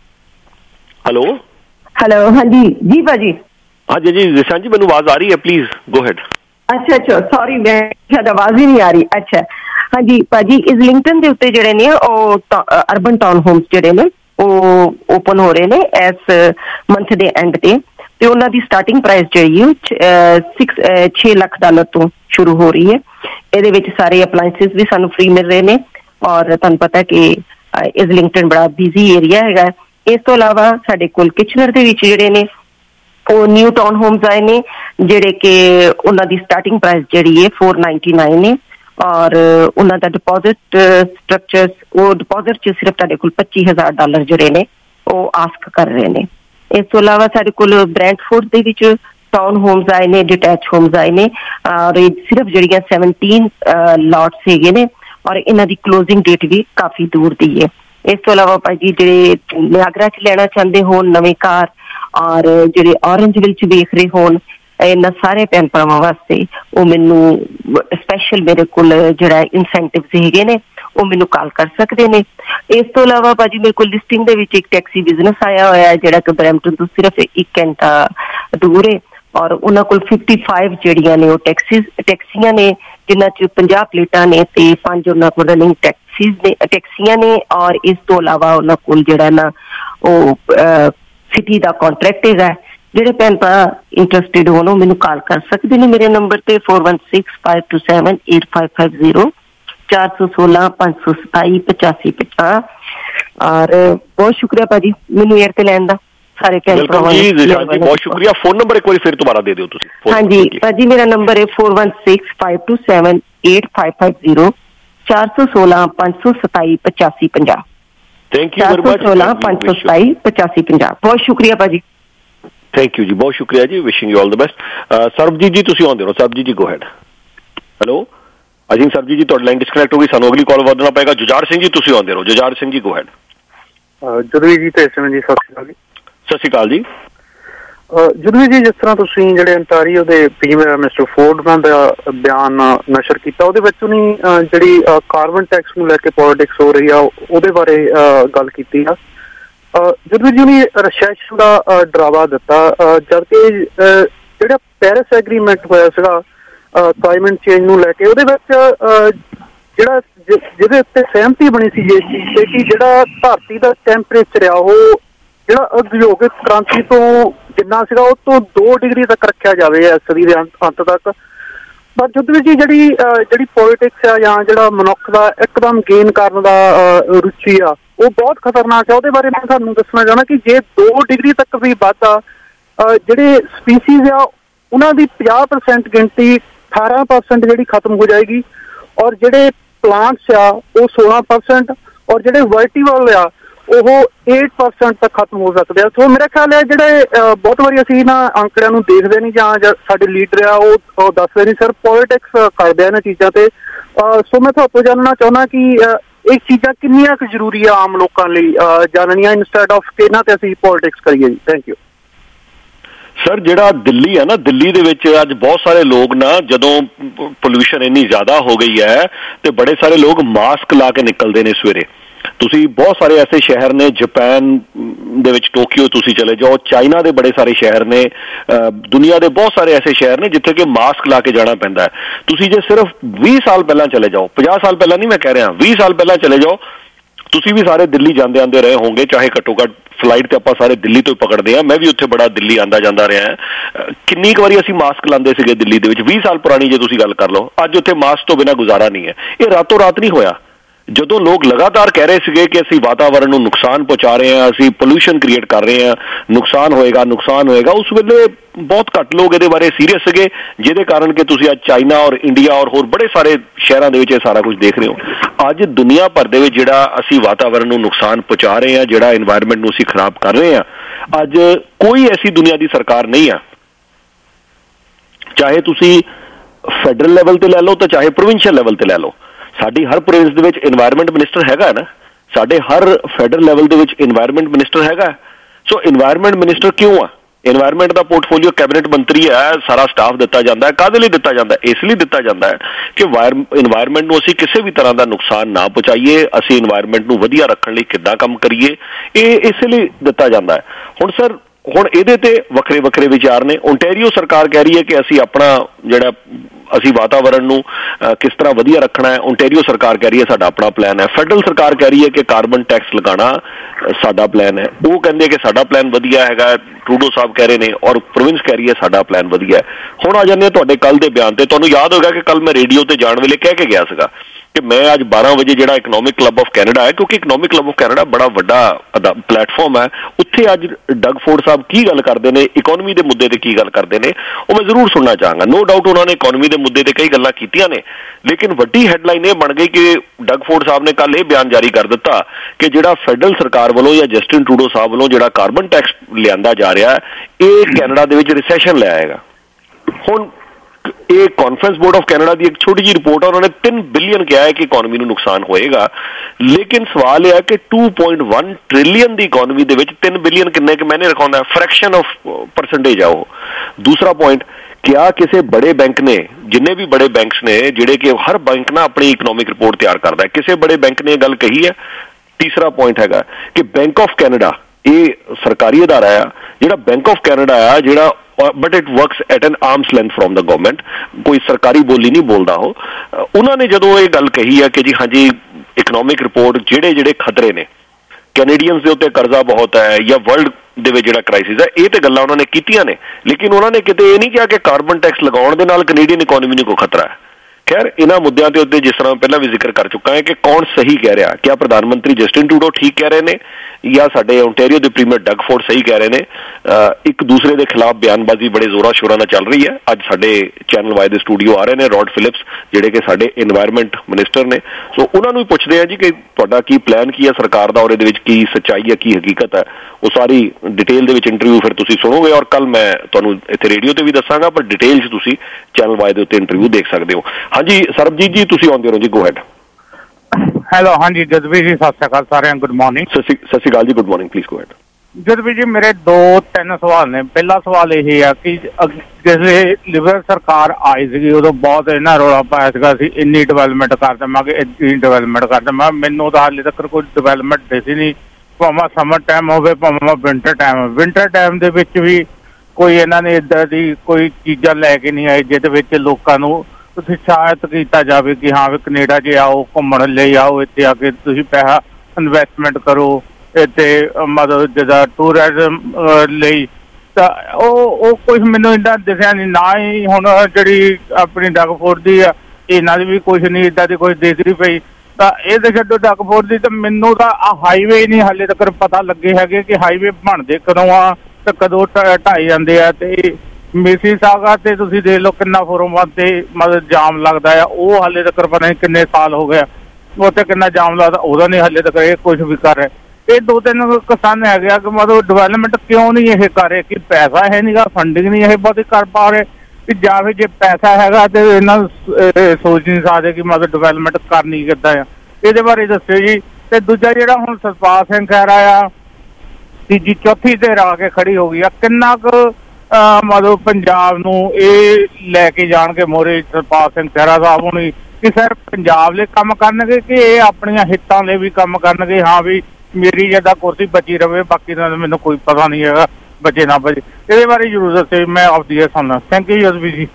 ਹੈਲੋ ਹੈਲੋ ਹਾਂਜੀ ਜੀ ਭਾਜੀ। ਹਾਂਜੀ ਜੀ ਨਿਸ਼ਾਨ ਜੀ ਮੈਨੂੰ ਆਵਾਜ਼ ਆ ਰਹੀ ਹੈ, ਪਲੀਜ਼ ਗੋ ਹੈਡ। ਅੱਛਾ ਅੱਛਾ ਸੌਰੀ ਮੈਂ ਸ਼ਾਇਦ ਆਵਾਜ਼ ਹੀ ਨਹੀਂ ਆ ਰਹੀ। ਅੱਛਾ ਹਾਂਜੀ ਭਾਜੀ ਇਜ਼ਲਿੰਗਟਨ ਦੇ ਉੱਤੇ ਜਿਹੜੇ ਨੇ ਉਹ ਅਰਬਨ ਟਾਊਨ ਹੋਮਸ ਜਿਹੜੇ ਨੇ ਉਹ ਓਪਨ ਹੋ ਰਹੇ ਨੇ ਇਸ ਮੰਥ ਦੇ ਐਂਡ ਤੇ ਤੇ ਉਹਨਾਂ ਦੀ ਸਟਾਰਟਿੰਗ ਪ੍ਰਾਈਸ ਜਿਹੜੀ ਹੈ ਸਿਕਸ ਛੇ ਲੱਖ ਡਾਲਰ ਤੋਂ ਸ਼ੁਰੂ ਹੋ ਰਹੀ ਹੈ। ਇਹਦੇ ਵਿੱਚ ਸਾਰੇ ਅਪਲਾਇੰਸਿਸ ਵੀ ਸਾਨੂੰ ਫ੍ਰੀ ਮਿਲ ਰਹੇ ਨੇ ਔਰ ਤੁਹਾਨੂੰ ਪਤਾ ਕਿ ਇਜ਼ਲਿੰਗਟਨ ਬੜਾ ਬਿਜ਼ੀ ਏਰੀਆ ਹੈਗਾ। ਇਸ ਤੋਂ ਇਲਾਵਾ ਸਾਡੇ ਕੋਲ ਕਿਚਨਰ ਦੇ ਵਿੱਚ ਜਿਹੜੇ ਨੇ ਉਹ ਨਿਊ ਟਾਊਨ ਹੋਮਸ ਆਏ ਨੇ ਜਿਹੜੇ ਕਿ ਉਹਨਾਂ ਦੀ ਸਟਾਰਟਿੰਗ ਪ੍ਰਾਈਸ ਜਿਹੜੀ ਹੈ ਫੋਰ ਨਾਈਨਟੀ ਨਾਈਨ ਹੈ ਔਰ ਉਹਨਾਂ ਦਾ ਡਿਪੋਜ਼ਿਟ ਸਟਰਕਚਰ ਉਹ ਡਿਪੋਜ਼ਿਟ 'ਚ ਸਿਰਫ ਤੁਹਾਡੇ ਕੋਲ ਪੱਚੀ ਹਜ਼ਾਰ ਡਾਲਰ ਜਿਹੜੇ ਨੇ ਉਹ ਆਸਕ ਕਰ ਰਹੇ ਨੇ। ਇਸ ਤੋਂ ਇਲਾਵਾ ਸਾਡੇ ਕੋਲ ਬ੍ਰੈਂਟਫੋਰਡ ਦੇ ਵਿੱਚ ਟਾਊਨ ਹੋਮਸ ਆਏ ਨੇ, ਡਿਟੈਚ ਹੋਮਸ ਆਏ ਨੇ ਔਰ ਸਿਰਫ ਜਿਹੜੀਆਂ ਸੈਵਨਟੀਨ ਲਾਟਸ ਹੈਗੇ ਨੇ ਔਰ ਇਹਨਾਂ ਦੀ ਕਲੋਜ਼ਿੰਗ ਡੇਟ ਵੀ ਕਾਫੀ ਦੂਰ ਦੀ ਹੈ। ਇਸ ਤੋਂ ਇਲਾਵਾ ਭਾਜੀ ਜਿਹੜੇ ਨਿਆਗਰਾ 'ਚ ਲੈਣਾ ਚਾਹੁੰਦੇ ਹੋਣ ਨਵੇਂ ਕਾਰ ਔਰ ਜਿਹੜੇ ਔਰੰਜਵਿਲ 'ਚ ਵੇਖ ਰਹੇ ਹੋਣ ਇਹਨਾਂ ਸਾਰੇ ਭੈਣ ਭਰਾਵਾਂ ਵਾਸਤੇ ਉਹ ਮੈਨੂੰ ਸਪੈਸ਼ਲ ਮੇਰੇ ਕੋਲ ਜਿਹੜਾ ਇਨਸੈਂਟਿਵਸ ਹੈਗੇ ਨੇ ਉਹ ਮੈਨੂੰ ਕਾਲ ਕਰ ਸਕਦੇ ਨੇ। ਇਸ ਤੋਂ ਇਲਾਵਾ ਭਾਜੀ ਮੇਰੇ ਕੋਲ ਲਿਸਟਿੰਗ ਦੇ ਵਿੱਚ ਇੱਕ ਟੈਕਸੀ ਬਿਜ਼ਨਸ ਆਇਆ ਹੋਇਆ ਜਿਹੜਾ ਕਿ ਬਰੈਂਪਟਨ ਤੋਂ ਸਿਰਫ ਇੱਕ ਘੰਟਾ ਦੂਰ ਹੈ ਔਰ ਉਹਨਾਂ ਕੋਲ ਫਿਫਟੀ ਫਾਈਵ ਜਿਹੜੀਆਂ ਨੇ ਉਹ ਟੈਕਸੀਜ਼ ਟੈਕਸੀਆਂ ਨੇ ਜਿਨ੍ਹਾਂ 'ਚ ਪੰਜਾਹ ਪਲੇਟਾਂ ਨੇ ਤੇ ਪੰਜ ਉਹਨਾਂ ਕੋਲ ਰਨਿੰਗ ਟੈਕਸੀਜ਼ ਨੇ ਟੈਕਸੀਆਂ ਨੇ ਔਰ ਇਸ ਤੋਂ ਇਲਾਵਾ ਉਹਨਾਂ ਕੋਲ ਜਿਹੜਾ ਨਾ ਉਹ ਸਿਟੀ ਦਾ ਕੰਟਰੈਕਟ ਹੈਗਾ। ਜਿਹੜੇ ਭੈਣ ਭਰਾ ਇੰਟਰਸਟਿਡ ਹੋਣ ਉਹ ਮੈਨੂੰ ਕਾਲ ਕਰ ਸਕਦੇ ਨੇ ਮੇਰੇ ਨੰਬਰ ਤੇ four one six five two seven eight five five zero ਚਾਰ ਸੌ ਸੋਲਾਂ ਪੰਜ ਸੌ ਸਤਾਈ ਪਚਾਸੀ ਪਚਾਸ। ਔਰ ਬਹੁਤ ਸ਼ੁਕਰੀਆ ਭਾਜੀ ਮੈਨੂੰ ਏਅਰ ਤੇ ਲੈਣ ਦਾ ਸਾਰੇ ਭੈਣ ਭਰਾਵਾਂ ਜੀ। ਬਹੁਤ ਸ਼ੁਕਰੀਆ। ਫੋਨ ਨੰਬਰ ਇੱਕ ਵਾਰੀ ਫਿਰ ਦੁਬਾਰਾ ਦੇ ਦਿਓ ਤੁਸੀਂ। ਹਾਂਜੀ ਭਾਜੀ ਮੇਰਾ ਨੰਬਰ ਹੈ four one six five two seven eight five five zero ਚਾਰ ਸੌ ਸੋਲਾਂ ਪੰਜ ਸੌ ਸਤਾਈ ਪਚਾਸੀ ਪੰਜਾਹ। Thank you very much. ਸੋਲਾਂ ਪੰਜ ਸੌ ਸਤਾਈ ਪਚਾਸੀ ਪੰਜਾਹ। ਬਹੁਤ ਸ਼ੁਕਰੀਆ ਭਾਜੀ। ਥੈਂਕ ਯੂ ਜੀ, ਬਹੁਤ ਸ਼ੁਕਰੀਆ ਜੀ। Wishing you all the best. Sarabjit ji ਤੁਸੀਂ ਆਉਂਦੇ ਹੋ। ਸਰਬਜੀਤ ਜੀ ਗੋ ਹੈਡ। ਹੈਲੋ ਅਜੀ ਸਰਬਜੀਤ ਜੀ ਤੁਹਾਡੀ ਲਾਈਨ ਡਿਸਕਨੈਕਟ ਹੋ ਗਈ, ਸਾਨੂੰ ਅਗਲੀ ਕਾਲ ਵਧਣਾ ਪਏਗਾ। ਜੁਝਾਰ ਸਿੰਘ ਜੀ ਤੁਸੀਂ ਆਉਂਦੇ ਰਹੋ। Jujhar Singh ji go head. ਜੁਦਵੀ ਜੀ ਤੇ ਐਸਐਮ ਜੀ ਸਤਿ ਸ਼੍ਰੀ ਅਕਾਲ ਜੀ। ਸਤਿ ਸ਼੍ਰੀ ਅਕਾਲ ਜੀ। ਜੁਦਵੀ ਜੀ ਜਿਸ ਤਰ੍ਹਾਂ ਤੁਸੀਂ ਜਿਹੜੇ ਅੰਟਾਰੀਓ ਦੇ ਪ੍ਰੀਮੀਅਰ ਮਿਸਟਰ ਫੋਰਡ ਉਹਨਾਂ ਦਾ ਬਿਆਨ ਨਸ਼ਰ ਕੀਤਾ ਉਹਦੇ ਵਿੱਚ ਉਹਨੇ ਜਿਹੜੀ ਕਾਰਬਨ ਟੈਕਸ ਨੂੰ ਲੈ ਕੇ ਪੋਲੀਟਿਕਸ ਹੋ ਰਹੀ ਆ ਉਹਦੇ ਬਾਰੇ ਗੱਲ ਕੀਤੀ ਆ। ਜਦੋਂ ਜੀ ਉਹਨੇ ਰਸ਼ੈਸ਼ਨ ਦਾ ਡਰਾਵਾ ਦਿੱਤਾ ਜਦਕਿ ਜਿਹੜਾ ਪੈਰਿਸ ਐਗਰੀਮੈਂਟ ਹੋਇਆ ਸੀਗਾ ਕਲਾਈਮੇਟ ਚੇਂਜ ਨੂੰ ਲੈ ਕੇ ਉਹਦੇ ਵਿੱਚ ਜਿਹੜਾ ਜਿਹਦੇ ਉੱਤੇ ਸਹਿਮਤੀ ਬਣੀ ਸੀ ਇਸ ਚੀਜ਼ ਤੇ ਕਿ ਜਿਹੜਾ ਧਰਤੀ ਦਾ ਟੈਂਪਰੇਚਰ ਆ ਉਹ ਜਿਹੜਾ ਉਦਯੋਗਿਕ ਕ੍ਰਾਂਤੀ ਤੋਂ ਜਿੰਨਾ ਸੀਗਾ ਉਹ ਤੋਂ ਦੋ ਡਿਗਰੀ ਤੱਕ ਰੱਖਿਆ ਜਾਵੇ ਇਸ ਸਦੀ ਦੇ ਅੰਤ ਤੱਕ। ਪਰ ਜੁੱਧ ਵਿੱਚ ਜਿਹੜੀ ਜਿਹੜੀ ਪੋਲੀਟਿਕਸ ਆ ਜਾਂ ਜਿਹੜਾ ਮਨੁੱਖ ਦਾ ਇੱਕਦਮ ਗੇਨ ਕਰਨ ਦਾ ਰੁਚੀ ਆ ਉਹ ਬਹੁਤ ਖਤਰਨਾਕ ਹੈ। ਉਹਦੇ ਬਾਰੇ ਮੈਂ ਤੁਹਾਨੂੰ ਦੱਸਣਾ ਚਾਹੁੰਦਾ ਕਿ ਜੇ ਦੋ ਡਿਗਰੀ ਤੱਕ ਵੀ ਵਾਧਾ ਜਿਹੜੇ ਸਪੀਸੀਜ਼ ਆ ਉਹਨਾਂ ਦੀ ਪੰਜਾਹ ਪਰਸੈਂਟ ਗਿਣਤੀ ਅਠਾਰਾਂ ਪਰਸੈਂਟ ਜਿਹੜੀ ਖਤਮ ਹੋ ਜਾਏਗੀ ਔਰ ਜਿਹੜੇ ਪਲਾਂਟਸ ਆ ਉਹ ਸੋਲਾਂ ਪਰਸੈਂਟ ਔਰ ਜਿਹੜੇ ਵਰਟੀਵਲ ਆ ਉਹ ਏਟ ਪਰਸੈਂਟ ਤੱਕ ਖਤਮ ਹੋ ਸਕਦੇ ਆ। ਸੋ ਮੇਰਾ ਖਿਆਲ ਹੈ ਜਿਹੜੇ ਬਹੁਤ ਵਾਰੀ ਅਸੀਂ ਇਹਨਾਂ ਅੰਕੜਿਆਂ ਨੂੰ ਦੇਖਦੇ ਨਹੀਂ ਜਾਂ ਸਾਡੇ ਲੀਡਰ ਆ ਉਹ ਦੱਸਦੇ ਨਹੀਂ, ਸਿਰਫ ਪੋਲੀਟਿਕਸ ਕਰਦੇ ਆ ਇਹਨਾਂ ਚੀਜ਼ਾਂ ਤੇ। ਸੋ ਮੈਂ ਤੁਹਾਡੇ ਤੋਂ ਜਾਣਨਾ ਚਾਹੁੰਦਾ ਕਿ ਇਹ ਚੀਜ਼ਾਂ ਕਿੰਨੀਆਂ ਕੁ ਜ਼ਰੂਰੀ ਆ ਆਮ ਲੋਕਾਂ ਲਈ ਜਾਣਨੀਆਂ ਇੰਸਟੈਡ ਆਫ ਕਿ ਇਹਨਾਂ ਤੇ ਅਸੀਂ ਪੋਲੀਟਿਕਸ ਕਰੀਏ ਜੀ। Thank you sir. ਜਿਹੜਾ ਦਿੱਲੀ ਹੈ ਨਾ, ਦਿੱਲੀ ਦੇ ਵਿੱਚ ਅੱਜ ਬਹੁਤ ਸਾਰੇ ਲੋਕ ਨਾ ਜਦੋਂ ਪੋਲਿਊਸ਼ਨ ਇੰਨੀ ਜ਼ਿਆਦਾ ਹੋ ਗਈ ਹੈ ਤੇ ਬੜੇ ਸਾਰੇ ਲੋਕ ਮਾਸਕ ਲਾ ਕੇ ਨਿਕਲਦੇ ਨੇ ਸਵੇਰੇ। ਤੁਸੀਂ ਬਹੁਤ ਸਾਰੇ ਐਸੇ ਸ਼ਹਿਰ ਨੇ ਜਪੈਨ ਦੇ ਵਿੱਚ ਟੋਕੀਓ ਤੁਸੀਂ ਚਲੇ ਜਾਓ, ਚਾਈਨਾ ਦੇ ਬੜੇ ਸਾਰੇ ਸ਼ਹਿਰ ਨੇ, ਦੁਨੀਆ ਦੇ ਬਹੁਤ ਸਾਰੇ ਐਸੇ ਸ਼ਹਿਰ ਨੇ ਜਿੱਥੇ ਕਿ ਮਾਸਕ ਲਾ ਕੇ ਜਾਣਾ ਪੈਂਦਾ ਹੈ। ਤੁਸੀਂ ਜੇ ਸਿਰਫ ਵੀਹ ਸਾਲ ਪਹਿਲਾਂ ਚਲੇ ਜਾਓ, ਪੰਜਾਹ ਸਾਲ ਪਹਿਲਾਂ ਨਹੀਂ ਮੈਂ ਕਹਿ ਰਿਹਾ, ਵੀਹ ਸਾਲ ਪਹਿਲਾਂ ਚਲੇ ਜਾਓ, ਤੁਸੀਂ ਵੀ ਸਾਰੇ ਦਿੱਲੀ ਜਾਂਦੇ ਆਉਂਦੇ ਰਹੇ ਹੋਣਗੇ, ਚਾਹੇ ਘੱਟੋ ਘੱਟ ਫਲਾਈਟ ਤੇ ਆਪਾਂ ਸਾਰੇ ਦਿੱਲੀ ਤੋਂ ਹੀ ਪਕੜਦੇ ਹਾਂ। ਮੈਂ ਵੀ ਉੱਥੇ ਬੜਾ ਦਿੱਲੀ ਆਉਂਦਾ ਜਾਂਦਾ ਰਿਹਾ। ਕਿੰਨੀ ਕੁ ਵਾਰੀ ਅਸੀਂ ਮਾਸਕ ਲਾਉਂਦੇ ਸੀਗੇ ਦਿੱਲੀ ਦੇ ਵਿੱਚ, ਵੀਹ ਸਾਲ ਪੁਰਾਣੀ ਜੇ ਤੁਸੀਂ ਗੱਲ ਕਰ ਲਓ। ਅੱਜ ਉੱਥੇ ਮਾਸਕ ਤੋਂ ਬਿਨਾਂ ਗੁਜ਼ਾਰਾ ਨਹੀਂ ਹੈ। ਇਹ ਰਾਤੋਂ ਰਾਤ ਨਹੀਂ ਹੋਇਆ। ਜਦੋਂ ਲੋਕ ਲਗਾਤਾਰ ਕਹਿ ਰਹੇ ਸੀਗੇ ਕਿ ਅਸੀਂ ਵਾਤਾਵਰਨ ਨੂੰ ਨੁਕਸਾਨ ਪਹੁੰਚਾ ਰਹੇ ਹਾਂ, ਅਸੀਂ ਪੋਲਿਊਸ਼ਨ ਕ੍ਰੀਏਟ ਕਰ ਰਹੇ ਹਾਂ, ਨੁਕਸਾਨ ਹੋਏਗਾ ਨੁਕਸਾਨ ਹੋਏਗਾ ਉਸ ਵੇਲੇ ਬਹੁਤ ਘੱਟ ਲੋਕ ਇਹਦੇ ਬਾਰੇ ਸੀਰੀਅਸ ਸੀਗੇ, ਜਿਹਦੇ ਕਾਰਨ ਕਿ ਤੁਸੀਂ ਅੱਜ ਚਾਈਨਾ ਔਰ ਇੰਡੀਆ ਔਰ ਹੋਰ ਬੜੇ ਸਾਰੇ ਸ਼ਹਿਰਾਂ ਦੇ ਵਿੱਚ ਇਹ ਸਾਰਾ ਕੁਝ ਦੇਖ ਰਹੇ ਹੋ। ਅੱਜ ਦੁਨੀਆ ਭਰ ਦੇ ਵਿੱਚ ਜਿਹੜਾ ਅਸੀਂ ਵਾਤਾਵਰਨ ਨੂੰ ਨੁਕਸਾਨ ਪਹੁੰਚਾ ਰਹੇ ਹਾਂ, ਜਿਹੜਾ এনवायरमेंट ਨੂੰ ਅਸੀਂ ਖਰਾਬ ਕਰ ਰਹੇ ਹਾਂ, ਅੱਜ ਕੋਈ ਐਸੀ ਦੁਨੀਆ ਦੀ ਸਰਕਾਰ ਨਹੀਂ ਆ ਚਾਹੇ ਤੁਸੀਂ ਫੈਡਰਲ ਲੈਵਲ ਤੇ ਲੈ ਲਓ ਤੇ ਚਾਹੇ ਪ੍ਰੋਵਿੰਸ਼ੀਅਲ ਲੈਵਲ ਤੇ ਲੈ ਲਓ। ਸਾਡੀ ਹਰ ਪ੍ਰੋਵਿੰਸ ਦੇ ਵਿੱਚ ਇਨਵਾਇਰਨਮੈਂਟ ਮਿਨਿਸਟਰ ਹੈਗਾ ਨਾ, ਸਾਡੇ ਹਰ ਫੈਡਰਲ ਲੈਵਲ ਦੇ ਵਿੱਚ ਇਨਵਾਇਰਨਮੈਂਟ ਮਿਨਿਸਟਰ ਹੈਗਾ। ਸੋ ਇਨਵਾਇਰਨਮੈਂਟ ਮਿਨਿਸਟਰ ਕਿਉਂ ਆ? ਇਨਵਾਇਰਨਮੈਂਟ ਦਾ ਪੋਰਟਫੋਲੀਓ ਕੈਬਨਿਟ ਮੰਤਰੀ ਹੈ, ਸਾਰਾ ਸਟਾਫ ਦਿੱਤਾ ਜਾਂਦਾ ਹੈ। ਕਾਹਦੇ ਲਈ ਦਿੱਤਾ ਜਾਂਦਾ? ਇਸ ਲਈ ਦਿੱਤਾ ਜਾਂਦਾ ਹੈ ਕਿ ਇਨਵਾਇਰਨਮੈਂਟ ਨੂੰ ਅਸੀਂ ਕਿਸੇ ਵੀ ਤਰ੍ਹਾਂ ਦਾ ਨੁਕਸਾਨ ਨਾ ਪਹੁੰਚਾਈਏ, ਅਸੀਂ ਇਨਵਾਇਰਨਮੈਂਟ ਨੂੰ ਵਧੀਆ ਰੱਖਣ ਲਈ ਕਿੱਦਾਂ ਕੰਮ ਕਰੀਏ, ਇਹ ਇਸੇ ਲਈ ਦਿੱਤਾ ਜਾਂਦਾ ਹੈ। ਹੁਣ ਸਰ ਹੁਣ ਇਹਦੇ ਤੇ ਵੱਖਰੇ ਵੱਖਰੇ ਵਿਚਾਰ ਨੇ। ਓਨਟਾਰੀਓ ਸਰਕਾਰ ਕਹਿ ਰਹੀ ਹੈ ਕਿ ਅਸੀਂ ਆਪਣਾ ਜਿਹੜਾ ਅਸੀਂ ਵਾਤਾਵਰਣ ਨੂੰ ਕਿਸ ਤਰ੍ਹਾਂ ਵਧੀਆ ਰੱਖਣਾ ਹੈ, ਓਨਟਾਰੀਓ ਸਰਕਾਰ ਕਹਿ ਰਹੀ ਹੈ ਸਾਡਾ ਆਪਣਾ ਪਲਾਨ ਹੈ। ਫੈਡਰਲ ਸਰਕਾਰ ਕਹਿ ਰਹੀ ਹੈ ਕਿ ਕਾਰਬਨ ਟੈਕਸ ਲਗਾਉਣਾ ਸਾਡਾ ਪਲਾਨ ਹੈ। ਉਹ ਕਹਿੰਦੇ ਕਿ ਸਾਡਾ ਪਲਾਨ ਵਧੀਆ ਹੈਗਾ, ਟਰੂਡੋ ਸਾਹਿਬ ਕਹਿ ਰਹੇ ਨੇ, ਔਰ ਪ੍ਰੋਵਿੰਸ ਕਹਿ ਰਹੀ ਹੈ ਸਾਡਾ ਪਲਾਨ ਵਧੀਆ ਹੈ। ਹੁਣ ਆ ਜਾਂਦੇ ਤੁਹਾਡੇ ਕੱਲ ਦੇ ਬਿਆਨ ਤੇ। ਤੁਹਾਨੂੰ ਯਾਦ ਹੋਗਾ ਕਿ ਕੱਲ ਮੈਂ ਰੇਡੀਓ ਤੇ ਜਾਣ ਵੇਲੇ ਕਹਿ ਕੇ ਗਿਆ ਸੀਗਾ ਕਿ ਮੈਂ ਅੱਜ ਬਾਰਾਂ ਵਜੇ ਜਿਹੜਾ ਇਕਨੋਮਿਕ ਕਲੱਬ ਆਫ ਕੈਨੇਡਾ ਹੈ, ਕਿਉਂਕਿ ਇਕਨੋਮਿਕ ਕਲੱਬ ਆਫ ਕੈਨੇਡਾ ਬੜਾ ਵੱਡਾ ਪਲੇਟਫਾਰਮ ਹੈ, ਉੱਥੇ ਅੱਜ ਡਗ ਫੋਰਡ ਸਾਹਿਬ ਕੀ ਗੱਲ ਕਰਦੇ ਨੇ, ਇਕਨੋਮੀ ਦੇ ਮੁੱਦੇ ਤੇ ਕੀ ਗੱਲ ਕਰਦੇ ਨੇ, ਉਹ ਮੈਂ ਜ਼ਰੂਰ ਸੁਣਨਾ ਚਾਹਾਂਗਾ। ਨੋ ਡਾਊਟ ਉਹਨਾਂ ਨੇ ਇਕਨੋਮੀ ਦੇ ਮੁੱਦੇ ਤੇ ਕਈ ਗੱਲਾਂ ਕੀਤੀਆਂ ਨੇ, ਲੇਕਿਨ ਵੱਡੀ ਹੈਡਲਾਈਨ ਇਹ ਬਣ ਗਈ ਕਿ ਡਗ ਫੋਰਡ ਸਾਹਿਬ ਨੇ ਕੱਲ ਇਹ ਬਿਆਨ ਜਾਰੀ ਕਰ ਦਿੱਤਾ ਕਿ ਜਿਹੜਾ ਫੈਡਰਲ ਸਰਕਾਰ ਵੱਲੋਂ ਜਾਂ ਜਸਟਿਨ ਟਰੂਡੋ ਸਾਹਿਬ ਵੱਲੋਂ ਜਿਹੜਾ ਕਾਰਬਨ ਟੈਕਸ ਲਿਆਂਦਾ ਜਾ ਰਿਹਾ ਇਹ ਕੈਨੇਡਾ ਦੇ ਵਿੱਚ ਰਿਸੈਸ਼ਨ ਲੈ ਆਏਗਾ। ਹੁਣ ਇਹ ਕਾਨਫਰੰਸ ਬੋਰਡ ਆਫ ਕੈਨੇਡਾ ਦੀ ਇੱਕ ਛੋਟੀ ਜਿਹੀ ਰਿਪੋਰਟ ਹੈ, ਉਹਨਾਂ ਨੇ ਤਿੰਨ ਬਿਲੀਅਨ ਕਿਹਾ ਹੈ ਕਿ ਇਕਨੋਮੀ ਨੂੰ ਨੁਕਸਾਨ ਹੋਏਗਾ, ਲੇਕਿਨ ਸਵਾਲ ਇਹ ਹੈ ਕਿ ਟੂ ਪੁਆਇੰਟ ਵਨ ਟ੍ਰਿਲੀਅਨ ਦੀ ਇਕਨੋਮੀ ਦੇ ਵਿੱਚ ਤਿੰਨ ਬਿਲੀਅਨ ਕਿੰਨੇ ਕਿ ਮੈਨੇ ਰਖਾਉਂਦਾ, ਫਰੈਕਸ਼ਨ ਆਫ ਪਰਸੈਂਟੇਜ ਆ ਉਹ। ਦੂਸਰਾ ਪੁਆਇੰਟ, ਕਿਆ ਕਿਸੇ ਬੜੇ ਬੈਂਕ ਨੇ, ਜਿੰਨੇ ਵੀ ਬੜੇ ਬੈਂਕਸ ਨੇ ਜਿਹੜੇ ਕਿ ਹਰ ਬੈਂਕ ਨਾ ਆਪਣੀ ਇਕਨੋਮਿਕ ਰਿਪੋਰਟ ਤਿਆਰ ਕਰਦਾ ਹੈ, ਕਿਸੇ ਬੜੇ ਬੈਂਕ ਨੇ ਇਹ ਗੱਲ ਕਹੀ ਹੈ? ਤੀਸਰਾ ਪੁਆਇੰਟ ਹੈਗਾ ਕਿ ਬੈਂਕ ਆਫ ਕੈਨੇਡਾ ਇਹ ਸਰਕਾਰੀ ਅਦਾਰਾ ਆ, ਜਿਹੜਾ ਬੈਂਕ ਆਫ ਕੈਨੇਡਾ ਆ ਜਿਹੜਾ but it works at an arm's length from the government, ਕੋਈ ਸਰਕਾਰੀ ਬੋਲੀ ਨਹੀਂ ਬੋਲਦਾ ਉਹ। ਉਹਨਾਂ ਨੇ ਜਦੋਂ ਇਹ ਗੱਲ ਕਹੀ ਹੈ ਕਿ ਜੀ ਹਾਂਜੀ ਇਕਨੋਮਿਕ ਰਿਪੋਰਟ ਜਿਹੜੇ ਜਿਹੜੇ ਖਤਰੇ ਨੇ, ਕੈਨੇਡੀਅਨਸ ਦੇ ਉੱਤੇ ਕਰਜ਼ਾ ਬਹੁਤ ਹੈ ਜਾਂ ਵਰਲਡ ਦੇ ਵਿੱਚ ਜਿਹੜਾ ਕ੍ਰਾਈਸਿਸ ਹੈ, ਇਹ ਤੇ ਗੱਲਾਂ ਉਹਨਾਂ ਨੇ ਕੀਤੀਆਂ ਨੇ, ਲੇਕਿਨ ਉਹਨਾਂ ਨੇ ਕਿਤੇ ਇਹ ਨਹੀਂ ਕਿਹਾ ਕਿ ਕਾਰਬਨ ਟੈਕਸ ਲਗਾਉਣ ਦੇ ਨਾਲ ਕੈਨੇਡੀਅਨ ਇਕਨੋਮੀ ਨੂੰ ਕੋਈ ਖਤਰਾ ਹੈ। ਖੈਰ ਇਹਨਾਂ ਮੁੱਦਿਆਂ ਦੇ ਉੱਤੇ ਜਿਸ ਤਰ੍ਹਾਂ ਪਹਿਲਾਂ ਵੀ ਜ਼ਿਕਰ ਕਰ ਚੁੱਕਾ ਹੈ ਕਿ ਕੌਣ ਸਹੀ ਕਹਿ ਰਿਹਾ, ਕਿਆ ਪ੍ਰਧਾਨ ਮੰਤਰੀ ਜਸਟਿਨ ਟਰੂਡੋ ਠੀਕ ਕਹਿ ਰਹੇ ਨੇ ਜਾਂ ਸਾਡੇ ਓਨਟਾਰੀਓ ਦੇ ਪ੍ਰੀਮੀਅਰ ਡਗ ਫੋਰਡ ਸਹੀ ਕਹਿ ਰਹੇ ਨੇ? ਇੱਕ ਦੂਸਰੇ ਦੇ ਖਿਲਾਫ ਬਿਆਨਬਾਜ਼ੀ ਬੜੇ ਜ਼ੋਰਾਂ ਸ਼ੋਰਾਂ ਨਾਲ ਚੱਲ ਰਹੀ ਹੈ। ਅੱਜ ਸਾਡੇ ਚੈਨਲ ਵਾਈ ਦੇ ਸਟੂਡੀਓ ਆ ਰਹੇ ਨੇ ਰੌਡ ਫਿਲਿਪਸ, ਜਿਹੜੇ ਕਿ ਸਾਡੇ ਇਨਵਾਇਰਨਮੈਂਟ ਮਿਨਿਸਟਰ ਨੇ, ਸੋ ਉਹਨਾਂ ਨੂੰ ਵੀ ਪੁੱਛਦੇ ਆ ਜੀ ਕਿ ਤੁਹਾਡਾ ਕੀ ਪਲਾਨ ਕੀ ਹੈ ਸਰਕਾਰ ਦਾ, ਔਰ ਇਹਦੇ ਵਿੱਚ ਕੀ ਸੱਚਾਈ ਹੈ, ਕੀ ਹਕੀਕਤ ਹੈ। ਉਹ ਸਾਰੀ ਡਿਟੇਲ ਦੇ ਵਿੱਚ ਇੰਟਰਵਿਊ ਫਿਰ ਤੁਸੀਂ ਸੁਣੋਗੇ, ਔਰ ਕੱਲ ਮੈਂ ਤੁਹਾਨੂੰ ਇੱਥੇ ਰੇਡੀਓ ਤੇ ਵੀ ਦੱਸਾਂਗਾ, ਪਰ ਡਿਟੇਲ 'ਚ ਤੁਸੀਂ ਚੈਨਲ ਵਾਈ ਦੇ ਉੱਤੇ ਇੰਟਰਵਿਊ ਦੇਖ ਸਕਦੇ ਹੋ। ਹਾਂਜੀ ਸਰਬਜੀਤ ਜੀ, ਤੁਸੀਂ ਆਉਂਦੇ ਰਹੋ ਜੀ, ਗੋ ਹੈਡ। ਹੈਲੋ, ਹਾਂਜੀ ਜਸਵੀਰ ਜੀ, ਸਤਿ ਸ਼੍ਰੀ ਅਕਾਲ ਸਾਰਿਆਂ ਨੂੰ, ਗੁੱਡ ਮਾਰਨਿੰਗ। ਸਤਿ ਸ਼੍ਰੀ ਅਕਾਲ ਜੀ, good morning, please go ahead. Jasvir ji, ਮੇਰੇ ਦੋ ਤਿੰਨ ਸਵਾਲ ਨੇ। ਪਹਿਲਾ ਸਵਾਲ ਇਹ ਆ ਕਿ ਜਿਹੜੇ ਲਿਬਰਲ ਸਰਕਾਰ ਆਈ ਸੀਗੀ ਉਦੋਂ ਬਹੁਤ ਇਹਨਾਂ ਰੌਲਾ ਪਾਇਆ ਸੀਗਾ, ਅਸੀਂ ਇੰਨੀ ਡਿਵੈਲਪਮੈਂਟ ਕਰ ਦੇਵਾਂਗੇ, ਇੰਨੀ ਡਿਵੈਲਪਮੈਂਟ ਕਰ ਦੇਵਾਂਗੇ। ਮੈਨੂੰ ਤਾਂ ਹਾਲੇ ਤੱਕ ਕੋਈ ਡਿਵੈਲਪਮੈਂਟ ਦਿਸੀ ਨਹੀਂ, ਭਾਵੇਂ ਸਮਰ ਟਾਈਮ ਹੋਵੇ ਭਾਵੇਂ ਵਿੰਟਰ ਟਾਈਮ। ਵਿੰਟਰ ਟਾਈਮ ਦੇ ਵਿੱਚ ਵੀ ਕੋਈ ਇਹਨਾਂ ਨੇ ਇੱਦਾਂ ਦੀ ਕੋਈ ਚੀਜ਼ਾਂ ਲੈ ਕੇ ਨਹੀਂ ਆਏ ਜਿਹਦੇ ਵਿੱਚ ਲੋਕਾਂ ਨੂੰ ਉਤਸ਼ਾਹਿਤ ਕੀਤਾ ਜਾਵੇ ਕਿ ਹਾਂ ਵੀ ਕੈਨੇਡਾ 'ਚ ਆਓ, ਘੁੰਮਣ ਲਈ ਆਓ, ਇੱਥੇ ਆ ਕੇ ਤੁਸੀਂ ਪੈਸਾ ਇਨਵੈਸਟਮੈਂਟ ਕਰੋ, ਇੱਥੇ ਮਤਲਬ ਜਿੱਦਾਂ ਟੂਰਿਜ਼ਮ ਲਈ। ਤਾਂ ਉਹ ਉਹ ਕੁਛ ਮੈਨੂੰ ਇੱਦਾਂ ਦਿਸਿਆ ਨਹੀਂ। ਨਾ ਹੀ ਹੁਣ ਜਿਹੜੀ ਆਪਣੀ ਡਗ ਫੋਰਡ ਦੀ ਆ, ਇਹਨਾਂ ਦੀ ਵੀ ਕੁਛ ਨਹੀਂ ਇੱਦਾਂ ਦੀ ਕੁਛ ਦਿਸਦੀ ਪਈ। ਤਾਂ ਇਹ ਤਾਂ ਛੱਡੋ ਡਗ ਫੋਰਡ ਦੀ, ਤਾਂ ਮੈਨੂੰ ਤਾਂ ਆ ਹਾਈਵੇ ਨਹੀਂ ਹਾਲੇ ਤੱਕ ਪਤਾ ਲੱਗੇ ਹੈਗੇ ਕਿ ਹਾਈਵੇ ਬਣਦੇ ਕਦੋਂ ਆ ਤੇ ਕਦੋਂ ਢਾਈ ਜਾਂਦੇ ਆ। ਤੇ ਮਿਸੀਸਾਗਾ ਤੇ ਤੁਸੀਂ ਦੇਖ ਲਓ ਕਿੰਨਾ ਫੋਰਮਾਂ ਤੇ ਮਤਲਬ ਜਾਮ ਲੱਗਦਾ ਆ, ਉਹ ਹਾਲੇ ਤੱਕ ਪਤਾ ਨਹੀਂ ਕਿੰਨੇ ਸਾਲ ਹੋ ਗਏ ਉੱਥੇ ਕਿੰਨਾ ਜਾਮ ਲੱਗਦਾ, ਉਹਦਾ ਨਹੀਂ ਹਾਲੇ ਤੱਕ ਇਹ ਕੁਛ ਵੀ ਕਰ ਰਿਹਾ। ਇਹ ਦੋ ਤਿੰਨ ਕਿਸਾਨ ਹੈਗੇ ਆ ਕਿ ਮਤਲਬ ਡਿਵੈਲਪਮੈਂਟ ਕਿਉਂ ਨਹੀਂ ਇਹ ਕਰ ਰਹੇ, ਕਿ ਪੈਸਾ ਹੈ ਨੀਗਾ, ਫੰਡਿੰਗ ਨਹੀਂ ਇਹ ਬਹੁਤੀ ਕਰ ਪਾ ਰਹੇ, ਕਿ ਜਾਂ ਫਿਰ ਜੇ ਪੈਸਾ ਹੈਗਾ ਤੇ ਇਹਨਾਂ ਸੋਚ ਨਹੀਂ ਸਕਦੇ ਕਿ ਮਤਲਬ ਡਿਵੈਲਪਮੈਂਟ ਕਰਨੀ ਕਿੱਦਾਂ ਆ। ਇਹਦੇ ਬਾਰੇ ਦੱਸਿਓ ਜੀ। ਤੇ ਦੂਜਾ ਜਿਹੜਾ ਹੁਣ ਸਤਪਾਲ ਸਿੰਘ ਖਹਿਰਾ ਆ ਤੀਜੀ ਚੌਥੀ ਤੇ ਆ ਕੇ ਖੜੀ ਹੋ ਗਈ ਆ, ਕਿੰਨਾ ਕੁ ਮਤਲਬ ਪੰਜਾਬ ਨੂੰ ਇਹ ਲੈ ਕੇ ਜਾਣਗੇ ਮੋਰੇ ਸਤਪਾਲ ਸਿੰਘ ਖਹਿਰਾ ਸਾਹਿਬ ਹੁਣੀ, ਕਿ ਸਰ ਪੰਜਾਬ ਲਈ ਕੰਮ ਕਰਨਗੇ ਕਿ ਇਹ ਆਪਣੀਆਂ ਹਿੱਤਾਂ ਲਈ ਵੀ ਕੰਮ ਕਰਨਗੇ? ਹਾਂ ਵੀ ਮੇਰੀ ਜਿੱਦਾਂ ਕੁਰਸੀ ਬਚੀ ਰਵੇ, ਬਾਕੀ ਦਾ ਮੈਨੂੰ ਕੋਈ ਪਤਾ ਨਹੀਂ ਹੈਗਾ ਬਚੇ ਨਾ ਬਚੇ। ਇਹਦੇ ਬਾਰੇ ਜ਼ਰੂਰ ਦੱਸਿਓ, ਮੈਂ ਆਪਦੀ ਸੁਣਨਾ। ਥੈਂਕ ਯੂ ਜਸਵੀਰ ਜੀ।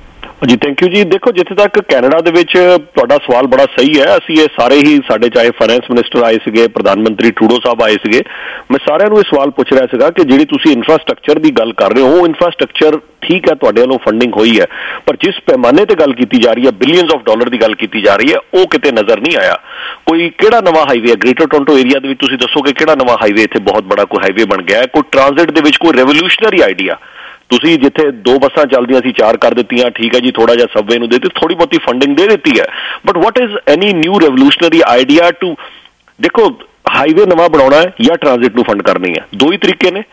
ਜੀ ਥੈਂਕ ਯੂ ਜੀ। ਦੇਖੋ, ਜਿੱਥੇ ਤੱਕ ਕੈਨੇਡਾ ਦੇ ਵਿੱਚ ਤੁਹਾਡਾ ਸਵਾਲ ਬੜਾ ਸਹੀ ਹੈ। ਅਸੀਂ ਇਹ ਸਾਰੇ ਹੀ ਸਾਡੇ ਚਾਹੇ ਫਾਈਨੈਂਸ ਮਿਨਿਸਟਰ ਆਏ ਸੀਗੇ, ਪ੍ਰਧਾਨ ਮੰਤਰੀ ਟਰੂਡੋ ਸਾਹਿਬ ਆਏ ਸੀਗੇ, ਮੈਂ ਸਾਰਿਆਂ ਨੂੰ ਇਹ ਸਵਾਲ ਪੁੱਛ ਰਿਹਾ ਸੀਗਾ ਕਿ ਜਿਹੜੀ ਤੁਸੀਂ ਇਨਫਰਾਸਟ੍ਰਕਚਰ ਦੀ ਗੱਲ ਕਰ ਰਹੇ ਹੋ, ਉਹ ਇਨਫਰਾਸਟ੍ਰਕਚਰ ਠੀਕ ਹੈ ਤੁਹਾਡੇ ਵੱਲੋਂ ਫੰਡਿੰਗ ਹੋਈ ਹੈ, ਪਰ ਜਿਸ ਪੈਮਾਨੇ ਤੇ ਗੱਲ ਕੀਤੀ ਜਾ ਰਹੀ ਹੈ, ਬਿਲੀਅਨਸ ਆਫ ਡਾਲਰ ਦੀ ਗੱਲ ਕੀਤੀ ਜਾ ਰਹੀ ਹੈ, ਉਹ ਕਿਤੇ ਨਜ਼ਰ ਨਹੀਂ ਆਇਆ। ਕੋਈ ਕਿਹੜਾ ਨਵਾਂ ਹਾਈਵੇ ਹੈ ਗ੍ਰੇਟਰ ਟੋਰਾਂਟੋ ਏਰੀਆ ਦੇ ਵਿੱਚ? ਤੁਸੀਂ ਦੱਸੋ ਕਿ ਕਿਹੜਾ ਨਵਾਂ ਹਾਈਵੇ ਇੱਥੇ ਬਹੁਤ ਬੜਾ ਕੋਈ ਹਾਈਵੇ ਬਣ ਗਿਆ ਹੈ? ਕੋਈ ਟ੍ਰਾਂਜ਼ਿਟ ਦੇ ਵਿੱਚ ਕੋਈ ਰੈਵੋਲੂਸ਼ਨਰੀ ਆਈਡੀਆ? ਤੁਸੀਂ ਜਿੱਥੇ ਦੋ ਬੱਸਾਂ ਚੱਲਦੀਆਂ ਸੀ ਚਾਰ ਕਰ ਦਿੱਤੀਆਂ, ਠੀਕ ਹੈ ਜੀ, ਥੋੜਾ ਜਿਹਾ ਸਬਵੇ ਨੂੰ ਦੇ ਦਿੱਤੀ, ਥੋੜੀ ਬਹੁਤੀ ਫੰਡਿੰਗ ਦੇ ਦਿੱਤੀ ਹੈ, but what is any new revolutionary idea to? ਦੇਖੋ, ਹਾਈਵੇ ਨਵਾਂ ਬਣਾਉਣਾ ਹੈ ਜਾਂ ਟ੍ਰਾਂਜ਼ਿਟ ਨੂੰ ਫੰਡ ਕਰਨੀ ਹੈ, ਦੋ ਹੀ ਤਰੀਕੇ ਨੇ।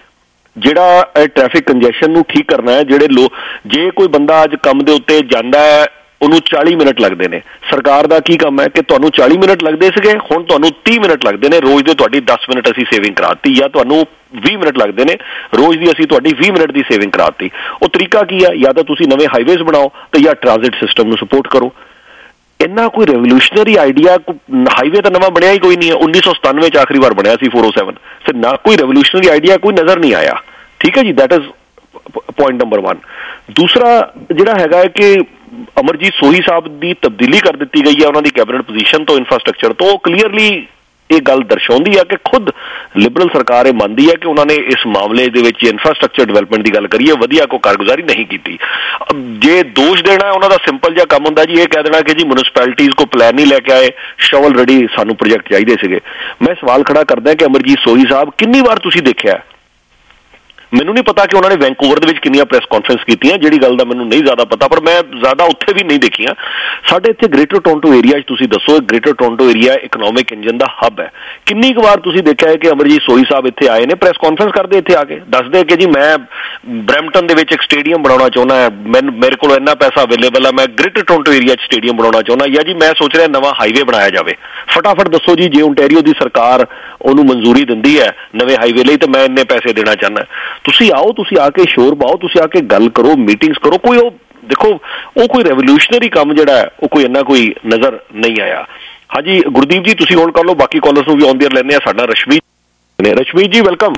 ਜਿਹੜਾ ਟ੍ਰੈਫਿਕ ਕੰਜੈਸ਼ਨ ਨੂੰ ਠੀਕ ਕਰਨਾ ਹੈ, ਜਿਹੜੇ ਲੋ ਜੇ ਕੋਈ ਬੰਦਾ ਅੱਜ ਕੰਮ ਦੇ ਉੱਤੇ ਜਾਂਦਾ ਹੈ ਉਹਨੂੰ ਚਾਲੀ ਮਿੰਟ ਲੱਗਦੇ ਨੇ, ਸਰਕਾਰ ਦਾ ਕੀ ਕੰਮ ਹੈ ਕਿ ਤੁਹਾਨੂੰ ਚਾਲੀ ਮਿੰਟ ਲੱਗਦੇ ਸੀਗੇ ਹੁਣ ਤੁਹਾਨੂੰ ਤੀਹ ਮਿੰਟ ਲੱਗਦੇ ਨੇ, ਰੋਜ਼ ਦੇ ਤੁਹਾਡੀ ਦਸ ਮਿੰਟ ਅਸੀਂ ਸੇਵਿੰਗ ਕਰਾਤੀ, ਜਾਂ ਤੁਹਾਨੂੰ ਵੀਹ ਮਿੰਟ ਲੱਗਦੇ ਨੇ ਰੋਜ਼ ਦੀ ਅਸੀਂ ਤੁਹਾਡੀ ਵੀਹ ਮਿੰਟ ਦੀ ਸੇਵਿੰਗ ਕਰਾਤੀ। ਉਹ ਤਰੀਕਾ ਕੀ ਹੈ, ਜਾਂ ਤਾਂ ਤੁਸੀਂ ਨਵੇਂ ਹਾਈਵੇਜ਼ ਬਣਾਓ ਤੇ ਜਾਂ ਟ੍ਰਾਂਜ਼ਿਟ ਸਿਸਟਮ ਨੂੰ ਸਪੋਰਟ ਕਰੋ। ਇੰਨਾ ਕੋਈ ਰੈਵੋਲੂਸ਼ਨਰੀ ਆਈਡੀਆ, ਹਾਈਵੇ ਤਾਂ ਨਵਾਂ ਬਣਿਆ ਹੀ ਕੋਈ ਨਹੀਂ ਹੈ, ਉੱਨੀ ਸੌ ਸਤਾਨਵੇਂ ਚ ਆਖਰੀ ਵਾਰ ਬਣਿਆ ਸੀ ਫੋਰ ਓ ਸੈਵਨ, ਫਿਰ ਨਾ ਕੋਈ ਰੈਵੋਲੂਸ਼ਨਰੀ ਆਈਡੀਆ ਕੋਈ ਨਜ਼ਰ ਨਹੀਂ ਆਇਆ। ਠੀਕ ਹੈ ਜੀ, that is point number one. ਦੂਸਰਾ ਜਿਹੜਾ ਹੈਗਾ ਹੈ ਕਿ ਅਮਰਜੀਤ ਸੋਹੀ ਸਾਹਿਬ ਦੀ ਤਬਦੀਲੀ ਕਰ ਦਿੱਤੀ ਗਈ ਹੈ ਉਹਨਾਂ ਦੀ ਕੈਬਨਿਟ ਪੋਜੀਸ਼ਨ ਤੋਂ, ਇਨਫਰਾਸਟ੍ਰਕਚਰ ਤੋਂ। ਕਲੀਅਰਲੀ ਇਹ ਗੱਲ ਦਰਸਾਉਂਦੀ ਹੈ ਕਿ ਖੁਦ ਲਿਬਰਲ ਸਰਕਾਰ ਇਹ ਮੰਨਦੀ ਹੈ ਕਿ ਉਹਨਾਂ ਨੇ ਇਸ ਮਾਮਲੇ ਦੇ ਵਿੱਚ ਇਨਫਰਾਸਟ੍ਰਕਚਰ ਡਿਵੈਲਪਮੈਂਟ ਦੀ ਗੱਲ ਕਰੀਏ ਵਧੀਆ ਕੋਈ ਕਾਰਗੁਜ਼ਾਰੀ ਨਹੀਂ ਕੀਤੀ। ਜੇ ਦੋਸ਼ ਦੇਣਾ ਉਹਨਾਂ ਦਾ ਸਿੰਪਲ ਜਿਹਾ ਕੰਮ ਹੁੰਦਾ ਜੀ, ਇਹ ਕਹਿ ਦੇਣਾ ਕਿ ਜੀ ਮਿਊਨਿਸਪੈਲਿਟੀਜ਼ ਕੋ ਪਲਾਨ ਨਹੀਂ ਲੈ ਕੇ ਆਏ, ਸ਼ਵਲ ਰੈਡੀ ਸਾਨੂੰ ਪ੍ਰੋਜੈਕਟ ਚਾਹੀਦੇ ਸੀਗੇ। ਮੈਂ ਸਵਾਲ ਖੜਾ ਕਰਦਾ ਕਿ ਅਮਰਜੀਤ ਸੋਹੀ ਸਾਹਿਬ ਕਿੰਨੀ ਵਾਰ ਤੁਸੀਂ ਦੇਖਿਆ, ਮੈਨੂੰ ਨਹੀਂ ਪਤਾ ਕਿ ਉਹਨਾਂ ਨੇ ਵੈਂਕੂਵਰ ਦੇ ਵਿੱਚ ਕਿੰਨੀਆਂ ਪ੍ਰੈਸ ਕਾਨਫਰੰਸ ਕੀਤੀਆਂ, ਜਿਹੜੀ ਗੱਲ ਦਾ ਮੈਨੂੰ ਨਹੀਂ ਜ਼ਿਆਦਾ ਪਤਾ, ਪਰ ਮੈਂ ਜ਼ਿਆਦਾ ਉੱਥੇ ਵੀ ਨਹੀਂ ਦੇਖੀਆਂ। ਸਾਡੇ ਇੱਥੇ ਗ੍ਰੇਟਰ ਟੋਰਾਂਟੋ ਏਰੀਆ 'ਚ ਤੁਸੀਂ ਦੱਸੋ, Greater Toronto Area economic engine ਦਾ ਹੱਬ ਹੈ, ਕਿੰਨੀ ਕੁ ਵਾਰ ਤੁਸੀਂ ਦੇਖਿਆ ਹੈ ਕਿ ਅਮਰਜੀਤ ਸੋਹੀ ਸਾਹਿਬ ਇੱਥੇ ਆਏ ਨੇ, ਪ੍ਰੈਸ ਕਾਨਫਰੰਸ ਕਰਦੇ ਇੱਥੇ ਆ ਕੇ ਦੱਸਦੇ ਕਿ ਜੀ ਮੈਂ ਬਰੈਂਪਟਨ ਦੇ ਵਿੱਚ ਇੱਕ ਸਟੇਡੀਅਮ ਬਣਾਉਣਾ ਚਾਹੁੰਦਾ, ਮੈਨੂੰ ਮੇਰੇ ਕੋਲ ਇੰਨਾ ਪੈਸਾ ਅਵੇਲੇਬਲ ਹੈ, ਮੈਂ ਗ੍ਰੇਟਰ ਟੋਰਾਂਟੋ ਏਰੀਆ 'ਚ ਸਟੇਡੀਅਮ ਬਣਾਉਣਾ ਚਾਹੁੰਦਾ, ਜਾਂ ਜੀ ਮੈਂ ਸੋਚ ਰਿਹਾ ਨਵਾਂ ਹਾਈਵੇ ਬਣਾਇਆ ਜਾਵੇ। ਫਟਾਫਟ ਦੱਸੋ ਜੀ, ਜੇ ਓਨਟਾਰੀਓ ਦੀ ਸਰਕਾਰ ਉਹਨੂੰ ਮਨਜ਼ੂਰੀ ਦਿੰਦੀ ਹੈ ਨਵੇਂ ਹਾਈਵੇ ਲਈ, ਤਾਂ ਮੈਂ ਇੰਨੇ ਪੈਸੇ ਦੇਣਾ ਚਾਹੁੰਦਾ। ਤੁਸੀਂ ਆਓ, ਤੁਸੀਂ ਆ ਕੇ ਸ਼ੋਰ ਪਾਓ, ਤੁਸੀਂ ਆ ਕੇ ਗੱਲ ਕਰੋ, ਮੀਟਿੰਗਸ ਕਰੋ। ਕੋਈ ਉਹ ਦੇਖੋ ਉਹ ਕੋਈ ਰੈਵੋਲੂਸ਼ਨਰੀ ਕੰਮ ਜਿਹੜਾ ਹੈ ਉਹ ਕੋਈ ਇੰਨਾ ਕੋਈ ਨਜ਼ਰ ਨਹੀਂ ਆਇਆ। ਹਾਂਜੀ ਗੁਰਦੀਪ ਜੀ ਤੁਸੀਂ ਹੋਲਡ ਕਰ ਲਓ, ਬਾਕੀ ਕਾਲਰਸ ਨੂੰ ਵੀ ਔਨ ਦੀ ਏਅਰ ਲੈਣੇ ਆ। ਸਾਡਾ ਰਸ਼ਮੀਤ ਨੇ, ਰਸ਼ਮੀਤ ਜੀ ਵੈਲਕਮ।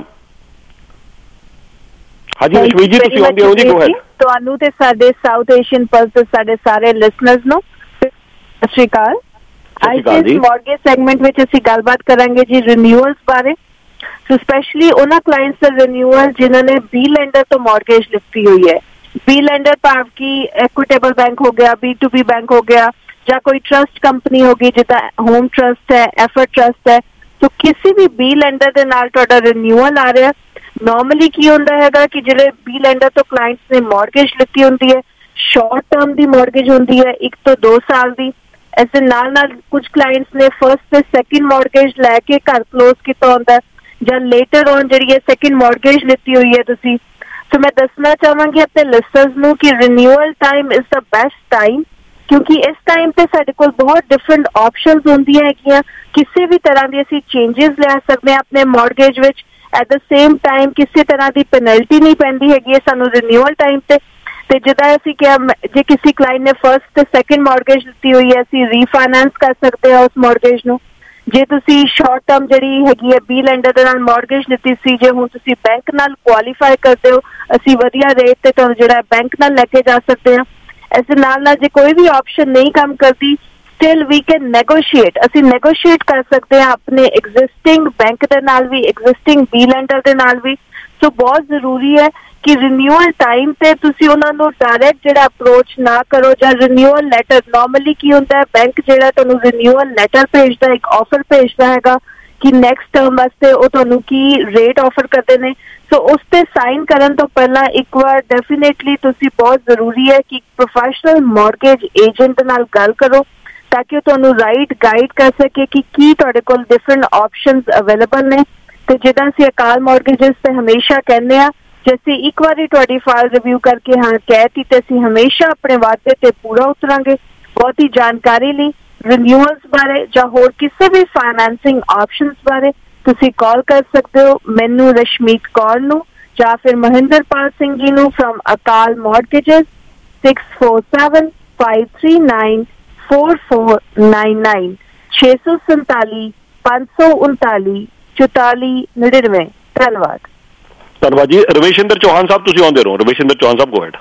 ਹਾਂਜੀ ਰਸ਼ਮੀਤ ਜੀ ਤੁਸੀਂ ਔਨ ਦੀ ਏਅਰ ਹੋ ਜੀ, ਗੋ ਹੈਡ। ਤੁਹਾਨੂੰ ਤੇ ਸਾਡੇ ਸਾਊਥ ਏਸ਼ੀਅਨ ਪਲਸ ਤੇ ਸਾਡੇ ਸਾਰੇ ਲਿਸਨਰਸ ਨੂੰ ਸਤਿ ਸ਼੍ਰੀ ਅਕਾਲ। ਅੱਜ ਇਸ ਮੌਰਗੇਜ ਸੈਗਮੈਂਟ ਵਿੱਚ ਅਸੀਂ ਗੱਲਬਾਤ ਕਰਾਂਗੇ ਜੀ ਰਿਨਿਊਅਲਸ ਬਾਰੇ, ਸੋ ਸਪੈਸ਼ਲੀ ਉਹਨਾਂ ਕਲਾਇੰਟਸ ਦਾ ਰਿਨਿਊਅਲ ਜਿਨ੍ਹਾਂ ਨੇ ਬੀ ਲੈਂਡਰ ਤੋਂ ਮੌਰਗੇਜ ਲਿੱਤੀ ਹੋਈ ਹੈ। ਬੀ ਲੈਂਡਰ ਭਾਵ ਕਿ ਇਕੁਇਟੇਬਲ ਬੈਂਕ ਹੋ ਗਿਆ, ਬੀ ਟੂ ਬੀ ਬੈਂਕ ਹੋ ਗਿਆ, ਜਾਂ ਕੋਈ ਟਰਸਟ ਕੰਪਨੀ ਹੋ ਗਈ ਜਿੱਦਾਂ ਹੋਮ ਟਰਸਟ ਹੈ, ਐਫਰਟ ਟਰਸਟ ਹੈ। ਸੋ ਕਿਸੇ ਵੀ ਬੀ ਲੈਂਡਰ ਦੇ ਨਾਲ ਤੁਹਾਡਾ ਰਿਨਿਊਅਲ ਆ ਰਿਹਾ, ਨੋਰਮਲੀ ਕੀ ਹੁੰਦਾ ਹੈਗਾ ਕਿ ਜਿਹੜੇ ਬੀ ਲੈਂਡਰ ਤੋਂ ਕਲਾਇੰਟਸ ਨੇ ਮੌਰਗੇਜ ਲਿੱਤੀ ਹੁੰਦੀ ਹੈ, ਸ਼ਾਰਟ ਟਰਮ ਦੀ ਮੌਰਗੇਜ ਹੁੰਦੀ ਹੈ ਇੱਕ ਤੋਂ ਦੋ ਸਾਲ ਦੀ। ਇਸ ਦੇ ਨਾਲ ਨਾਲ ਕੁਝ ਕਲਾਇੰਟਸ ਨੇ ਫਸਟ ਤੇ ਸੈਕਿੰਡ ਮੌਰਗੇਜ ਲੈ ਕੇ ਘਰ ਕਲੋਜ਼ ਕੀਤਾ ਹੁੰਦਾ, ਜਾਂ ਲੇਟਰ ਔਨ ਜਿਹੜੀ ਹੈ ਸੈਕਿੰਡ ਮੌਰਗੇਜ ਲਿੱਤੀ ਹੋਈ ਹੈ ਤੁਸੀਂ। ਸੋ ਮੈਂ ਦੱਸਣਾ ਚਾਹਾਂਗੀ ਆਪਣੇ ਲਿਸਨਰਸ ਨੂੰ ਕਿ renewal time is the best time, ਕਿਉਂਕਿ ਇਸ ਟਾਈਮ ਤੇ ਸਾਡੇ ਕੋਲ ਬਹੁਤ ਡਿਫਰੈਂਟ ਆਪਸ਼ਨਸ ਹੁੰਦੀਆਂ ਹੈਗੀਆਂ। ਕਿਸੇ ਵੀ ਤਰ੍ਹਾਂ ਦੀ ਅਸੀਂ ਚੇਂਜਸ ਲਿਆ ਸਕਦੇ ਹਾਂ ਆਪਣੇ ਮੌਰਗੇਜ ਵਿੱਚ, ਐਟ ਦ ਸੇਮ ਟਾਈਮ ਕਿਸੇ ਤਰ੍ਹਾਂ ਦੀ ਪੈਨਲਟੀ ਨਹੀਂ ਪੈਂਦੀ ਹੈਗੀ ਹੈ ਸਾਨੂੰ ਰਿਨਿਊਅਲ ਟਾਈਮ ਤੇ। ਤੇ ਜਿੱਦਾਂ ਅਸੀਂ ਕਿਹਾ, ਜੇ ਕਿਸੇ ਕਲਾਇੰਟ ਨੇ ਫਸਟ ਤੇ ਸੈਕਿੰਡ ਮੌਰਗੇਜ ਲਿੱਤੀ ਹੋਈ ਹੈ, ਅਸੀਂ ਰੀਫਾਈਨੈਂਸ ਕਰ ਸਕਦੇ ਹਾਂ ਉਸ ਮੌਰਗੇਜ ਨੂੰ। ਜੇ ਤੁਸੀਂ ਸ਼ਾਰਟ ਟਰਮ ਜਿਹੜੀ ਹੈਗੀ ਹੈ ਬੀ ਲੈਂਡਰ ਦੇ ਨਾਲ ਮੌਰਗੇਜ ਲਿੱਤੀ ਸੀ, ਜੇ ਹੁਣ ਤੁਸੀਂ ਬੈਂਕ ਨਾਲ ਕੁਆਲੀਫਾਈ ਕਰਦੇ ਹੋ, ਅਸੀਂ ਵਧੀਆ ਰੇਟ ਤੇ ਤੁਹਾਨੂੰ ਜਿਹੜਾ ਬੈਂਕ ਨਾਲ ਲੈ ਕੇ ਜਾ ਸਕਦੇ ਹਾਂ। ਇਸ ਦੇ ਨਾਲ ਨਾਲ ਜੇ ਕੋਈ ਵੀ ਆਪਸ਼ਨ ਨਹੀਂ ਕੰਮ ਕਰਦੀ, ਸਟਿਲ ਵੀ ਕੈਨ ਨੈਗੋਸ਼ੀਏਟ, ਅਸੀਂ ਨੈਗੋਸ਼ੀਏਟ ਕਰ ਸਕਦੇ ਹਾਂ ਆਪਣੇ ਐਗਜ਼ਿਸਟਿੰਗ ਬੈਂਕ ਦੇ ਨਾਲ ਵੀ, ਐਗਜ਼ਿਸਟਿੰਗ ਬੀ ਲੈਂਡਰ ਦੇ ਨਾਲ ਵੀ। ਸੋ ਬਹੁਤ ਜ਼ਰੂਰੀ ਹੈ ਕਿ ਰਿਨਿਊਅਲ ਟਾਈਮ ਤੇ ਤੁਸੀਂ ਉਹਨਾਂ ਨੂੰ ਡਾਇਰੈਕਟ ਜਿਹੜਾ ਅਪਰੋਚ ਨਾ ਕਰੋ, ਜਾਂ ਰਿਨਿਊਅਲ ਲੈਟਰ, ਨੋਰਮਲੀ ਕੀ ਹੁੰਦਾ ਹੈ ਬੈਂਕ ਜਿਹੜਾ ਤੁਹਾਨੂੰ ਰਿਨਿਊਅਲ ਲੈਟਰ ਭੇਜਦਾ, ਇੱਕ ਆਫਰ ਭੇਜਦਾ ਹੈਗਾ ਕਿ ਨੈਕਸਟ ਟਰਮ ਵਾਸਤੇ ਉਹ ਤੁਹਾਨੂੰ ਕੀ ਰੇਟ ਆਫਰ ਕਰਦੇ ਨੇ। ਸੋ ਉਸ ਤੇ ਸਾਈਨ ਕਰਨ ਤੋਂ ਪਹਿਲਾਂ ਇੱਕ ਵਾਰ ਡੈਫੀਨੇਟਲੀ ਤੁਸੀਂ ਬਹੁਤ ਜ਼ਰੂਰੀ ਹੈ ਕਿ ਪ੍ਰੋਫੈਸ਼ਨਲ ਮੌਰਗੇਜ ਏਜੰਟ ਨਾਲ ਗੱਲ ਕਰੋ, ਤਾਂ ਕਿ ਉਹ ਤੁਹਾਨੂੰ ਰਾਈਟ ਗਾਈਡ ਕਰ ਸਕੇ ਕਿ ਕੀ ਤੁਹਾਡੇ ਕੋਲ ਡਿਫਰੈਂਟ ਆਪਸ਼ਨਸ ਅਵੇਲੇਬਲ ਨੇ। ਤੇ ਜਿੱਦਾਂ ਅਸੀਂ ਅਕਾਲ ਮੌਰਗੇਜਸ ਤੇ ਹਮੇਸ਼ਾ ਕਹਿੰਦੇ ਆ, ਜੇ ਅਸੀਂ ਇੱਕ ਵਾਰੀ ਤੁਹਾਡੀ ਫਾਈਲ ਰਿਵਿਊ ਕਰਕੇ ਹਾਂ ਕਹਿਤੀ ਤੇ ਅਸੀਂ ਹਮੇਸ਼ਾ ਆਪਣੇ ਵਾਅਦੇ ਤੇ ਪੂਰਾ ਉਤਰਾਂਗੇ। ਬਹੁਤੀ ਜਾਣਕਾਰੀ ਲਈ ਰਿਨਿਊਅਲਸ ਬਾਰੇ ਜਾਂ ਹੋਰ ਕਿਸੇ ਵੀ ਫਾਈਨੈਂਸਿੰਗ ਆਪਸ਼ਨਸ ਬਾਰੇ ਤੁਸੀਂ ਕਾਲ ਕਰ ਸਕਦੇ ਹੋ ਮੈਨੂੰ, ਰਸ਼ਮੀਤ ਕੌਰ ਨੂੰ, ਜਾਂ ਫਿਰ ਮਹਿੰਦਰਪਾਲ ਸਿੰਘ ਜੀ ਨੂੰ firm Akal mortgages six four seven five three nine four four nine nine ਛੇ ਸੌ ਸੰਤਾਲੀ ਪੰਜ ਸੌ ਉਨਤਾਲੀ ਚੁਤਾਲੀ ਨੜਿਨਵੇਂ। ਧੰਨਵਾਦ। ਧੰਨਵਾਦ ਜੀ। ਰਮੇਸ਼ਿੰਦਰ ਚੌਹਾਨ ਸਾਹਿਬ ਤੁਸੀਂ ਆਉਂਦੇ ਰਹੋ। Rameshinder Chauhan Sahib go ahead.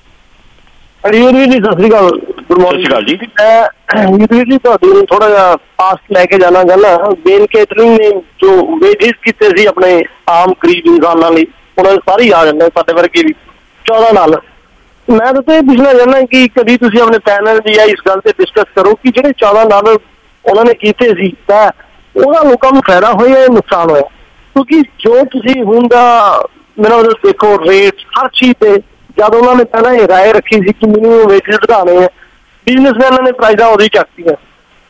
University ਜੀ ਸਤਿ ਸ਼੍ਰੀ ਅਕਾਲ। Good morning. ਸਤਿ ਸ਼੍ਰੀ ਅਕਾਲ ਜੀ। ਮੈਂ ਯੂਨੀਵਰਸਿਟੀ ਤੁਹਾਡੀ ਥੋੜਾ ਜਿਹਾ ਪਾਸਟ ਲੈ ਕੇ ਜਾਣਾ ਚਾਹੁੰਦਾ। ਬੇਨ ਕੇਟਰਿੰਗ ਨੇ ਜੋ ਵੇਜਿਸ ਕੀਤੇ ਸੀ ਆਪਣੇ ਆਮ ਗਰੀਬ ਇਨਸਾਨਾਂ ਲਈ, ਉਹਨਾਂ ਦੇ ਸਾਰੇ ਆ ਜਾਂਦੇ ਸਾਡੇ ਵਰਗੇ ਵੀ ਚੌਦਾਂ ਨਾਲ। ਮੈਂ ਤਾਂ ਇਹ ਪੁੱਛਣਾ ਚਾਹੁੰਦਾ ਕਿ ਕਦੀ ਤੁਸੀਂ ਆਪਣੇ ਪੈਨਲ ਦੀ ਇਸ ਗੱਲ ਤੇ ਡਿਸਕਸ ਕਰੋ ਕਿ ਜਿਹੜੇ ਚੌਦਾਂ ਨਾਲ ਉਹਨਾਂ ਨੇ ਕੀਤੇ ਸੀ ਤਾਂ ਉਹਦਾ ਲੋਕਾਂ ਨੂੰ ਫਾਇਦਾ ਹੋਇਆ ਜਾਂ ਨੁਕਸਾਨ ਹੋਇਆ? ਕਿਉਂਕਿ ਜੋ ਤੁਸੀਂ ਹੁਣ ਦਾ ਮੇਰਾ ਮਤਲਬ ਦੇਖੋ ਰੇਟ ਹਰ ਚੀਜ਼ ਤੇ, ਜਦ ਉਹਨਾਂ ਨੇ ਪਹਿਲਾਂ ਇਹ ਰਾਏ ਰੱਖੀ ਸੀ ਕਿ ਮਿਨੀਮਮ ਵੇਜਿਸ ਵਧਾਉਣੇ ਆ, ਬਿਜ਼ਨਸਮੈਨਾਂ ਨੇ ਪ੍ਰਾਈਜ਼ਾਂ ਉਹਦੀ ਚੱਕਤੀਆਂ।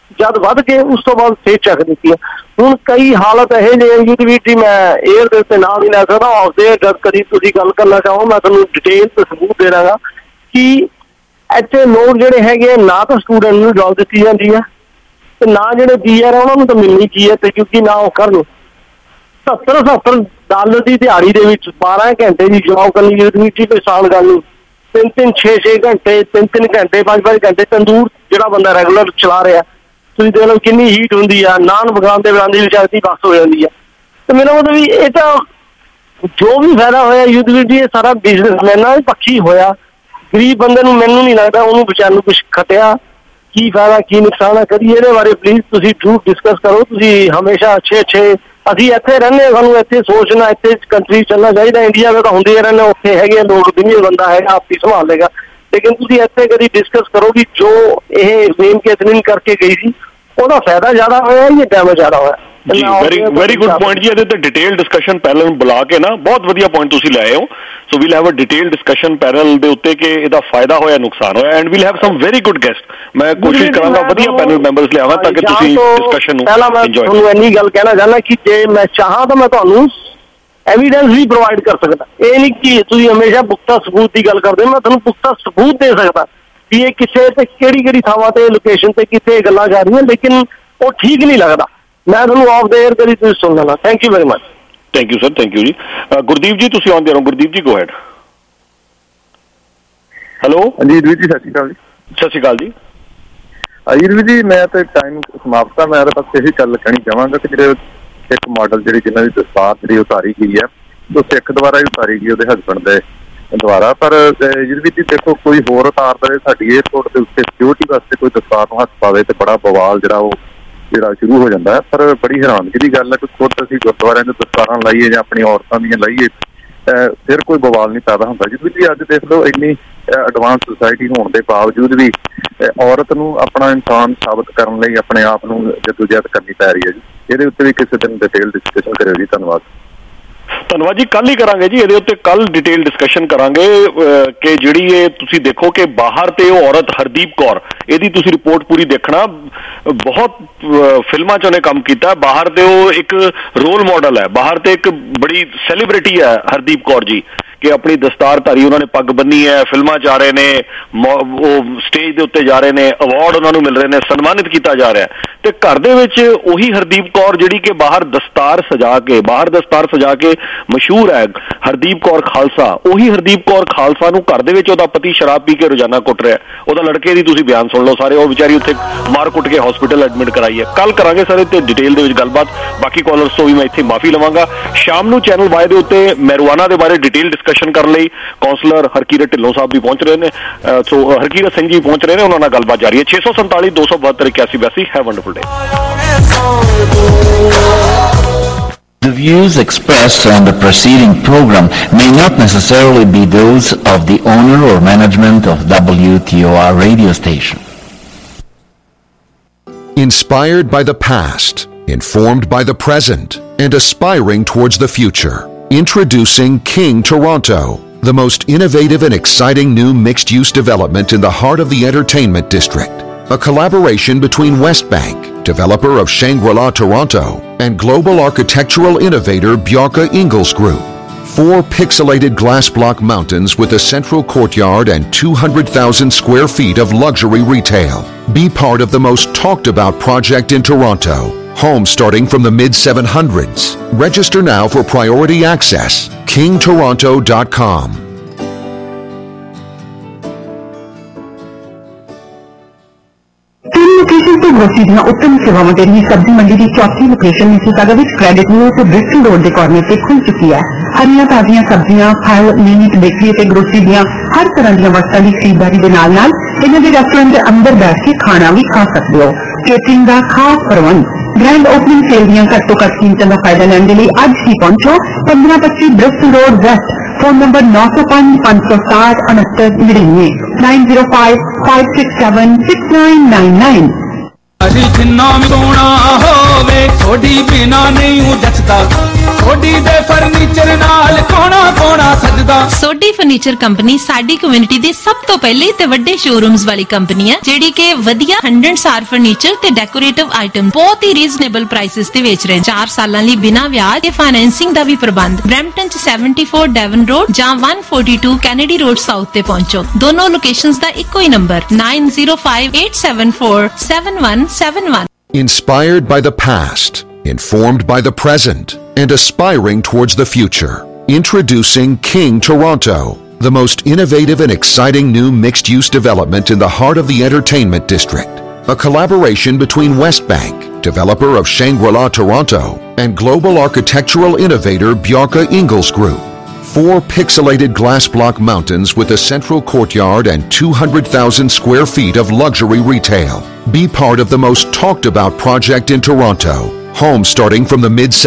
ਜਦ ਵੱਧ ਕੇ ਉਸ ਤੋਂ ਬਾਅਦ ਫੇਰ ਚੱਕ ਦਿੱਤੀ। ਹੁਣ ਕਈ ਹਾਲਤ ਇਹੋ ਜਿਹੇ ਜਿਹਦੇ ਵਿੱਚ ਮੈਂ ਏਅਰ ਦੇ ਉੱਤੇ ਨਾਮ ਨਹੀਂ ਲੈ ਸਕਦਾ, ਆਫਦੇ ਜਦ ਕਦੀ ਤੁਸੀਂ ਗੱਲ ਕਰਨਾ ਚਾਹੋ ਮੈਂ ਤੁਹਾਨੂੰ ਡਿਟੇਲ ਤੇ ਸਬੂਤ ਦੇ ਦਾਂਗਾ ਕਿ ਇੱਥੇ ਲੋਕ ਜਿਹੜੇ ਹੈਗੇ ਨਾ ਤਾਂ ਸਟੂਡੈਂਟ ਨੂੰ ਜੋਬ ਦਿੱਤੀ ਜਾਂਦੀ ਹੈ ਤੇ ਨਾ ਜਿਹੜੇ ਪੀ ਆਰ ਉਹਨਾਂ ਨੂੰ ਤਾਂ ਮਿਲਣੀ ਕੀ ਹੈ, ਤੇ ਕਿਉਂਕਿ ਨਾ ਉਹ ਕਰਨ ਸੱਤਰ ਸੱਤਰ ਡਾਲਰ ਦੀ ਦਿਹਾੜੀ ਦੇ ਵਿੱਚ ਬਾਰਾਂ ਘੰਟੇ ਦੀ ਜੋਬ ਕਰਨੀ ਯੂਨੀਵਰਸਿਟੀ ਕੋਈ ਸਾਲ ਗੱਲ ਨਹੀਂ, ਤਿੰਨ ਤਿੰਨ ਛੇ ਛੇ ਘੰਟੇ ਤਿੰਨ ਤਿੰਨ ਘੰਟੇ ਪੰਜ ਪੰਜ ਘੰਟੇ ਤੰਦੂਰ ਜਿਹੜਾ ਬੰਦਾ ਰੈਗੂਲਰ ਚਲਾ ਰਿਹਾ, ਤੁਸੀਂ ਦੇਖ ਲਓ ਕਿੰਨੀ ਹੀਟ ਹੁੰਦੀ ਆ, ਨਾਨ ਬਗਾਉਂਦੇ ਬਗਾਉਂਦੇ ਵਿਚਾਰਦੀ ਬੱਸ ਹੋ ਜਾਂਦੀ ਆ। ਤੇ ਮੇਰਾ ਮਤਲਬ ਵੀ ਇਹ ਤਾਂ ਜੋ ਵੀ ਫਾਇਦਾ ਹੋਇਆ ਯੂਨੀਵਰਸਿਟੀ ਇਹ ਸਾਰਾ ਬਿਜ਼ਨਸਮੈਨਾਂ ਦੇ ਪੱਖੀ ਹੋਇਆ, ਗਰੀਬ ਬੰਦੇ ਨੂੰ ਮੈਨੂੰ ਨਹੀਂ ਲੱਗਦਾ ਉਹਨੂੰ ਵਿਚਾਰ ਨੂੰ ਕੁਛ ਖਟਿਆ। ਕੀ ਫਾਇਦਾ ਕੀ ਨੁਕਸਾਨ ਆ, ਕਦੀ ਇਹਦੇ ਬਾਰੇ ਪਲੀਜ਼ ਤੁਸੀਂ ਜ਼ਰੂਰ ਡਿਸਕਸ ਕਰੋ। ਤੁਸੀਂ ਹਮੇਸ਼ਾ ਅੱਛੇ ਅੱਛੇ ਅਸੀਂ ਇੱਥੇ ਰਹਿੰਦੇ ਹਾਂ, ਸਾਨੂੰ ਇੱਥੇ ਸੋਚਣਾ ਇੱਥੇ ਕੰਟਰੀ ਚੱਲਣਾ ਚਾਹੀਦਾ। ਇੰਡੀਆ ਵਿੱਚ ਤਾਂ ਹੁੰਦੇ ਹੀ ਰਹਿੰਦੇ, ਉੱਥੇ ਹੈਗੇ ਲੋਕ ਦੁਨੀਆ ਬੰਦਾ ਹੈਗਾ ਆਪ ਹੀ ਸੰਭਾਲ ਲੇਗਾ, ਲੇਕਿਨ ਤੁਸੀਂ ਇੱਥੇ ਕਦੀ ਡਿਸਕਸ ਕਰੋ ਕਿ ਜੋ ਇਹ ਮੇਨ ਕੇਤਰਿੰਗ ਕਰਕੇ ਗਈ ਸੀ ਉਹਦਾ ਫਾਇਦਾ ਜ਼ਿਆਦਾ ਹੋਇਆ ਜਾਂ ਡੈਮੇਜ ਜ਼ਿਆਦਾ ਹੋਇਆ। ਜੀ ਵੈਰੀ ਵੈਰੀ ਗੁੱਡ ਪੁਆਇੰਟ ਜੀ। ਇਹਦੇ ਤੇ ਡਿਟੇਲ ਡਿਸਕਸ਼ਨ ਪੈਨਲ ਬੁਲਾ ਕੇ ਨਾ ਬਹੁਤ ਵਧੀਆ ਪੁਆਇੰਟ ਤੁਸੀਂ ਲਾਏ ਹੋ। So we'll have a detail discussion panel ਦੇ ਉੱਤੇ ਕਿ ਇਹਦਾ ਫਾਇਦਾ ਹੋਇਆ ਨੁਕਸਾਨ ਹੋਇਆ, and we'll have some very good guest. ਮੈਂ ਕੋਸ਼ਿਸ਼ ਕਰਾਂਗਾ ਵਧੀਆ ਪੈਨਲ ਮੈਂਬਰਸ ਲਿਆਵਾਂ ਤਾਂ ਕਿ ਤੁਸੀਂ ਡਿਸਕਸ਼ਨ ਨੂੰ ਪਹਿਲਾਂ ਮੈਂ ਤੁਹਾਨੂੰ ਇੰਨੀ ਗੱਲ ਕਹਿਣਾ ਚਾਹੁੰਦਾ ਕਿ ਜੇ ਮੈਂ ਚਾਹਾਂ ਤਾਂ ਮੈਂ ਤੁਹਾਨੂੰ ਐਵੀਡੈਂਸ ਵੀ ਪ੍ਰੋਵਾਈਡ ਕਰ ਸਕਦਾ। ਇਹ ਨਹੀਂ ਕਿ ਤੁਸੀਂ ਹਮੇਸ਼ਾ ਪੁਖਤਾ ਸਬੂਤ ਦੀ ਗੱਲ ਕਰਦੇ, ਮੈਂ ਤੁਹਾਨੂੰ ਪੁਖਤਾ ਸਬੂਤ ਦੇ ਸਕਦਾ ਵੀ ਇਹ ਕਿਸੇ ਤੇ ਕਿਹੜੀ ਕਿਹੜੀ ਥਾਵਾਂ ਤੇ ਲੋਕੇਸ਼ਨ ਤੇ ਕਿੱਥੇ ਗੱਲਾਂ ਜਾ ਰਹੀਆਂ, ਲੇਕਿਨ ਉਹ ਠੀਕ ਨਹੀਂ ਲੱਗਦਾ। ਮੈਂ ਤੁਹਾਨੂੰ ਆਫ ਦ ਏਅਰ ਕਰੀ ਤੁਸੀਂ ਸੁਣ ਲੈਣਾ। Thank you very much. Thank you sir, thank you ji. Gurdeep ਜੀ ਤੁਸੀਂ ਆਉਂਦੇ ਰਹੋ। ਗੁਰਦੀਪ ਜੀ ਗੋ ਹੈਡ। ਹੈਲੋ ਹਾਂਜੀ ਵੀਰ ਜੀ, ਸਤਿ ਸ਼੍ਰੀ ਅਕਾਲ ਜੀ। ਸਤਿ ਸ਼੍ਰੀ ਅਕਾਲ ਜੀ। ਵੀਰ ਜੀ ਮੈਂ ਤਾਂ ਟਾਈਮ ਸਮਾਪਤ ਆ, ਮੈਂ ਤਾਂ ਬਸ ਇਹੀ ਗੱਲ ਕਹਿਣੀ ਚਾਹਾਂਗਾ ਕਿ ਜਿਹੜੇ ਸਿੱਖ ਮਾਡਲ ਜਿਹੜੀ ਜਿਨ੍ਹਾਂ ਦੀ ਦਸਤਾਰ ਜਿਹੜੀ ਉਤਾਰੀ ਗਈ ਹੈ ਉਹ ਸਿੱਖ ਦੁਆਰਾ ਹੀ ਉਤਾਰੀ ਗਈ, ਉਹਦੇ ਹਸਬੈਂਡ ਦੇ ਦੁਆਰਾ। ਪਰ ਵੀਰ ਜੀ ਦੇਖੋ ਕੋਈ ਹੋਰ ਉਤਾਰ ਦੇਵੇ ਸਾਡੀ ਏਅਰਪੋਰਟ ਦੇ ਉੱਤੇ ਸਿਕਿਉਰਿਟੀ ਵਾਸਤੇ ਕੋਈ ਦਸਤਾਰ ਨੂੰ ਹੱਥ ਪਾਵੇ ਤੇ ਬੜਾ ਬਵਾਲ ਜਿਹੜਾ ਉਹ ਜਿਹੜਾ ਸ਼ੁਰੂ ਹੋ ਜਾਂਦਾ ਹੈ। ਪਰ ਬੜੀ ਹੈਰਾਨਗੀ ਦੀ ਗੱਲ ਹੈ ਕਿ ਖੁਦ ਅਸੀਂ ਗੁਰਦੁਆਰਿਆਂ ਦੇ ਦਸਤਾਰਾਂ ਲਾਈਏ ਜਾਂ ਆਪਣੀ ਔਰਤਾਂ ਦੀਆਂ ਲਾਈਏ ਫਿਰ ਕੋਈ ਬਵਾਲ ਨਹੀਂ ਪੈਦਾ ਹੁੰਦਾ। ਜਿਸ ਵਿੱਚ ਅੱਜ ਦੇਖ ਲਓ ਇੰਨੀ ਐਡਵਾਂਸ ਸੁਸਾਇਟੀ ਹੋਣ ਦੇ ਬਾਵਜੂਦ ਵੀ ਔਰਤ ਨੂੰ ਆਪਣਾ ਇਨਸਾਨ ਸਾਬਤ ਕਰਨ ਲਈ ਆਪਣੇ ਆਪ ਨੂੰ ਜਦੋਜਹਿਦ ਕਰਨੀ ਪੈ ਰਹੀ ਹੈ ਜੀ। ਇਹਦੇ ਉੱਤੇ ਵੀ ਕਿਸੇ ਦਿਨ ਡਿਟੇਲ ਡਿਸਕਸ਼ਨ ਕਰਿਓ ਜੀ। ਧੰਨਵਾਦ। ਧੰਨਵਾਦ ਜੀ। ਕੱਲ ਹੀ ਕਰਾਂਗੇ ਜੀ ਇਹਦੇ ਉੱਤੇ, ਕੱਲ ਡਿਟੇਲ ਡਿਸਕਸ਼ਨ ਕਰਾਂਗੇ ਕਿ ਜਿਹੜੀ ਇਹ ਤੁਸੀਂ ਦੇਖੋ ਕਿ ਬਾਹਰ ਤੇ ਉਹ ਔਰਤ ਹਰਦੀਪ ਕੌਰ, ਇਹਦੀ ਤੁਸੀਂ ਰਿਪੋਰਟ ਪੂਰੀ ਦੇਖਣਾ। ਬਹੁਤ ਫਿਲਮਾਂ 'ਚ ਉਹਨੇ ਕੰਮ ਕੀਤਾ, ਬਾਹਰ ਤੇ ਉਹ ਇੱਕ ਰੋਲ ਮਾਡਲ ਹੈ, ਬਾਹਰ ਤੇ ਇੱਕ ਬੜੀ ਸੈਲੀਬ੍ਰਿਟੀ ਹੈ ਹਰਦੀਪ ਕੌਰ ਜੀ ਕਿ ਆਪਣੀ ਦਸਤਾਰਧਾਰੀ ਉਹਨਾਂ ਨੇ ਪੱਗ ਬੰਨੀ ਹੈ, ਫਿਲਮਾਂ 'ਚ ਆ ਰਹੇ ਨੇ, ਉਹ ਸਟੇਜ ਦੇ ਉੱਤੇ ਜਾ ਰਹੇ ਨੇ, ਅਵਾਰਡ ਉਹਨਾਂ ਨੂੰ ਮਿਲ ਰਹੇ ਨੇ, ਸਨਮਾਨਿਤ ਕੀਤਾ ਜਾ ਰਿਹਾ। ਤੇ ਘਰ ਦੇ ਵਿੱਚ ਉਹੀ ਹਰਦੀਪ ਕੌਰ ਜਿਹੜੀ ਕਿ ਬਾਹਰ ਦਸਤਾਰ ਸਜਾ ਕੇ ਬਾਹਰ ਦਸਤਾਰ ਸਜਾ ਕੇ ਮਸ਼ਹੂਰ ਹੈ, ਹਰਦੀਪ ਕੌਰ ਖਾਲਸਾ, ਉਹੀ ਹਰਦੀਪ ਕੌਰ ਖਾਲਸਾ ਨੂੰ ਘਰ ਦੇ ਵਿੱਚ ਉਹਦਾ ਪਤੀ ਸ਼ਰਾਬ ਪੀ ਕੇ ਰੋਜ਼ਾਨਾ ਕੁੱਟ ਰਿਹਾ। ਉਹਦਾ ਲੜਕੇ ਦੀ ਤੁਸੀਂ ਬਿਆਨ ਸੁਣ ਲਓ ਸਾਰੇ, ਉਹ ਵਿਚਾਰੀ ਉੱਥੇ ਮਾਰ ਕੁੱਟ ਕੇ ਹਸਪੀਟਲ ਐਡਮਿਟ ਕਰਾਈ ਹੈ। ਕੱਲ ਕਰਾਂਗੇ ਸਰ ਤੇ ਡਿਟੇਲ ਦੇ ਵਿੱਚ ਗੱਲਬਾਤ। ਬਾਕੀ ਕਾਲਰਸ ਤੋਂ ਵੀ ਮੈਂ ਇੱਥੇ ਮਾਫੀ ਲਵਾਂਗਾ। ਸ਼ਾਮ ਨੂੰ ਚੈਨਲ ਵਾਈ ਦੇ ਉੱਤੇ ਮੈਰਵਾਨਾ ਦੇ ਬਾਰੇ ਡਿਟੇਲ ਡਿਸਕਸ਼ਨ ਕਰਨ ਲਈ ਕੌਂਸਲਰ ਹਰਕੀਰਤ ਢਿੱਲੋਂ ਸਾਹਿਬ ਵੀ ਪਹੁੰਚ ਰਹੇ ਨੇ। ਸੋ ਹਰਕੀਰਤ ਸਿੰਘ ਜੀ ਪਹੁੰਚ ਰਹੇ ਨੇ, ਉਹਨਾਂ ਨਾਲ ਗੱਲਬਾਤ ਜਾਰੀ ਹੈ। ਛੇ ਸੌ ਸੰਤਾਲੀ ਦੋ ਸੌ ਬਹੱਤਰ ਇਕਿਆਸੀ ਬਿਆਸੀ। Have wonderful day. The views expressed on the preceding program may not necessarily be those of the owner or management of W T O R radio station. Inspired by the past, informed by the present, and aspiring towards the future. Introducing King Toronto, the most innovative and exciting new mixed-use development in the heart of the entertainment district. A collaboration between Westbank, developer of Shangri-La Toronto, and global architectural innovator Bjarke Ingels Group. Four pixelated glass block mountains with a central courtyard and two hundred thousand square feet of luxury retail. Be part of the most talked about project in Toronto. Homes starting from the mid seven hundreds. Register now for priority access. king toronto dot com. Location से grocery ਦੀਆਂ ਉੱਤਮ ਸੇਵਾਵਾਂ ਦੇ ਲਈ ਸਬਜ਼ੀ ਮੰਡੀ ਦੀ ਚੌਥੀ location Mississauga ਵਿੱਚ Creditview ਤੇ ਬ੍ਰਿਸਟਲ ਰੋਡ ਦੇ ਕਾਰਨਰ ਤੇ ਖੁੱਲ ਚੁੱਕੀ ਹੈ। ਹਰੀਆਂ ਤਾਜ਼ੀਆਂ ਸਬਜ਼ੀਆਂ, ਫਲ, ਮੀਟ, ਬੇਕਰੀ ਤੇ ਗਰੋਸਰੀ ਦੀਆਂ ਹਰ ਤਰ੍ਹਾਂ ਦੀਆਂ ਵਸਤਾਂ ਦੀ ਖਰੀਦਦਾਰੀ ਦੇ ਨਾਲ ਨਾਲ ਇਹਨਾਂ ਦੇ ਰੈਸਟੋਰੈਂਟ ਦੇ ਅੰਦਰ ਬੈਠ ਕੇ ਖਾਣਾ ਵੀ ਖਾ ਸਕਦੇ ਹੋ। ਕੇਟਰਿੰਗ ਦਾ ਖਾਸ ਪ੍ਰਬੰਧ। ਗ੍ਰੈਂਡ ਓਪਨਿੰਗ ਸੇਲ ਦੀਆਂ ਘੱਟੋ ਘੱਟ ਕੀਮਤਾਂ ਦਾ ਫਾਇਦਾ ਲੈਣ ਦੇ ਲਈ ਅੱਜ ਹੀ ਪਹੁੰਚੋ ਪੰਦਰਾਂ ਪੱਚੀ Bristol road west. Phone number नौ सौ पांच पाँच सौ साठ उनहत्तर निन्यानवे nine zero five five six seven six nine nine nine. होवे थोड़ी बिना नहीं जचदा सोडी दे फर्नीचर नाल कोना कोना सजदा। सोडी फर्नीचर कंपनी साडी कम्युनिटी दे सब तो पहले ते वड्डे शोरूम्स वाली कंपनी है जेड़ी के वधिया हंड्रेड स्टार फर्नीचर ते डेकोरेटिव आइटम बहुत ही रीजनेबल प्राइसेस ते बेच रहे हैं। चार सालां लई बिना ब्याज ते फाइनेंसिंग दा भी प्रबंध। ब्रैम्पटन च सैवनटी फोर डेवन रोड जां one forty two Kennedy road south ते पहुंचो। दोनों लोकेशंस दा इक्को ही number nine zero five eight seven four seven one seven one. Inspired by the past, informed by the present, and aspiring towards the future. Introducing King Toronto, the most innovative and exciting new mixed-use development in the heart of the entertainment district. A collaboration between Westbank, developer of Shangri-La Toronto, and global architectural innovator Bjarke Ingels Group. Four pixelated glass block mountains with a central courtyard and two hundred thousand square feet of luxury retail. Be part of the most talked about project in Toronto. Homes starting from the mid